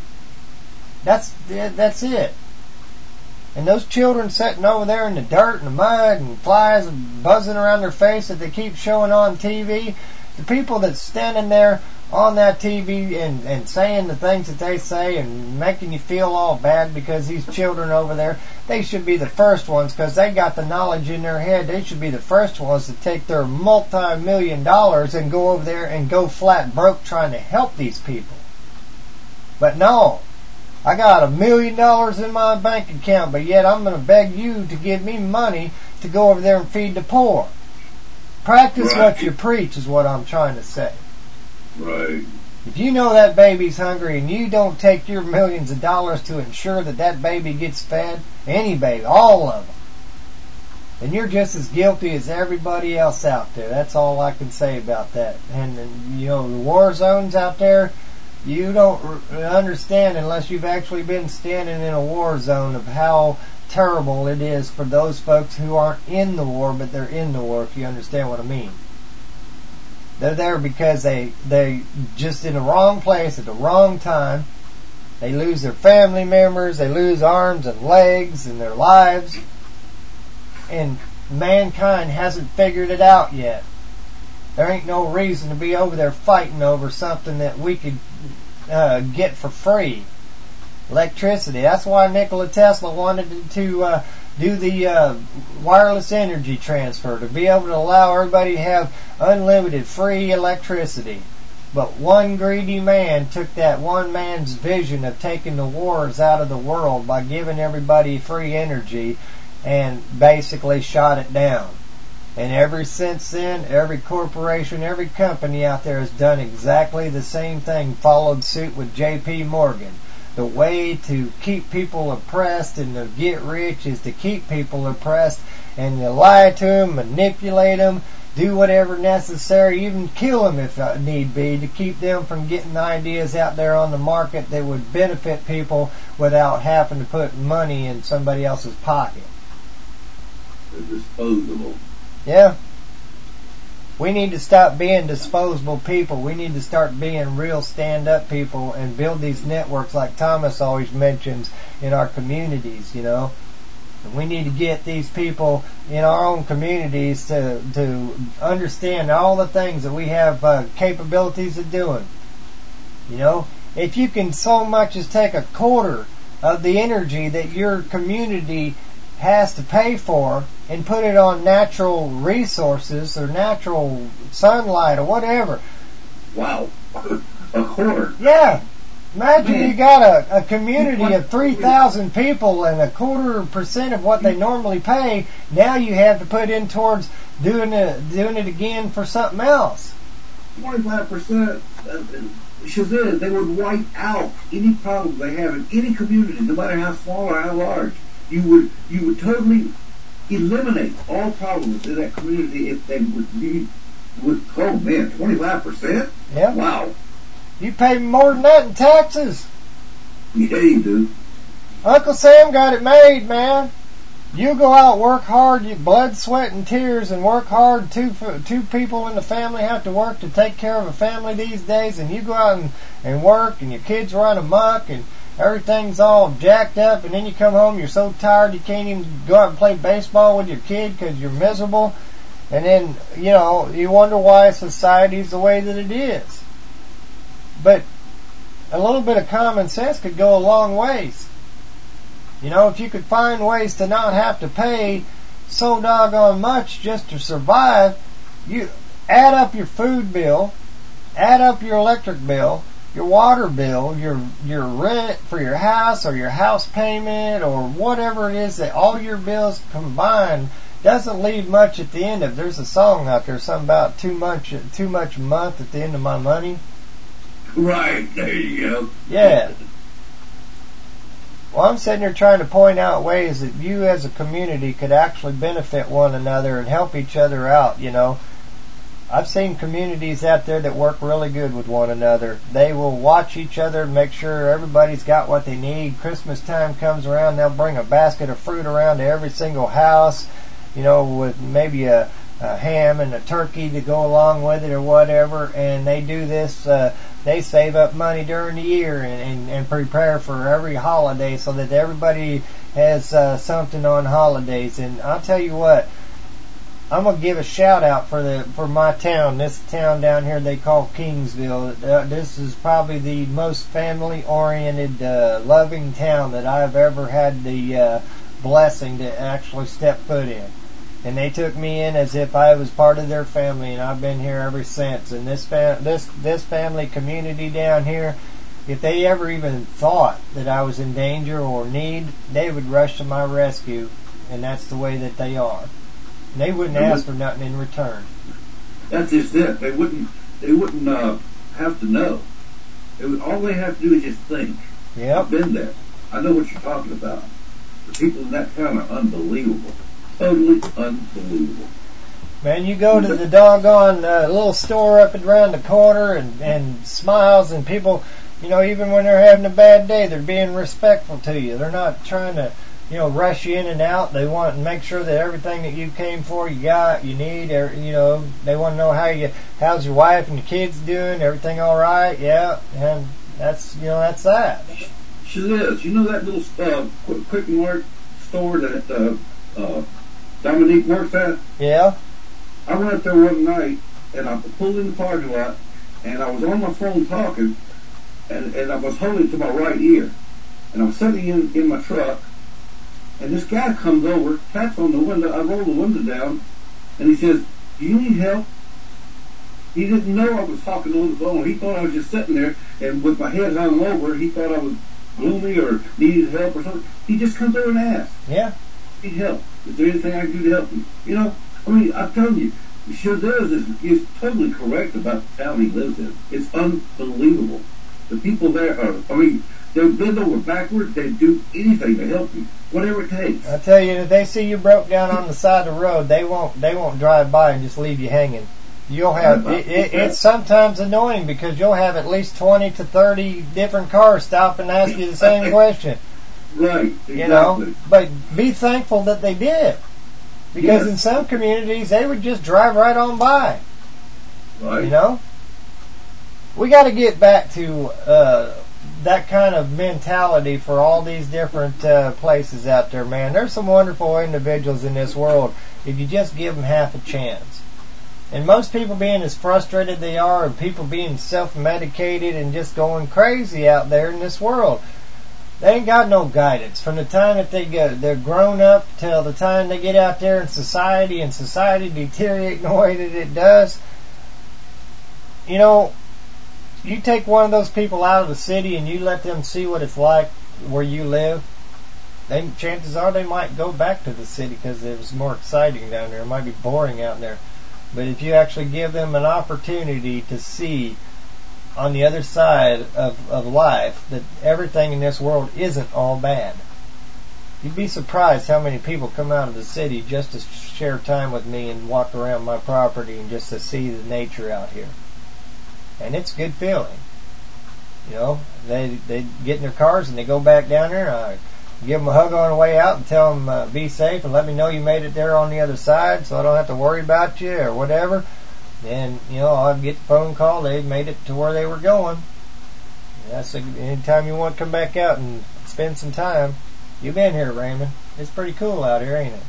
That's that's it. And those children sitting over there in the dirt and the mud and flies buzzing around their face that they keep showing on T V, the people that's standing there on that T V and, and saying the things that they say and making you feel all bad because these children over there, they should be the first ones because they got the knowledge in their head. They should be the first ones to take their multi-million dollars and go over there and go flat broke trying to help these people. But no. I got a million dollars in my bank account, but yet I'm going to beg you to give me money to go over there and feed the poor. Practice right. what you preach is what I'm trying to say. Right. If you know that baby's hungry and you don't take your millions of dollars to ensure that that baby gets fed, any baby, all of them, then you're just as guilty as everybody else out there. That's all I can say about that. And, and you know, the war zones out there, You don't r- understand unless you've actually been standing in a war zone of how terrible it is for those folks who aren't in the war, but they're in the war, if you understand what I mean. They're there because they they just in the wrong place at the wrong time. They lose their family members, they lose arms and legs and their lives, and mankind hasn't figured it out yet. There ain't no reason to be over there fighting over something that we could uh, get for free. Electricity. That's why Nikola Tesla wanted to uh, do the uh, wireless energy transfer, to be able to allow everybody to have unlimited free electricity. But one greedy man took that one man's vision of taking the wars out of the world by giving everybody free energy and basically shot it down. And ever since then, every corporation, every company out there has done exactly the same thing, followed suit with J P Morgan. The way to keep people oppressed and to get rich is to keep people oppressed, and you lie to them, manipulate them, do whatever necessary, even kill them if need be, to keep them from getting ideas out there on the market that would benefit people without having to put money in somebody else's pocket. They're disposable. Yeah. We need to stop being disposable people. We need to start being real stand-up people and build these networks like Thomas always mentions in our communities, you know. And we need to get these people in our own communities to to understand all the things that we have uh, capabilities of doing. You know, if you can so much as take a quarter of the energy that your community has to pay for and put it on natural resources or natural sunlight or whatever. Wow. A quarter. Yeah. Imagine Man. you got a, a community of three thousand people and a quarter percent of what they normally pay. Now you have to put in towards doing it, doing it again for something else. twenty-five percent. Shazam, they would wipe out any problem they have in any community, no matter how small or how large. You would you would totally eliminate all problems in that community if they would be with oh man, twenty-five percent? Yeah. Wow. You pay more than that in taxes. Yeah, you do. Uncle Sam got it made, man. You go out, work hard, you blood, sweat, and tears, and work hard. Two two people in the family have to work to take care of a family these days, and you go out and, and work, and your kids run amok, and everything's all jacked up, and then you come home, you're so tired you can't even go out and play baseball with your kid because you're miserable. And then, you know, you wonder why society's the way that it is. But a little bit of common sense could go a long ways. You know, if you could find ways to not have to pay so doggone much just to survive, you add up your food bill, add up your electric bill, your water bill, your your rent for your house or your house payment or whatever it is, that all your bills combined doesn't leave much at the end of. There's a song out there, something about too much too much a month at the end of my money. Right, there you go. Yeah. Well, I'm sitting here trying to point out ways that you as a community could actually benefit one another and help each other out, you know. I've seen communities out there that work really good with one another. They will watch each other and make sure everybody's got what they need. Christmas time comes around, they'll bring a basket of fruit around to every single house, you know, with maybe a, a ham and a turkey to go along with it or whatever. And they do this, uh, they save up money during the year and, and, and prepare for every holiday so that everybody has uh, something on holidays. And I'll tell you what, I'm gonna give a shout out for the for my town. This town down here they call Kingsville. Uh, this is probably the most family-oriented, uh, loving town that I've ever had the uh, blessing to actually step foot in. And they took me in as if I was part of their family, and I've been here ever since. And this fam- this this family community down here, if they ever even thought that I was in danger or need, they would rush to my rescue, and that's the way that they are. And they wouldn't ask for nothing in return. That's just it. They wouldn't. They wouldn't uh, have to know. It would, all they have to do is just think. Yep. I've been there. I know what you're talking about. The people in that town are unbelievable. Totally unbelievable. Man, you go to the doggone uh, little store up and around the corner and, and Smiles, and people you know, even when they're having a bad day, they're being respectful to you. They're not trying to, you know, rush you in and out. They want to make sure that everything that you came for, you got, you need, or, you know, they want to know how you, how's your wife and your kids doing, everything all right, yeah, and that's, you know, that's that. She is. You know that little uh, quick, quick and work store that uh, uh, Dominique works at? Yeah. I went up there one night, and I pulled in the parking lot, and I was on my phone talking, and, and I was holding it to my right ear. And I'm sitting in, in my truck, and this guy comes over, taps on the window. I roll the window down, and he says, "Do you need help?" He didn't know I was talking on the phone. He thought I was just sitting there, and with my head hung over, he thought I was gloomy or needed help or something. He just comes over and asks. Yeah. Need help. Is there anything I can do to help you? You know, I mean, I'm telling you, Shazaz is, is totally correct about the town he lives in. It's unbelievable. The people there are, I mean, they'll bend over backwards. They do anything to help you, whatever it takes. I tell you, if they see you broke down on the side of the road, they won't they won't drive by and just leave you hanging. You'll have it, it, it's sometimes annoying because you'll have at least twenty to thirty different cars stop and ask you the same question. Right, exactly. You know, but be thankful that they did, because yes. in some communities they would just drive right on by. Right. You know, we got to get back to uh, that kind of mentality for all these different uh, places out there, man. There's some wonderful individuals in this world if you just give them half a chance. And most people being as frustrated they are, and people being self-medicated and just going crazy out there in this world, they ain't got no guidance. From the time that they get, they're grown up till the time they get out there in society, and society deteriorating the way that it does. You know, you take one of those people out of the city and you let them see what it's like where you live, then chances are they might go back to the city because it was more exciting down there. It might be boring out there. But if you actually give them an opportunity to see on the other side of, of life that everything in this world isn't all bad, you'd be surprised how many people come out of the city just to share time with me and walk around my property and just to see the nature out here. And it's a good feeling. You know, they they get in their cars and they go back down there, and I give them a hug on the way out and tell them uh, be safe and let me know you made it there on the other side so I don't have to worry about you or whatever. And, you know, I'll get the phone call, they made it to where they were going. That's a, anytime you want to come back out and spend some time. You've been here, Raymond. It's pretty cool out here, ain't it?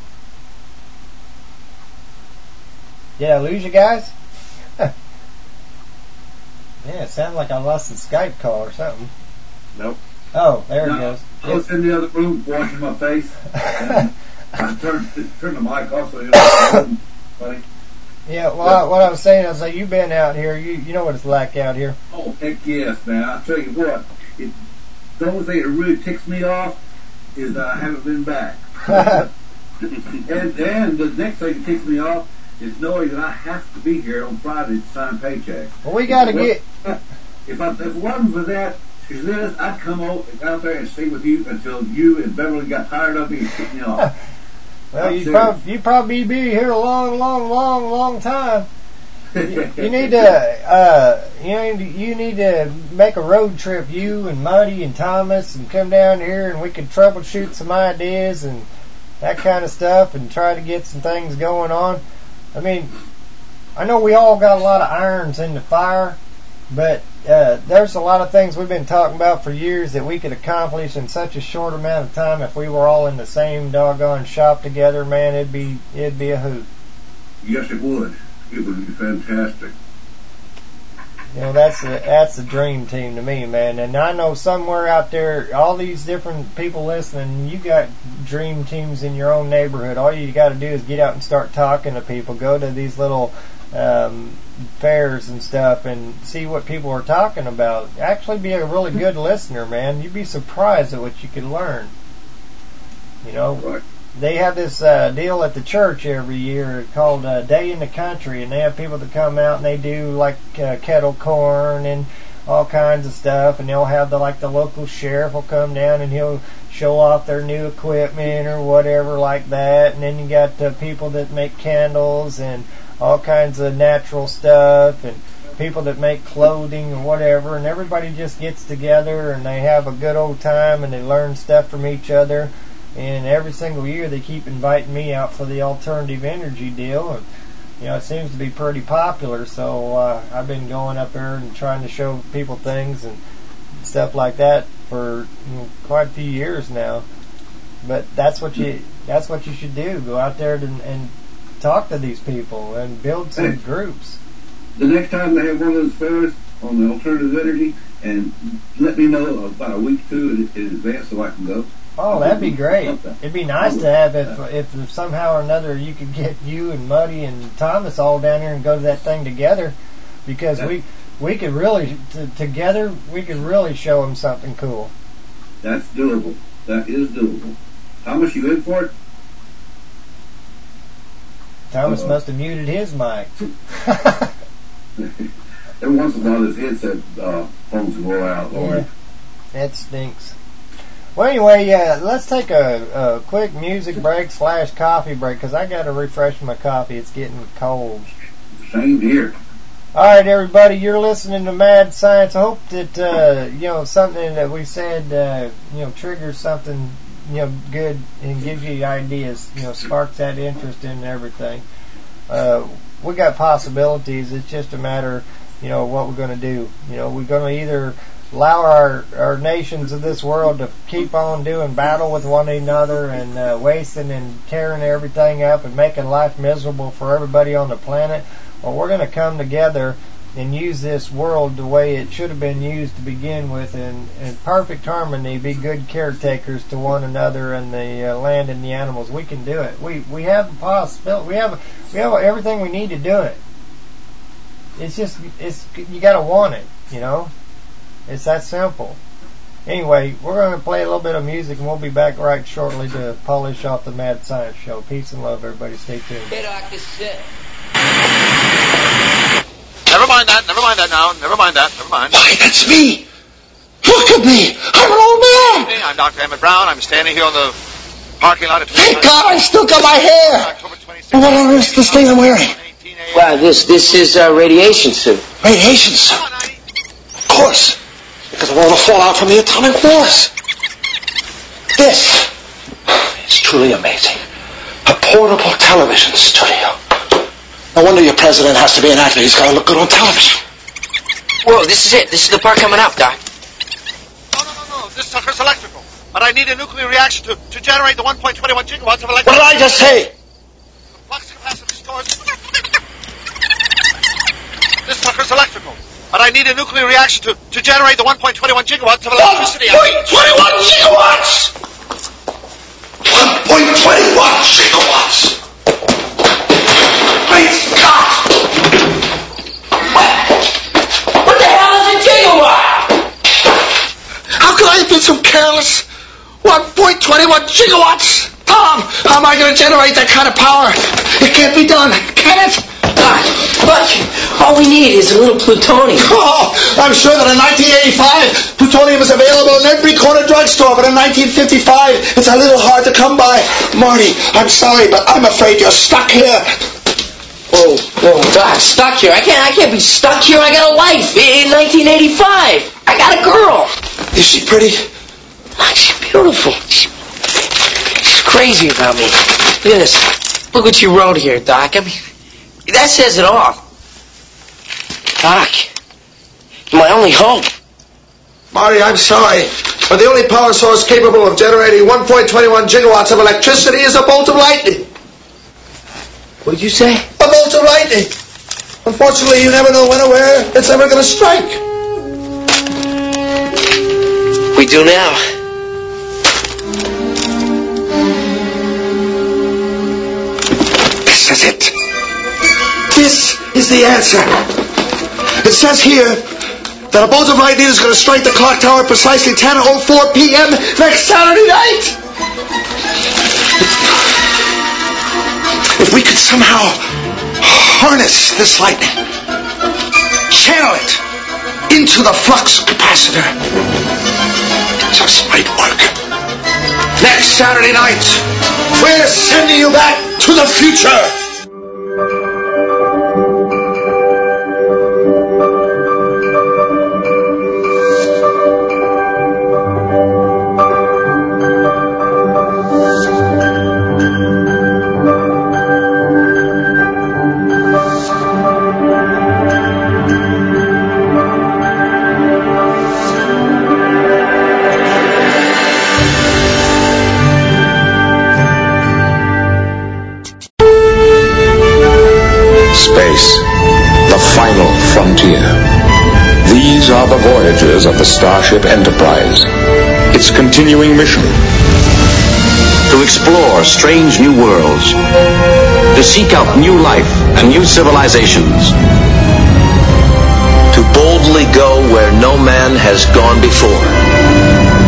Did I lose you guys? Yeah, it sounded like I lost the Skype call or something. Nope. Oh, there no, it goes. I was in the other room washing my face. And I turned, turned the mic off so you know, buddy. Yeah, well, I, what I was saying is, like, you've been out here. You you know what it's like out here. Oh, heck yes, man. I'll tell you what. It, the only thing that really ticks me off is that I haven't been back. and and the next thing that ticks me off is knowing that I have to be here on Friday to sign paycheck. Well, we got to get... If, I, if it wasn't for that, I'd come out there and stay with you until you and Beverly got tired of me and kicked me off. Well, you probably you probably be here a long, long, long, long time. You, you need to uh, you know you need to make a road trip, you and Muddy and Thomas, and come down here and we can troubleshoot some ideas and that kind of stuff and try to get some things going on. I mean, I know we all got a lot of irons in the fire, but uh, there's a lot of things we've been talking about for years that we could accomplish in such a short amount of time if we were all in the same doggone shop together. Man, it'd be it'd be a hoot. Yes, it would. It would be fantastic. You know, that's a that's a dream team to me, man. And I know somewhere out there, all these different people listening, you got dream teams in your own neighborhood. All you got to do is get out and start talking to people. Go to these little um, fairs and stuff and see what people are talking about. Actually be a really good listener, man. You'd be surprised at what you could learn. You know, right. They have this uh, deal at the church every year called uh, Day in the Country, and they have people that come out and they do like uh, kettle corn and all kinds of stuff, and they'll have the like the local sheriff will come down and he'll show off their new equipment or whatever like that, and then you got uh, people that make candles and all kinds of natural stuff, and people that make clothing or whatever, and everybody just gets together and they have a good old time and they learn stuff from each other. And every single year they keep inviting me out for the alternative energy deal, and you know, it seems to be pretty popular. So uh, I've been going up there and trying to show people things and stuff like that for you know, quite a few years now. But that's what you that's what you should do. Go out there and, and talk to these people and build some hey, groups. The next time they have one of those fairs on the alternative energy, and let me know about a week or two in, in advance so I can go. Oh, that'd be great. It'd be nice to have if, if somehow or another you could get you and Muddy and Thomas all down here and go to that thing together, because we we could really t- together we could really show them something cool. That's doable. That is doable. Thomas, you in for it? Thomas Uh-oh. must have muted his mic. Every once in a while, his headset uh, phones will go out. Yeah, that stinks. Well, anyway, uh, let's take a, a quick music break slash coffee break, because I got to refresh my coffee. It's getting cold. Same here. All right, everybody, you're listening to Mad Science. I hope that uh, you know something that we said uh, you know triggers something you know good and gives you ideas. You know, sparks that interest in everything. Uh, we got possibilities. It's just a matter, you know, what we're going to do. You know, we're going to either allow our, our nations of this world to keep on doing battle with one another and uh, wasting and tearing everything up and making life miserable for everybody on the planet, or we're going to come together and use this world the way it should have been used to begin with, and in perfect harmony, be good caretakers to one another and the uh, land and the animals. We can do it. We we have the possibility. We have we have everything we need to do it. It's just it's you got to want it, you know. It's that simple. Anyway, we're going to play a little bit of music, and we'll be back right shortly to polish off the Mad Science Show. Peace and love, everybody. Stay tuned. Hey, Doc, this is it. Never mind that. Never mind that now. Never mind that. Never mind. Why, that's me. Look at me. I'm an old man. Hey, I'm Doctor Emmett Brown. I'm standing here on the parking lot at... Thank God I still got my hair. And what on earth is this thing I'm wearing? Well, this this is a radiation suit. Radiation suit? Of course. Because of all the fallout from the atomic wars. This is truly amazing. A portable television studio. No wonder your president has to be an actor. He's got to look good on television. Whoa, this is it. This is the part coming up, Doc. No, no, no, no. This sucker's electrical. But I need a nuclear reaction to, to generate the one point two one gigawatts of electricity. What did I just say? The flux capacitor stores... This sucker's electrical. But I need a nuclear reaction to, to generate the one point two one gigawatts of electricity. one point two one gigawatts! one point two one gigawatts! Great Scott! What? What the hell is a gigawatt? How could I have been so careless? one point two one gigawatts! Tom, how am I going to generate that kind of power? It can't be done, can it? Doc, look, all we need is a little plutonium. Oh, I'm sure that in nineteen eighty-five, plutonium was available in every corner drugstore, but in nineteen fifty-five, it's a little hard to come by. Marty, I'm sorry, but I'm afraid you're stuck here. Whoa, whoa, Doc, stuck here? I can't, I can't be stuck here. I got a life in nineteen eighty-five. I got a girl. Is she pretty? Oh, she's beautiful. She, she's crazy about me. Look at this. Look what you wrote here, Doc. I mean, that says it all. Doc, you're my only hope. Marty, I'm sorry, but the only power source capable of generating one point two one gigawatts of electricity is a bolt of lightning. What did you say? A bolt of lightning. Unfortunately, you never know when or where it's ever going to strike. We do now. This is it. This is the answer. It says here that a bolt of lightning is going to strike the clock tower at precisely ten oh four p.m. next Saturday night. If we could somehow harness this lightning, channel it into the flux capacitor, it just might work. Next Saturday night, we're sending you back to the future. frontier. These are the voyages of the Starship Enterprise. Its continuing mission: to explore strange new worlds, to seek out new life and new civilizations, to boldly go where no man has gone before.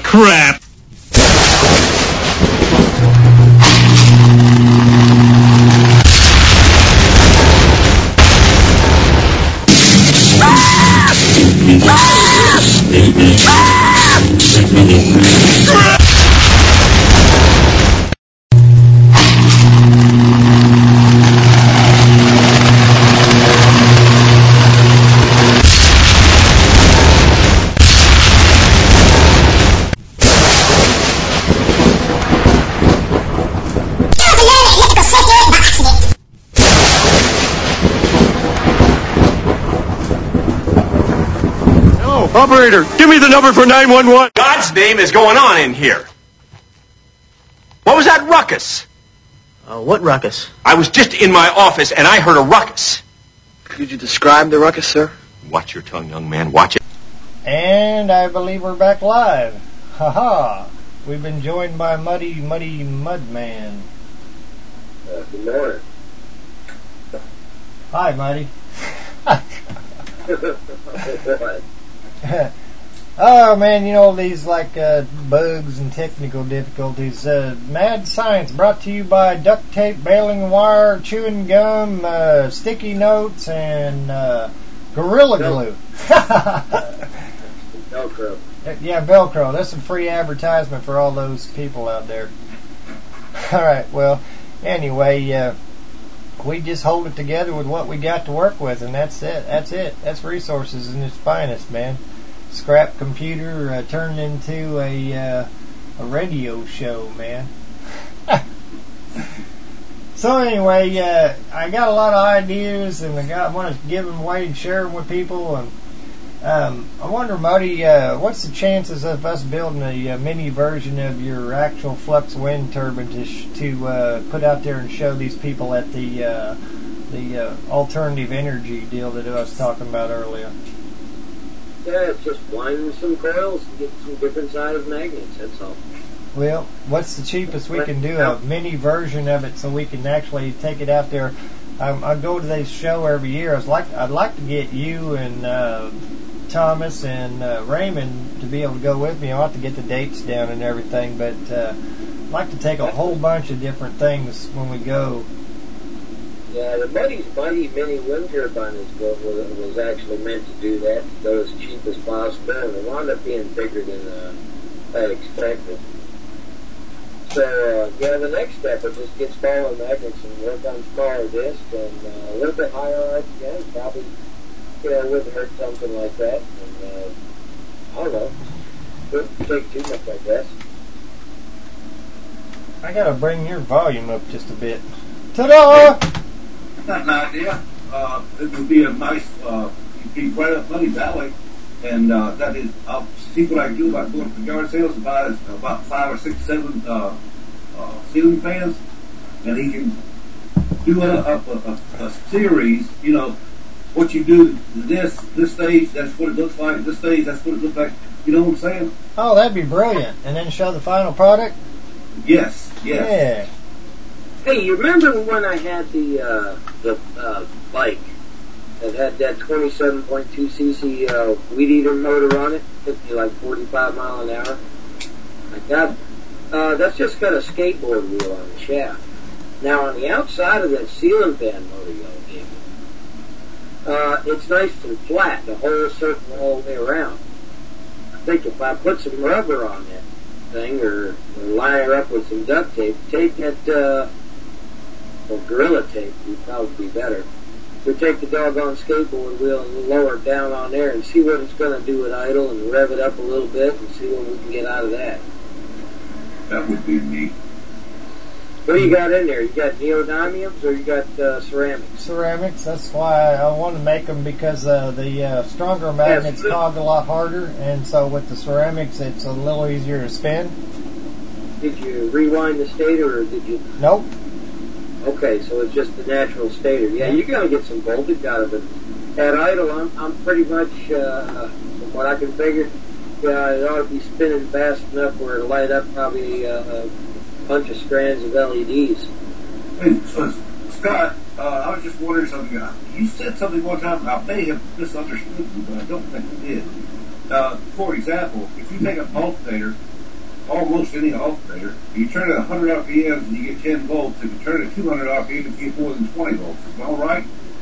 crap. Operator, give me the number for nine one one. God's name is going on in here. What was that ruckus? Uh, what ruckus? I was just in my office and I heard a ruckus. Could you describe the ruckus, sir? Watch your tongue, young man. Watch it. And I believe we're back live. Ha-ha. We've been joined by Muddy Muddy Mudman. Uh, good morning. Hi, Muddy. Oh man, you know these like uh, bugs and technical difficulties. Uh, Mad Science brought to you by duct tape, baling wire, chewing gum, uh, sticky notes, and uh, Gorilla Glue. Velcro. Yeah, Velcro. That's some free advertisement for all those people out there. All right. Well, anyway, uh, we just hold it together with what we got to work with, and that's it. That's it. That's resources in its finest, man. Scrap computer uh, turned into a uh, a radio show, man. So anyway, uh, I got a lot of ideas, and I got I want to give them away and share them with people. And um, I wonder, Muddy, uh, what's the chances of us building a, a mini version of your actual flux wind turbine to sh- to uh, put out there and show these people at the uh, the uh, alternative energy deal that I was talking about earlier? Yeah, it's just winding some coils and get some different size of magnets, that's all. Well, what's the cheapest we can do? A mini version of it so we can actually take it out there. Um, I go to this show every year. I'd like, I'd like to get you and uh, Thomas and uh, Raymond to be able to go with me. I'll have to get the dates down and everything, but uh, I'd like to take a whole bunch of different things when we go. Yeah, the Muddy's Mighty Mini Wind Turbine is what was, was actually meant to do that, to go as cheap as possible, and it wound up being bigger than uh, I expected. So, uh, yeah, the next step is just get smaller magnets and work on smaller discs and uh, a little bit higher R P M. Probably, you know, wouldn't hurt something like that. And, uh, I don't know. Wouldn't take too much, I guess. I gotta bring your volume up just a bit. Ta-da! That's not an idea. Uh, it would be a nice, uh, you'd be right up Muddy's alley, and uh, that is, I'll see what I can do about going to yard sales and buy about five or six, seven uh, uh, ceiling fans, and he can do a, a, a, a series, you know, what you do this, this stage, that's what it looks like, this stage, that's what it looks like, you know what I'm saying? Oh, that'd be brilliant. And then show the final product? Yes, yes. Yeah. Hey, you remember when I had the uh, the uh, bike that had that twenty-seven point two c c uh, weed eater motor on it, took me like forty-five mile an hour? I got uh, that's just got a skateboard wheel on the shaft. Now on the outside of that ceiling fan motor y'all gave me, uh, it's nice and flat, the whole circle all the way around. I think if I put some rubber on that thing, or, or line her up with some duct tape, take that. Uh, Or Gorilla Tape would probably be better. We take the doggone skateboard wheel and lower it down on there and see what it's going to do at idle and rev it up a little bit and see what we can get out of that. That would be neat. What do you got in there? You got neodymiums or you got uh, ceramics? Ceramics. That's why I want to make them, because uh, the uh, stronger magnets yes. cog a lot harder, and so with the ceramics it's a little easier to spin. Did you rewind the stator or did you? Nope. Okay, so it's just the natural stator. Yeah, you're going to get some voltage out of it. At idle, I'm, I'm pretty much, uh, from what I can figure, yeah, it ought to be spinning fast enough where it'll light up probably uh, a bunch of strands of L E Ds. Hey, so, Scott, uh, I was just wondering something. You said something one time, I may have misunderstood you, but I don't think I did. Uh, for example, if you take a pulsator almost any alternator. You turn it at one hundred R P Ms and you get ten volts. If you turn it at two hundred R P Ms, you get more than twenty volts. Is that all right?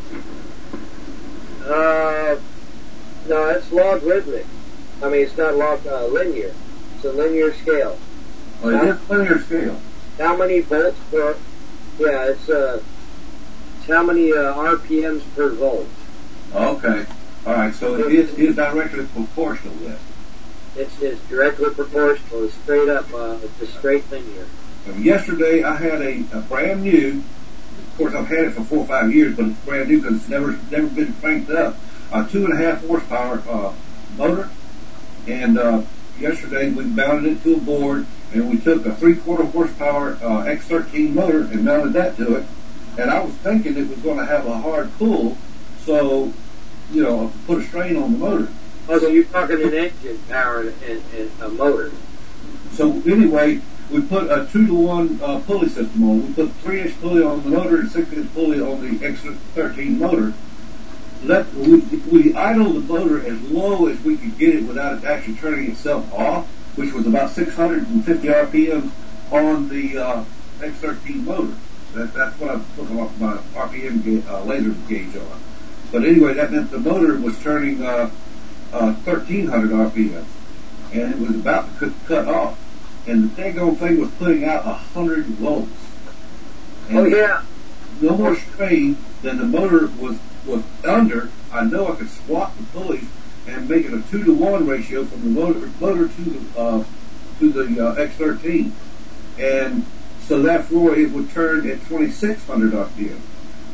Uh, no, it's logarithmic. I mean, it's not log uh, linear. It's a linear scale. Oh, it is linear scale. How many volts per? Yeah, it's uh, it's how many uh, R P Ms per volt. Okay. All right. So it is, is directly proportional then. It's, it's directly proportional. It's straight up. Uh, it's straight linear. And yesterday I had a, a brand new. Of course, I've had it for four or five years, but it's brand new because it's never never been cranked up. A two and a half horsepower uh, motor, and uh, yesterday we mounted it to a board, and we took a three quarter horsepower uh, X thirteen motor and mounted that to it. And I was thinking it was going to have a hard pull, so you know, put a strain on the motor. Oh, so you're talking an engine power and, and, and a motor. So anyway, we put a two to one uh, pulley system on. We put a three inch pulley on the motor and six inch pulley on the X thirteen motor. Let we, we idled the motor as low as we could get it without it actually turning itself off, which was about six hundred fifty R P Ms on the uh, X thirteen motor. That, that's what I put my R P M ga- uh, laser gauge on. But anyway, that meant the motor was turning uh, uh, thirteen hundred R P Ms, and it was about to cut off. And the daggone thing was putting out one hundred volts. And oh, yeah. No more strain than the motor was, was under. I know I could swap the pulleys and make it a two to one ratio from the motor, motor to the, uh, to the uh, X thirteen. And so therefore it would turn at twenty-six hundred R P M.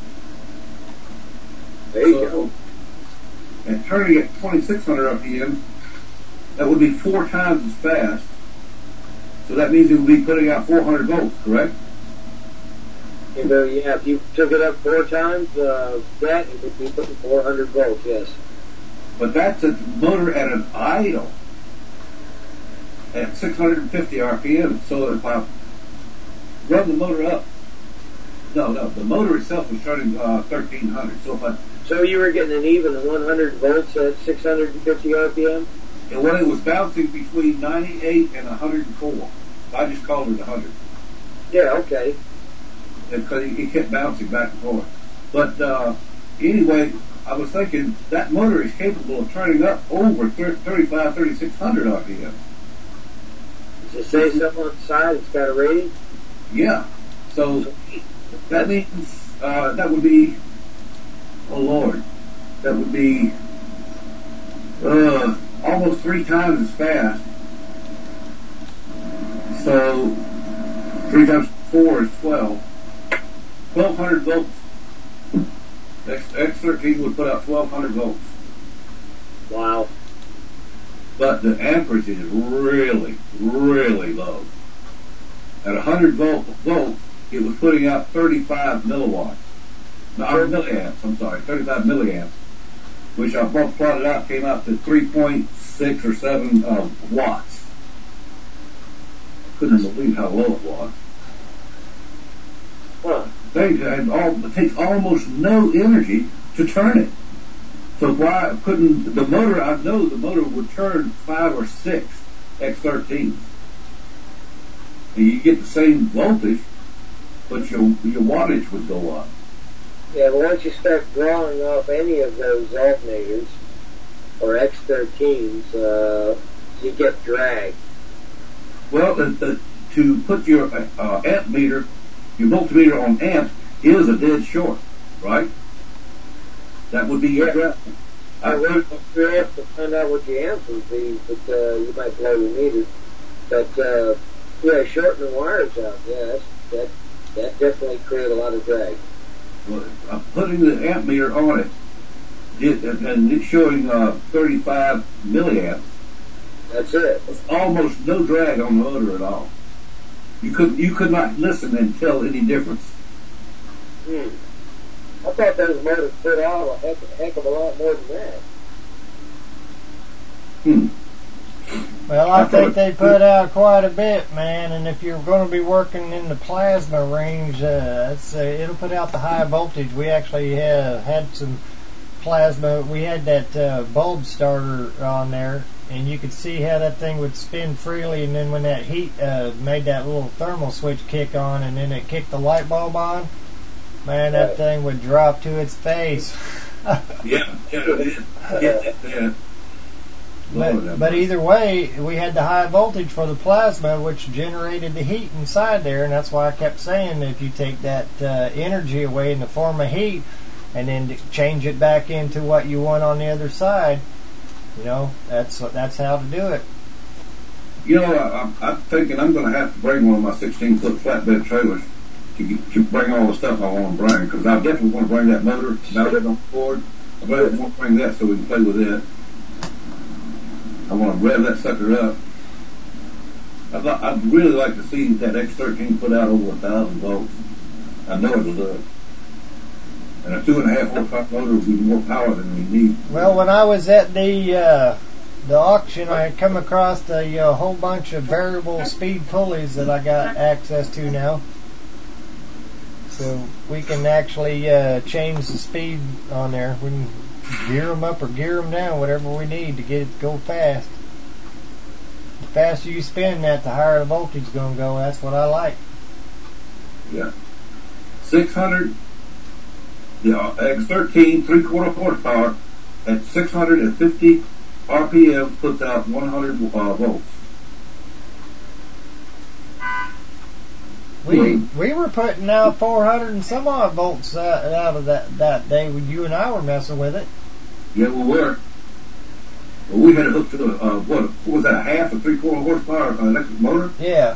There you so, go. And turning at twenty-six hundred R P M, that would be four times as fast. So that means it would be putting out four hundred volts, correct? And, uh, yeah, if you took it up four times, uh, that it would be putting four hundred volts, yes. But that's a motor at an idle at six hundred fifty R P M. So if I run the motor up, no, no, the motor itself was turning uh, thirteen hundred. So if I so you were getting an even one hundred volts at six hundred fifty R P M? And when it was bouncing between ninety-eight and one hundred four, I just called it one hundred. Yeah, okay. Because it, it kept bouncing back and forth. But uh, anyway, I was thinking that motor is capable of turning up over thirty-five, thirty-six hundred R P M. Does it say something on the side? It's got a rating? Yeah. So that means uh, that would be, oh Lord, that would be uh, almost three times as fast. So three times four is twelve. twelve hundred volts. X thirteen would put out twelve hundred volts. Wow. But the amperage is really, really low. At one hundred volt, volts, it was putting out thirty-five milliwatts. No, milliamps, I'm sorry, thirty-five milliamps, which I plotted out, came out to three point six or seven uh, watts. Couldn't believe how low it was. Huh. They had all, it takes almost no energy to turn it. So why couldn't the motor? I know the motor would turn five or six X thirteen, and you get the same voltage, but your your wattage would go up. Yeah, but once you start drawing off any of those alternators or X thirteens, uh, you get drag. Well, the, the, to put your uh, amp meter, your voltmeter on amps is a dead short, right? That would be your yeah. drag. I would your amp to find out what your amp would be, but uh, you might blow your meter. But uh, yeah, shorten the wires out. Yeah, that's, that that definitely create a lot of drag. Well, I'm putting the amp meter on it, it and it's showing uh, thirty-five milliamps. That's it. It's almost no drag on the motor at all. You could you could not listen and tell any difference. Hmm. I thought those motors put out a heck, a heck of a lot more than that. Hmm. Well, I think they put out quite a bit, man. And if you're going to be working in the plasma range, uh, it's, uh, it'll put out the high voltage. We actually have had some plasma. We had that uh, bulb starter on there, and you could see how that thing would spin freely, and then when that heat uh, made that little thermal switch kick on, and then it kicked the light bulb on, man, that Right. thing would drop to its face. Yeah, yeah, yeah, yeah. But, but either way, we had the high voltage for the plasma, which generated the heat inside there, and that's why I kept saying if you take that uh, energy away in the form of heat and then change it back into what you want on the other side, you know, that's that's how to do it. You know, I, I'm, I'm thinking I'm going to have to bring one of my sixteen foot flatbed trailers to, get, to bring all the stuff I want to bring, because I definitely want to bring that motor mounted on the board. I better want to bring that so we can play with it. I want to rev that sucker up. I'd, li- I'd really like to see that X thirteen put out over a thousand volts. I know it'll do it. And a two and a half horsepower motor would be more power than we need. Well, when I was at the uh, the auction, I had come across a uh, whole bunch of variable speed pulleys that I got access to now. So we can actually uh, change the speed on there. We can gear them up or gear them down, whatever we need to get it to go fast. The faster you spin that, the higher the voltage is going to go. That's what I like. Yeah. six hundred, yeah, X thirteen, three quarter horsepower at six hundred fifty R P M puts out one hundred uh, volts. We we were putting out four hundred and some odd volts uh, out of that that day when you and I were messing with it. Yeah, we were. Well, we had it hooked to the, uh, what, what was that, a half, a three quarter horsepower uh, electric motor? Yeah.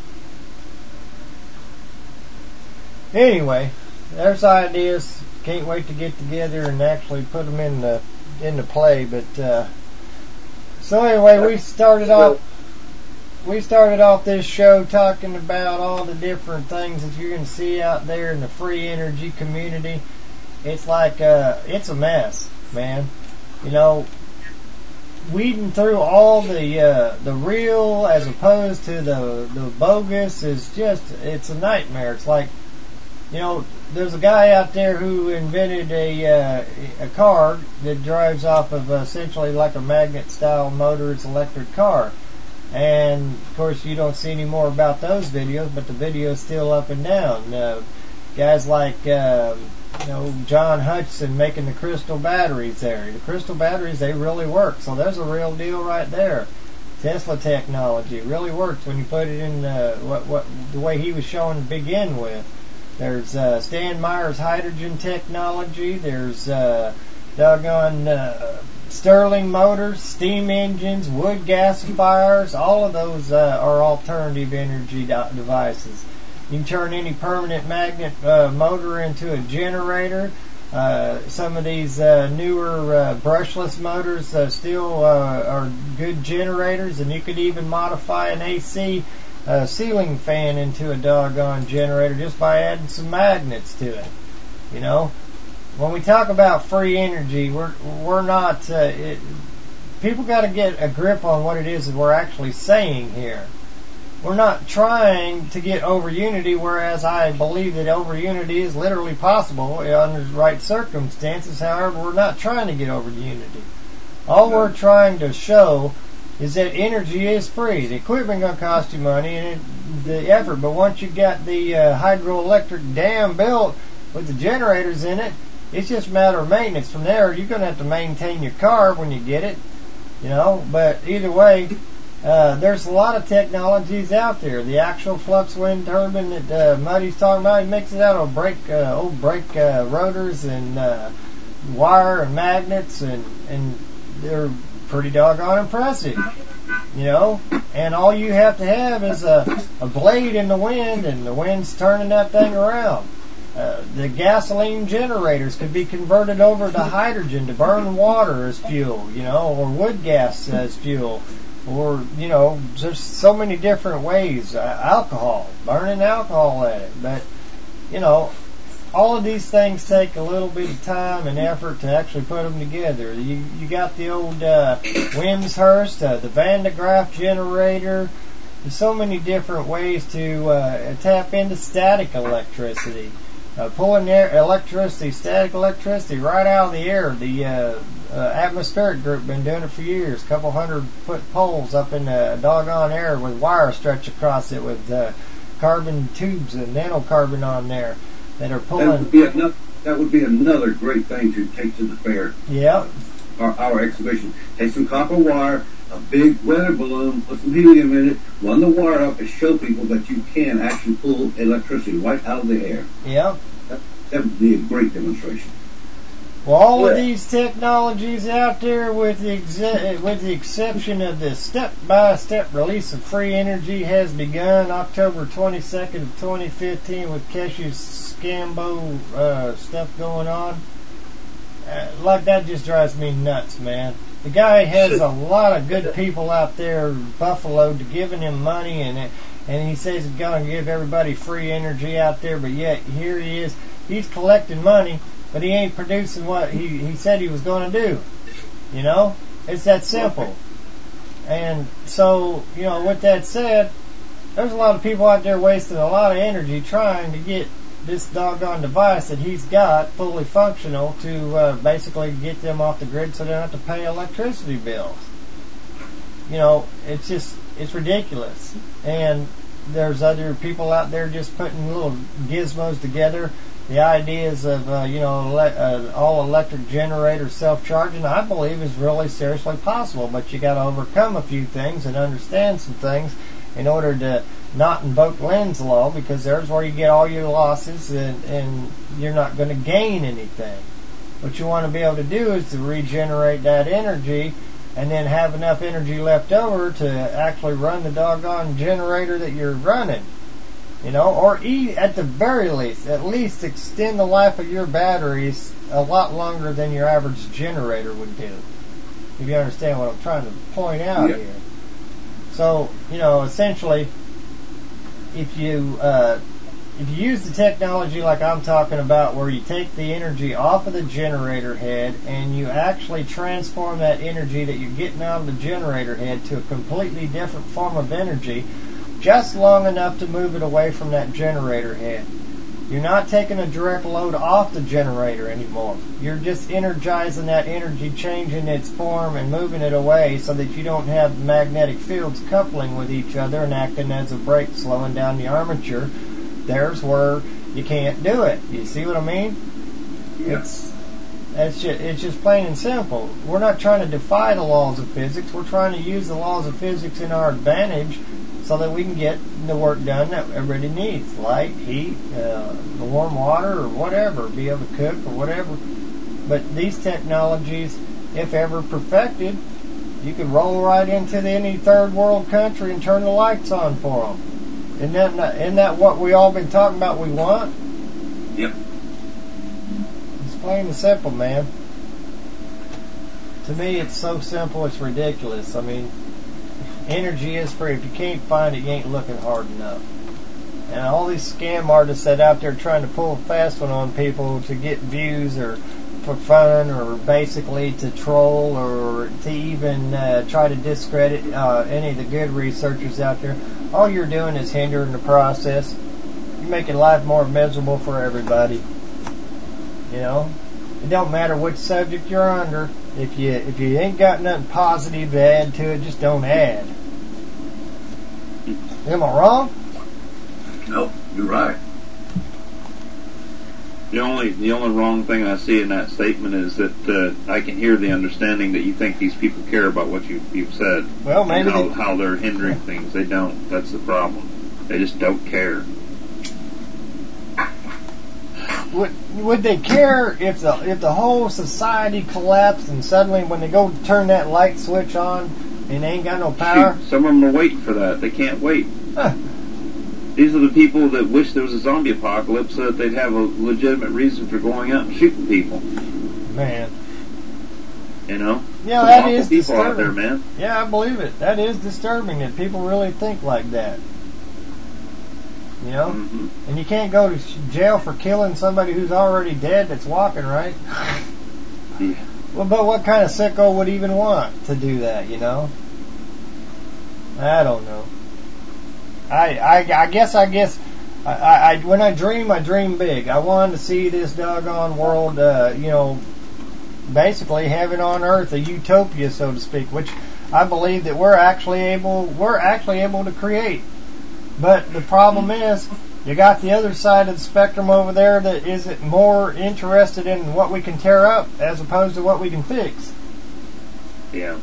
Anyway, there's ideas. Can't wait to get together and actually put them in the into play. But uh, so anyway, we started off. We started off this show talking about all the different things that you're going to see out there in the free energy community. It's like uh, it's a mess, man. You know, weeding through all the uh, the real as opposed to the the bogus is just it's a nightmare. It's like, you know, there's a guy out there who invented a uh, a car that drives off of essentially like a magnet style motor. It's an electric car. And of course you don't see any more about those videos, but the video's still up and down. Uh, guys like uh, you know John Hutchison making the crystal batteries there. The crystal batteries, they really work. So there's a real deal right there. Tesla technology really works when you put it in uh, what what the way he was showing to begin with. There's uh, Stan Meyer's hydrogen technology. There's uh, doggone uh, Stirling motors, steam engines, wood gasifiers. All of those uh, are alternative energy do- devices. You can turn any permanent magnet uh, motor into a generator. Uh, some of these uh, newer uh, brushless motors uh, still uh, are good generators, and you could even modify an A C uh, ceiling fan into a doggone generator just by adding some magnets to it. You know, when we talk about free energy, we're we're not. Uh, it, people got to get a grip on what it is that we're actually saying here. We're not trying to get over unity, whereas I believe that over unity is literally possible under the right circumstances. However, we're not trying to get over unity. All we're trying to show is that energy is free. The equipment going to cost you money and it, the effort, but once you got the uh, hydroelectric dam built with the generators in it, it's just a matter of maintenance. From there, you're going to have to maintain your car when you get it, you know. But either way, uh, there's a lot of technologies out there. The actual flux wind turbine that uh, Muddy's talking about, he makes it out of brake, uh, old brake uh, rotors and uh, wire and magnets, and and they're pretty doggone impressive, you know. And all you have to have is a, a blade in the wind, and the wind's turning that thing around. Uh, the gasoline generators could be converted over to hydrogen to burn water as fuel, you know, or wood gas as fuel, or, you know, there's so many different ways. Uh, alcohol, burning alcohol at it. But, you know, all of these things take a little bit of time and effort to actually put them together. You you got the old uh, Wimshurst, uh, the Van de Graaff generator. There's so many different ways to uh, tap into static electricity. Uh, pulling air, electricity, static electricity right out of the air. The uh, uh, atmospheric group been doing it for years. Couple hundred foot poles up in the doggone air with wire stretched across it with uh, carbon tubes and nanocarbon on there that are pulling. That would be another, that would be another great thing to take to the fair. Yeah. Our, our exhibition. Take some copper wire, a big weather balloon, put some helium in it, run the wire up, and show people that you can actually pull electricity right out of the air. Yeah. That, that would be a great demonstration. Well, all yeah. of these technologies out there, with the exe- with the exception of the step-by-step release of free energy, has begun October twenty-second of twenty fifteen with Keshe's Scambo uh, stuff going on. Uh, like, that just drives me nuts, man. The guy has a lot of good people out there, Buffalo, to giving him money, and it, and he says he's going to give everybody free energy out there, but yet here he is. He's collecting money, but he ain't producing what he, he said he was going to do. You know? It's that simple. And so, you know, with that said, there's a lot of people out there wasting a lot of energy trying to get this doggone device that he's got fully functional to uh, basically get them off the grid so they don't have to pay electricity bills. You know, it's just, it's ridiculous. And there's other people out there just putting little gizmos together. The ideas of, uh, you know, ele- uh, all electric generators self-charging, I believe is really seriously possible, but you got to overcome a few things and understand some things in order to not invoke Lenz's law, because there's where you get all your losses and, and you're not going to gain anything. What you want to be able to do is to regenerate that energy and then have enough energy left over to actually run the doggone generator that you're running. You know, or e- at the very least, at least extend the life of your batteries a lot longer than your average generator would do. If you understand what I'm trying to point out yeah. here. So, you know, essentially, if you uh, if you use the technology like I'm talking about, where you take the energy off of the generator head and you actually transform that energy that you're getting out of the generator head to a completely different form of energy, just long enough to move it away from that generator head. You're not taking a direct load off the generator anymore. You're just energizing that energy, changing its form and moving it away so that you don't have magnetic fields coupling with each other and acting as a brake, slowing down the armature. There's where you can't do it. You see what I mean? Yeah. It's it's just, it's just plain and simple. We're not trying to defy the laws of physics. We're trying to use the laws of physics in our advantage so that we can get the work done that everybody needs. Light, heat, uh, warm water, or whatever. Be able to cook or whatever. But these technologies, if ever perfected, you could roll right into the, any third world country and turn the lights on for them. Isn't that, not, isn't that what we all been talking about we want? Yep. It's plain and simple, man. To me, it's so simple, it's ridiculous. I mean, energy is free. If you can't find it, you ain't looking hard enough. And all these scam artists that out there trying to pull a fast one on people to get views or for fun or basically to troll or to even uh, try to discredit uh, any of the good researchers out there, all you're doing is hindering the process. You're making life more miserable for everybody. You know? It don't matter which subject you're under. If you if you ain't got nothing positive to add to it, just don't add. Am I wrong? No, you're right. The only the only wrong thing I see in that statement is that uh, I can hear the understanding that you think these people care about what you, you've said. Well, maybe and how, they, how they're hindering things. They don't. That's the problem. They just don't care. Would would they care if the if the whole society collapsed and suddenly when they go to turn that light switch on and they ain't got no power? Shoot, some of them are waiting for that. They can't wait. Huh. These are the people that wish there was a zombie apocalypse so that they'd have a legitimate reason for going out and shooting people. Man. You know? Yeah, Some that awful is people disturbing. out there, man. Yeah, I believe it. That is disturbing that people really think like that. You know? Mm-hmm. And you can't go to jail for killing somebody who's already dead that's walking, right? Yeah. Well, but what kind of sicko would even want to do that, you know? I don't know. I, I, I guess I guess I, I, when I dream, I dream big. I wanted to see this doggone world, uh, you know, basically heaven on earth, a utopia, so to speak, which I believe that we're actually able we're actually able to create. But the problem is, you got the other side of the spectrum over there that isn't more interested in what we can tear up as opposed to what we can fix. Yeah.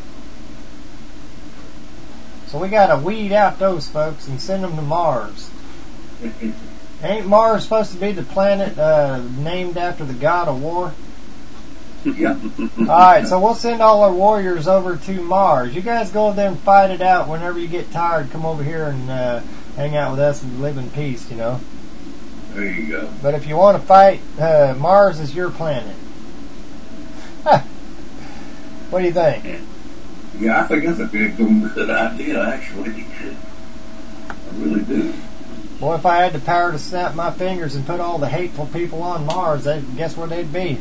So we got to weed out those folks and send them to Mars. Ain't Mars supposed to be the planet uh, named after the god of war? Yeah. Alright, so we'll send all our warriors over to Mars. You guys go over there and fight it out. Whenever you get tired, come over here and uh, hang out with us and live in peace, you know. There you go. But if you want to fight, uh, Mars is your planet. What do you think? Yeah, I think that's a good, good idea, actually. I really do. Well, if I had the power to snap my fingers and put all the hateful people on Mars, they, guess where they'd be?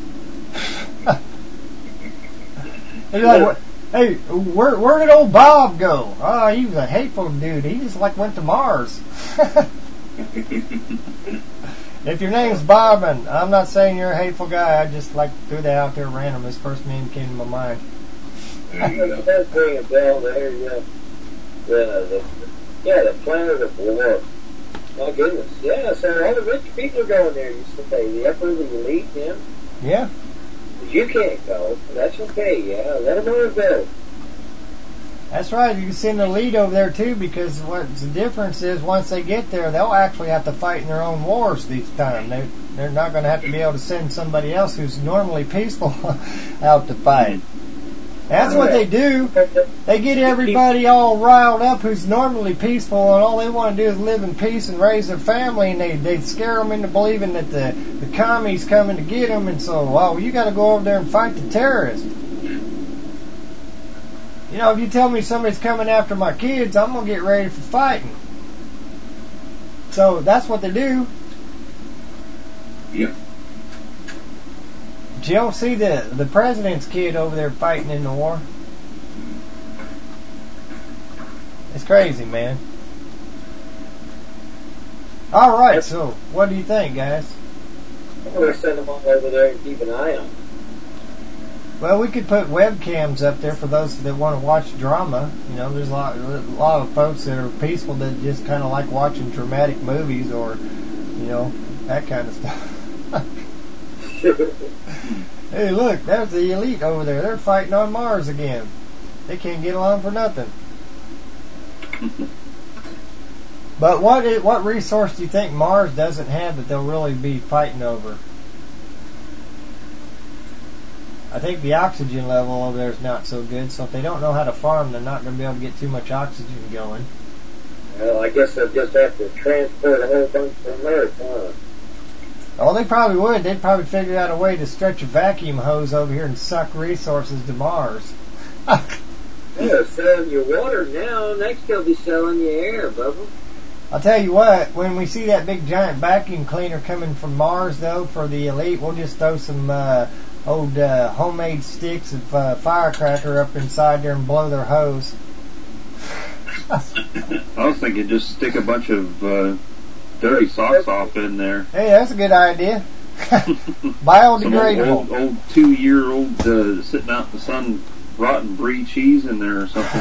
They'd be like, what? Hey, where, where did old Bob go? Oh, he was a hateful dude. He just like went to Mars. If your name's Bob, and I'm not saying you're a hateful guy, I just like threw that out there random. This first name came to my mind. It does ring a bell there, yeah. The, the, yeah, the planet of war. My goodness. Yeah, so all the rich people are going there, you say. The upper, the elite, yeah. Yeah. But you can't go. That's okay, yeah. Let them all go. That's right. You can send the elite over there too, because what the difference is, once they get there, they'll actually have to fight in their own wars this time. They they're not going to have to be able to send somebody else who's normally peaceful out to fight. That's what they do. They get everybody all riled up who's normally peaceful, and all they want to do is live in peace and raise their family, and they they scare them into believing that the the commies coming to get them, and so, well, you got to go over there and fight the terrorists. You know, if you tell me somebody's coming after my kids, I'm going to get ready for fighting. So that's what they do. Yep. But you don't see the, the president's kid over there fighting in the war. It's crazy, man. All right, so what do you think, guys? I'm going to send them all over there and keep an eye on them. Well, we could put webcams up there for those that want to watch drama. You know, there's a lot, a lot of folks that are peaceful that just kind of like watching dramatic movies or, you know, that kind of stuff. Hey, look, there's the elite over there. They're fighting on Mars again. They can't get along for nothing. But what is, what resource do you think Mars doesn't have that they'll really be fighting over? I think the oxygen level over there is not so good, so if they don't know how to farm, they're not going to be able to get too much oxygen going. Well, I guess they'll just have to transport a whole bunch from Earth, huh? Oh, they probably would. They'd probably figure out a way to stretch a vacuum hose over here and suck resources to Mars. They're selling you water now. Next they'll be selling you air, Bubba. I'll tell you what, when we see that big giant vacuum cleaner coming from Mars, though, for the elite, we'll just throw some uh, old uh, homemade sticks of uh, firecracker up inside there and blow their hose. I was thinking just stick a bunch of uh, dirty socks off in there. Hey, that's a good idea. Biodegradable. Some old, old, old two-year-old uh, sitting out in the sun, rotten brie cheese in there or something.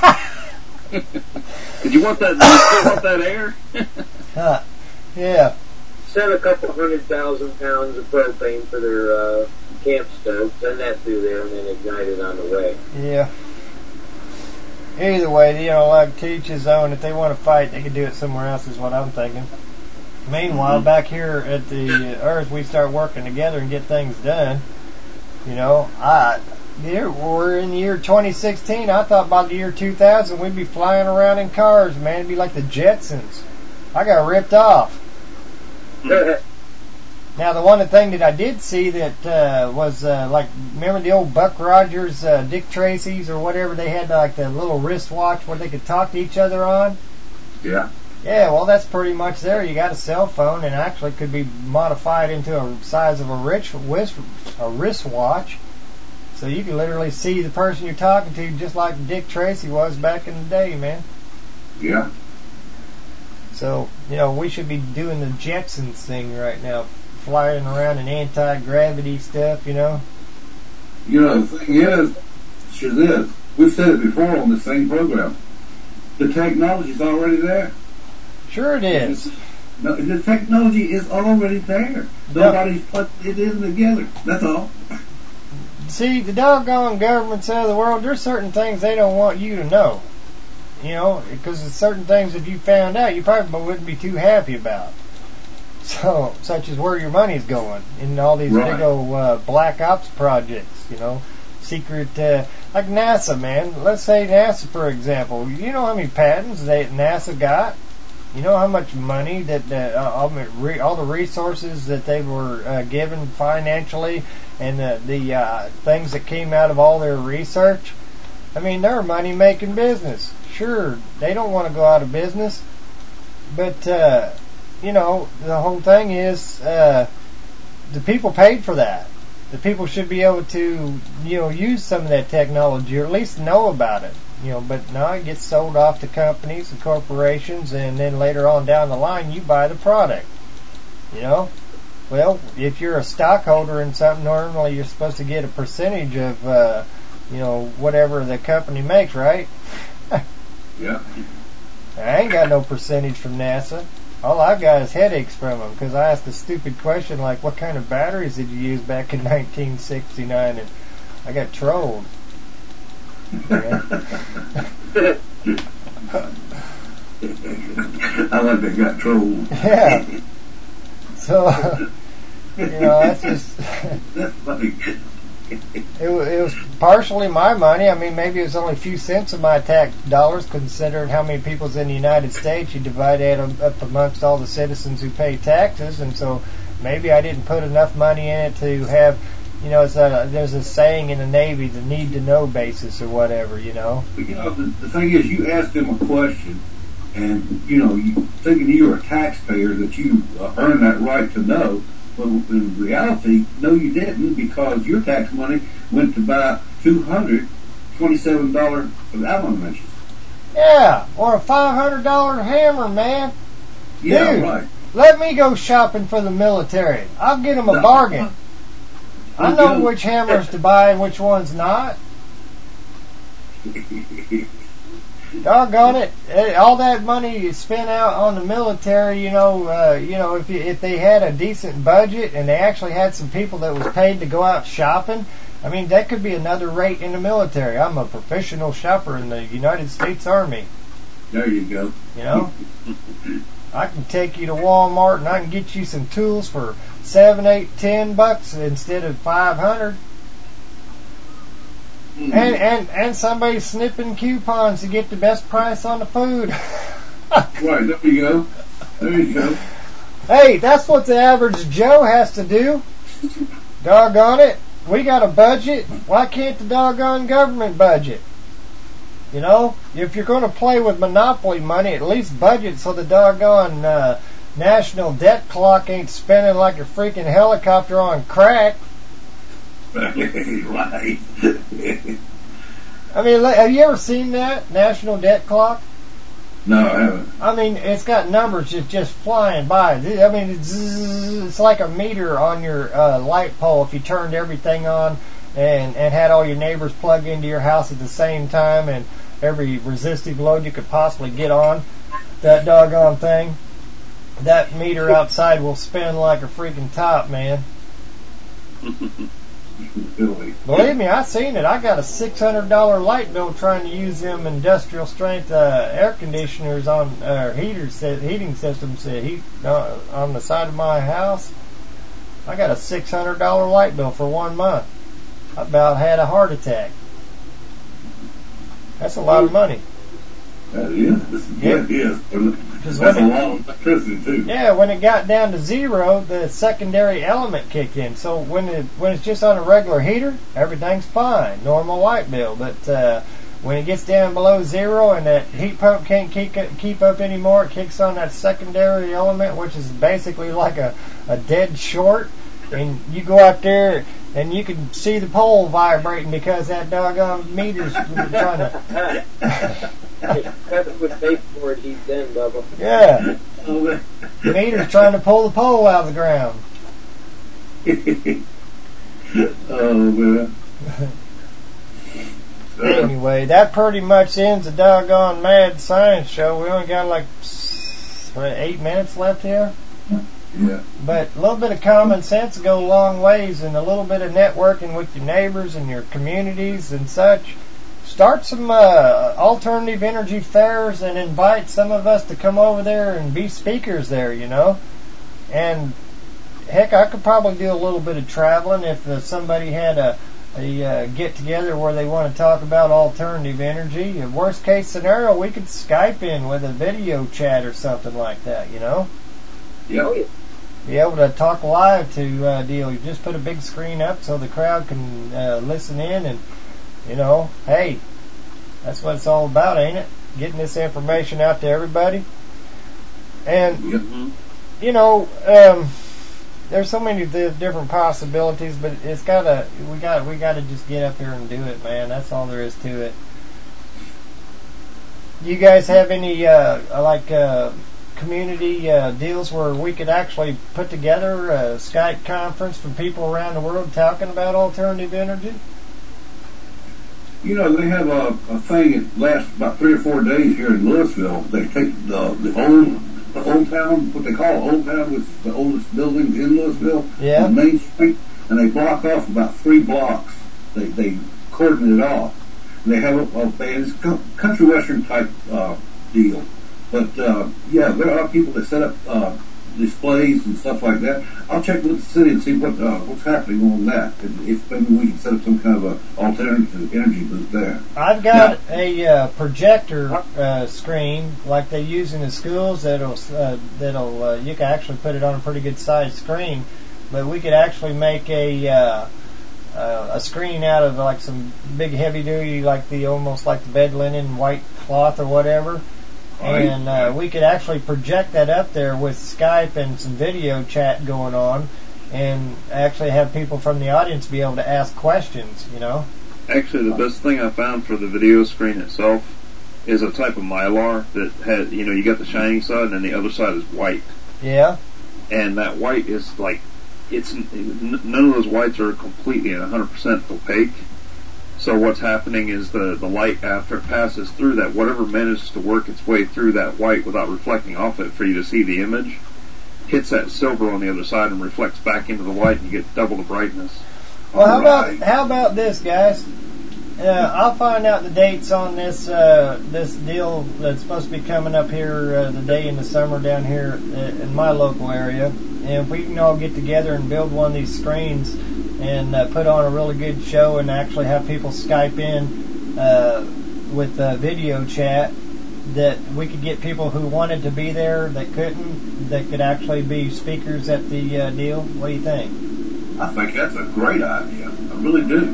Did you want that? Did you want that air? uh, yeah. Send a couple hundred thousand pounds of propane for their uh, camp stove. Send that through there and then ignite it on the way. Yeah. Either way, you know, like to each his own. If they want to fight, they can do it somewhere else. Is what I'm thinking. Meanwhile, mm-hmm. back here at the Earth, we start working together and get things done. You know, I. Year, we're in the year twenty sixteen. I thought by the year two thousand we'd be flying around in cars, man. It'd be like the Jetsons. I got ripped off. Now, the one thing that I did see that uh, was uh, like, remember the old Buck Rogers, uh, Dick Tracy's, or whatever? They had like the little wristwatch where they could talk to each other on. Yeah. Yeah, well, that's pretty much there. You got a cell phone, and actually could be modified into a size of a rich wrist, a wristwatch. So you can literally see the person you're talking to just like Dick Tracy was back in the day, man. Yeah. So, you know, we should be doing the Jetsons thing right now. Flying around in anti-gravity stuff, you know. You know, the thing is, sure is, we've said it before on the same program. The technology's already there. Sure it is. It's, no, the technology is already there. Nobody's put it in together. That's all. See, the doggone governments of the world, there's certain things they don't want you to know. You know, because there's certain things if you found out, you probably wouldn't be too happy about. So, such as where your money's going in all these Right. big old uh, black ops projects, you know, secret, uh, like NASA, man. Let's say NASA, for example. You know how many patents they NASA got? You know how much money that, that uh, all, the re, all the resources that they were uh, given financially, and the, the uh, things that came out of all their research? I mean, they're a money-making business. Sure, they don't want to go out of business, but, uh, you know, the whole thing is uh, the people paid for that. The people should be able to, you know, use some of that technology or at least know about it. You know, but now it gets sold off to companies and corporations, and then later on down the line, you buy the product. You know, well, if you're a stockholder in something, normally you're supposed to get a percentage of, uh, you know, whatever the company makes, right? Yeah. I ain't got no percentage from NASA. All I've got is headaches from them because I asked a stupid question like, what kind of batteries did you use back in nineteen sixty-nine? And I got trolled. Yeah. I like they got trolled. Yeah. So, you know, that's just... That's funny. It, wa- it was partially my money. I mean, maybe it was only a few cents of my tax dollars, considering how many people's in the United States. You divide it up up amongst all the citizens who pay taxes, and so maybe I didn't put enough money in it to have, you know, it's a, there's a saying in the Navy, the need-to-know basis or whatever, you know. But, you know, the, the thing is, you asked them a question, and, you know, you thinking you're a taxpayer, that you uh, earn that right to know. But in reality, no, you didn't, because your tax money went to buy two hundred twenty-seven dollars of Allen wrenches. Yeah, or a five hundred dollars hammer, man. Yeah, Dude, right. let me go shopping for the military. I'll get them a bargain. I know which hammers to buy and which ones not. Doggone it! Eh, all that money you spent out on the military, you know, uh, you know, if you, if they had a decent budget and they actually had some people that was paid to go out shopping, I mean, that could be another rate in the military. I'm a professional shopper in the United States Army. There you go. You know, I can take you to Walmart and I can get you some tools for seven, eight, ten bucks instead of five hundred. And, and and somebody snipping coupons to get the best price on the food. Right, there you go. There you go. Hey, that's what the average Joe has to do. Doggone it. We got a budget. Why can't the doggone government budget? You know, if you're going to play with monopoly money, at least budget so the doggone uh, national debt clock ain't spinning like a freaking helicopter on crack. Right. I mean, have you ever seen that national debt clock? No, I haven't. I mean, it's got numbers just just flying by. I mean, it's, it's like a meter on your uh, light pole if you turned everything on and and had all your neighbors plug into your house at the same time, and every resistive load you could possibly get on that doggone thing. That meter outside will spin like a freaking top, man. Really? Believe me, I seen it. I got a six hundred dollar light bill trying to use them industrial strength uh, air conditioners on uh, heaters, heating systems uh, heat uh, on the side of my house. I got a six hundred dollar light bill for one month. I about had a heart attack. That's a lot of money. That is. Yeah. That is. Because That's a when it- lot of electricity, too. Yeah, when it got down to zero, the secondary element kicked in. So when it when it's just on a regular heater, everything's fine, normal light bill. But uh, when it gets down below zero and that heat pump can't keep keep up anymore, it kicks on that secondary element, which is basically like a, a dead short. And you go out there and you can see the pole vibrating because that doggone meter's trying to. That's what baseboard he's in, Bubba. Yeah. The meter's trying to pull the pole out of the ground. Oh, man. Anyway, that pretty much ends the doggone Mad Science Show. We only got like what, eight minutes left here. Yeah. But a little bit of common sense go a long ways, and a little bit of networking with your neighbors and your communities and such. Start some uh, alternative energy fairs and invite some of us to come over there and be speakers there, you know. And heck, I could probably do a little bit of traveling if uh, somebody had a, a uh, get-together where they want to talk about alternative energy. In worst case scenario, we could Skype in with a video chat or something like that, you know. Yeah. Be able to talk live to uh, deal. You just put a big screen up so the crowd can uh, listen in, and you know, hey, that's what it's all about, ain't it? Getting this information out to everybody. And mm-hmm. you know, um, there's so many th- different possibilities, but it's gotta we got we gotta just get up here and do it, man. That's all there is to it. Do you guys have any uh, like? Uh, community uh, deals where we could actually put together a Skype conference for people around the world talking about alternative energy? You know, they have a, a thing that lasts about three or four days here in Louisville. They take the the old the old town, what they call Old Town, which is the oldest building in Louisville, yeah. on Main Street, and they block off about three blocks. They they cordon it off. And they have a, a it's a country western type uh, deal. But, uh, yeah, there are people that set up uh, displays and stuff like that. I'll check with the city and see what uh, what's happening on that. And if maybe we can set up some kind of a alternative energy booth there. I've got now, a uh, projector uh, screen like they use in the schools that'll, uh, that'll uh, you can actually put it on a pretty good sized screen. But we could actually make a... Uh, Uh, a screen out of like some big heavy duty, like the almost like the bed linen white cloth or whatever. And uh, we could actually project that up there with Skype and some video chat going on, and actually have people from the audience be able to ask questions, you know. Actually, the best thing I found for the video screen itself is a type of Mylar that has, you know, you got the shiny side and then the other side is white. Yeah. And that white is like, it's none of those whites are completely and one hundred percent opaque. So what's happening is the, the light, after it passes through that, whatever manages to work its way through that white without reflecting off it for you to see the image, hits that silver on the other side and reflects back into the light, and you get double the brightness. Well, how about how about this, guys? Uh, I'll find out the dates on this uh, this deal that's supposed to be coming up here uh, the day in the summer down here in my local area. And if we can all get together and build one of these screens and uh, put on a really good show and actually have people Skype in uh, with uh, video chat, that we could get people who wanted to be there that couldn't, that could actually be speakers at the uh, deal. What do you think? I think that's a great idea. I really do.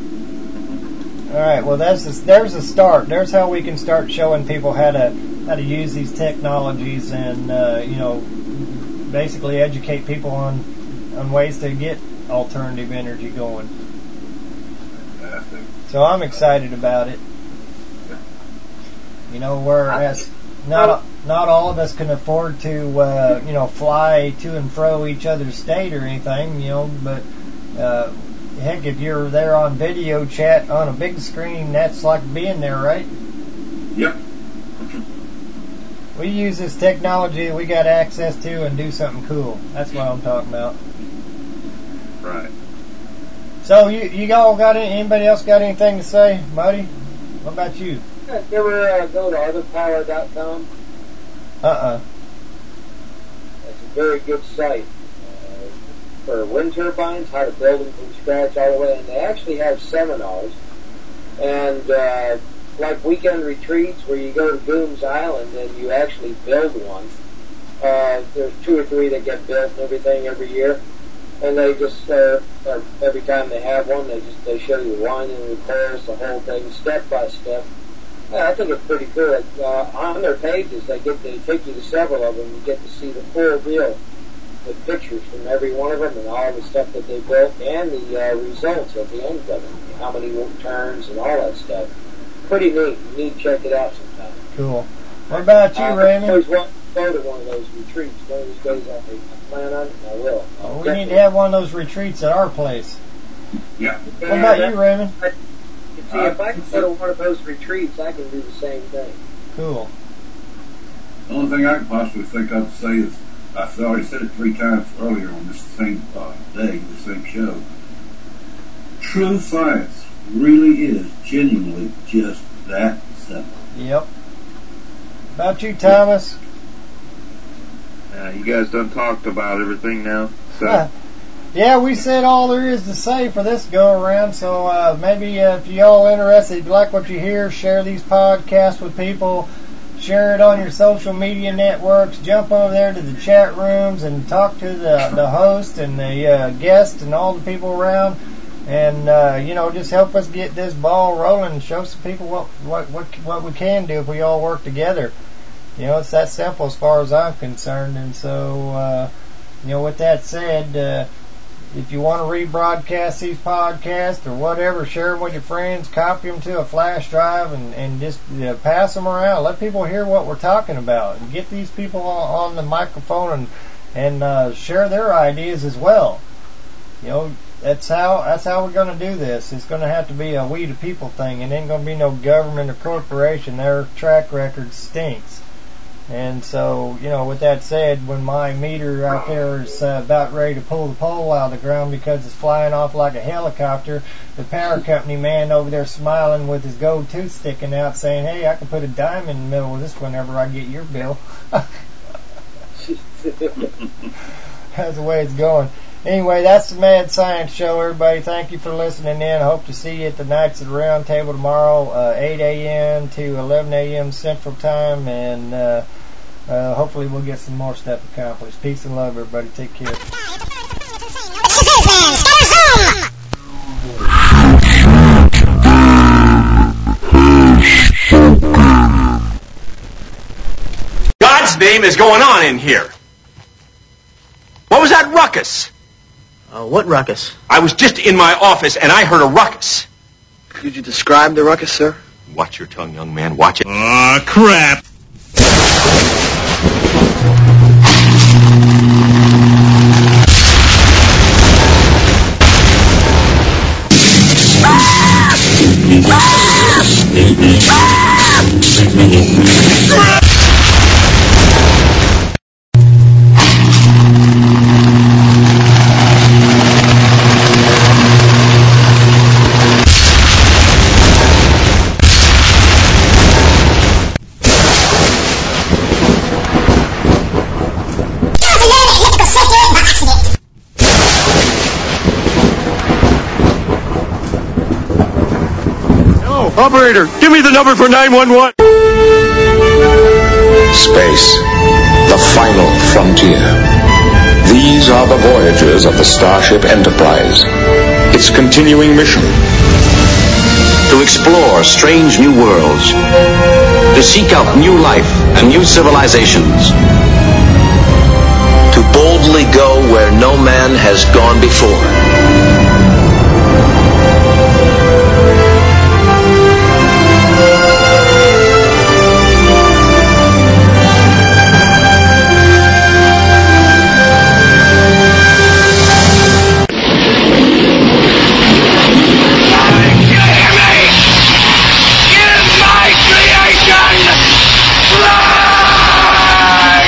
All right. Well, that's a, there's a start. There's how we can start showing people how to how to use these technologies, and uh, you know, basically educate people on on ways to get alternative energy going. Fantastic. So I'm excited about it. You know, whereas not not all of us can afford to uh, you know fly to and fro each other's state or anything, you know, but uh, heck, if you're there on video chat on a big screen, that's like being there, right? Yep. We use this technology that we got access to and do something cool. That's what I'm talking about. Right. So you you all got any, anybody else got anything to say, Muddy? What about you? Yeah, you ever uh, go to other power dot com? Uh-uh. It's a very good site uh, for wind turbines, how to build them from scratch all the way. And they actually have seminars and uh, like weekend retreats where you go to Boone's Island and you actually build one. Uh, there's two or three that get built and everything every year. And they just, uh, uh, every time they have one, they just they show you the winding and repairs, the whole thing, step by step. Yeah, I think it's pretty cool. Like, uh, on their pages, they get they take you to several of them. You get to see the full deal with pictures from every one of them and all the stuff that they built and the uh, results at the end of them, how many turns and all that stuff. Pretty neat. You need to check it out sometime. Cool. What about you, uh, Raymond? I always want to go to one of those retreats. One of these days I plan on it, and I will. Well, we need to have one of those retreats at our place. Yeah. What about you, Raymond? I, see, if I can go to one of those retreats, I can do the same thing. Cool. The only thing I can possibly think of to say is, I've already said it three times earlier on this same uh, day, the same show. True science really is genuinely just that simple. Yep. About you, Thomas? Uh, you guys done talked about everything now? So. Uh, yeah, we said all there is to say for this go around, so uh, maybe uh, if you all interested, if you like what you hear, share these podcasts with people, share it on your social media networks, jump over there to the chat rooms and talk to the, the host and the uh, guest and all the people around, and uh, you know, just help us get this ball rolling and show some people what, what, what, what we can do if we all work together. You know, it's that simple as far as I'm concerned. And so, uh, you know, with that said, uh, if you want to rebroadcast these podcasts or whatever, share them with your friends, copy them to a flash drive, and, and just uh, pass them around. Let people hear what we're talking about, and get these people on, on the microphone and and uh, share their ideas as well. You know, that's how that's how we're going to do this. It's going to have to be a we the people thing. It ain't going to be no government or corporation. Their track record stinks. And so, you know, with that said, when my meter out there is uh, about ready to pull the pole out of the ground because it's flying off like a helicopter, the power company man over there smiling with his gold tooth sticking out saying, hey, I can put a dime in the middle of this whenever I get your bill. That's the way it's going. Anyway, that's the Mad Science Show, everybody. Thank you for listening in. I hope to see you at the Knights of the Round Table tomorrow, uh, eight a.m. to eleven a.m. Central Time, and uh, uh, hopefully we'll get some more stuff accomplished. Peace and love, everybody. Take care. God's name is going on in here. What was that ruckus? Uh, what ruckus? I was just in my office and I heard a ruckus. Could you describe the ruckus, sir? Watch your tongue, young man. Watch it. Aw, crap. Operator, give me the number for nine one one. Space, the final frontier. These are the voyages of the Starship Enterprise. Its continuing mission: to explore strange new worlds, to seek out new life and new civilizations, to boldly go where no man has gone before.